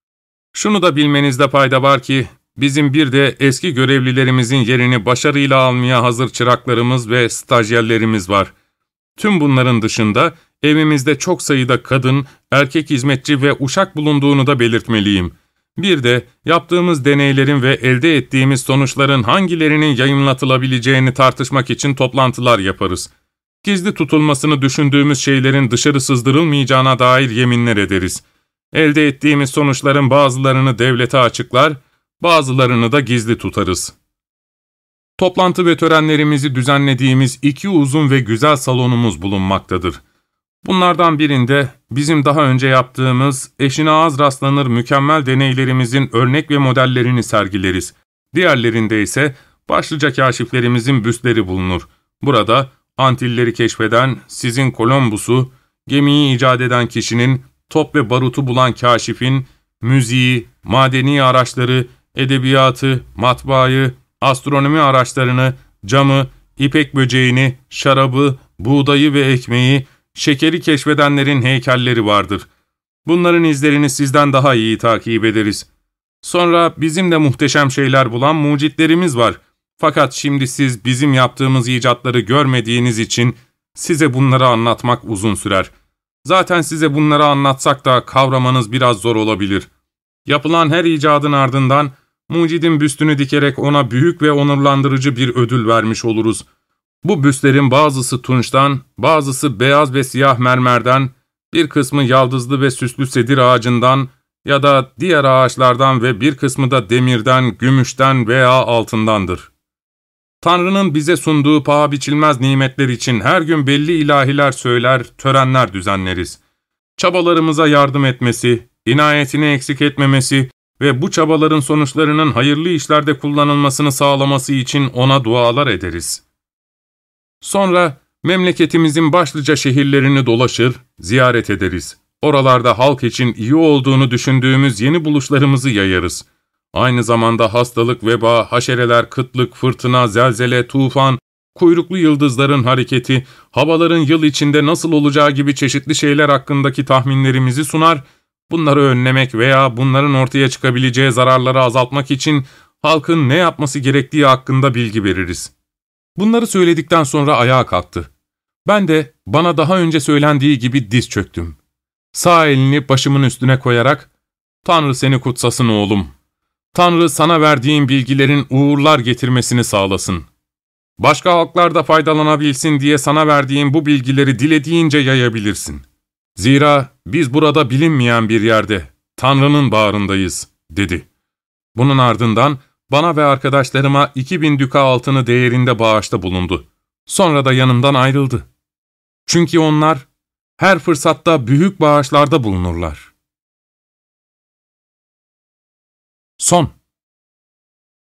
Şunu da bilmenizde fayda var ki, bizim bir de eski görevlilerimizin yerini başarıyla almaya hazır çıraklarımız ve stajyerlerimiz var. Tüm bunların dışında evimizde çok sayıda kadın, erkek hizmetçi ve uşak bulunduğunu da belirtmeliyim. Bir de yaptığımız deneylerin ve elde ettiğimiz sonuçların hangilerinin yayımlatılabileceğini tartışmak için toplantılar yaparız. Gizli tutulmasını düşündüğümüz şeylerin dışarı sızdırılmayacağına dair yeminler ederiz. Elde ettiğimiz sonuçların bazılarını devlete açıklar, bazılarını da gizli tutarız. Toplantı ve törenlerimizi düzenlediğimiz 2 uzun ve güzel salonumuz bulunmaktadır. Bunlardan birinde bizim daha önce yaptığımız, eşine az rastlanır mükemmel deneylerimizin örnek ve modellerini sergileriz. Diğerlerinde ise başlıca kaşiflerimizin büstleri bulunur. Burada Antilleri keşfeden, sizin Columbus'u, gemiyi icat eden kişinin, top ve barutu bulan kâşifin, müziği, madeni araçları, edebiyatı, matbaayı, astronomi araçlarını, camı, ipek böceğini, şarabı, buğdayı ve ekmeği, şekeri keşfedenlerin heykelleri vardır. Bunların izlerini sizden daha iyi takip ederiz. Sonra bizim de muhteşem şeyler bulan mucitlerimiz var. Fakat şimdi siz bizim yaptığımız icatları görmediğiniz için size bunları anlatmak uzun sürer. Zaten size bunları anlatsak da kavramanız biraz zor olabilir. Yapılan her icadın ardından mucidin büstünü dikerek ona büyük ve onurlandırıcı bir ödül vermiş oluruz. Bu büstlerin bazısı tunçtan, bazısı beyaz ve siyah mermerden, bir kısmı yaldızlı ve süslü sedir ağacından ya da diğer ağaçlardan ve bir kısmı da demirden, gümüşten veya altındandır. Tanrı'nın bize sunduğu paha biçilmez nimetler için her gün belli ilahiler söyler, törenler düzenleriz. Çabalarımıza yardım etmesi, inayetini eksik etmemesi ve bu çabaların sonuçlarının hayırlı işlerde kullanılmasını sağlaması için ona dualar ederiz. Sonra memleketimizin başlıca şehirlerini dolaşır, ziyaret ederiz. Oralarda halk için iyi olduğunu düşündüğümüz yeni buluşlarımızı yayarız. Aynı zamanda hastalık, veba, haşereler, kıtlık, fırtına, zelzele, tufan, kuyruklu yıldızların hareketi, havaların yıl içinde nasıl olacağı gibi çeşitli şeyler hakkındaki tahminlerimizi sunar, bunları önlemek veya bunların ortaya çıkabileceği zararları azaltmak için halkın ne yapması gerektiği hakkında bilgi veririz. Bunları söyledikten sonra ayağa kalktı. Ben de bana daha önce söylendiği gibi diz çöktüm. Sağ elini başımın üstüne koyarak, ''Tanrı seni kutsasın oğlum. Tanrı sana verdiğin bilgilerin uğurlar getirmesini sağlasın. Başka halklar da faydalanabilsin diye sana verdiğim bu bilgileri dilediğince yayabilirsin. Zira biz burada bilinmeyen bir yerde, Tanrı'nın bağrındayız.'' dedi. Bunun ardından bana ve arkadaşlarıma 2000 düka altını değerinde bağışta bulundu. Sonra da yanımdan ayrıldı. Çünkü onlar her fırsatta büyük bağışlarda bulunurlar. Son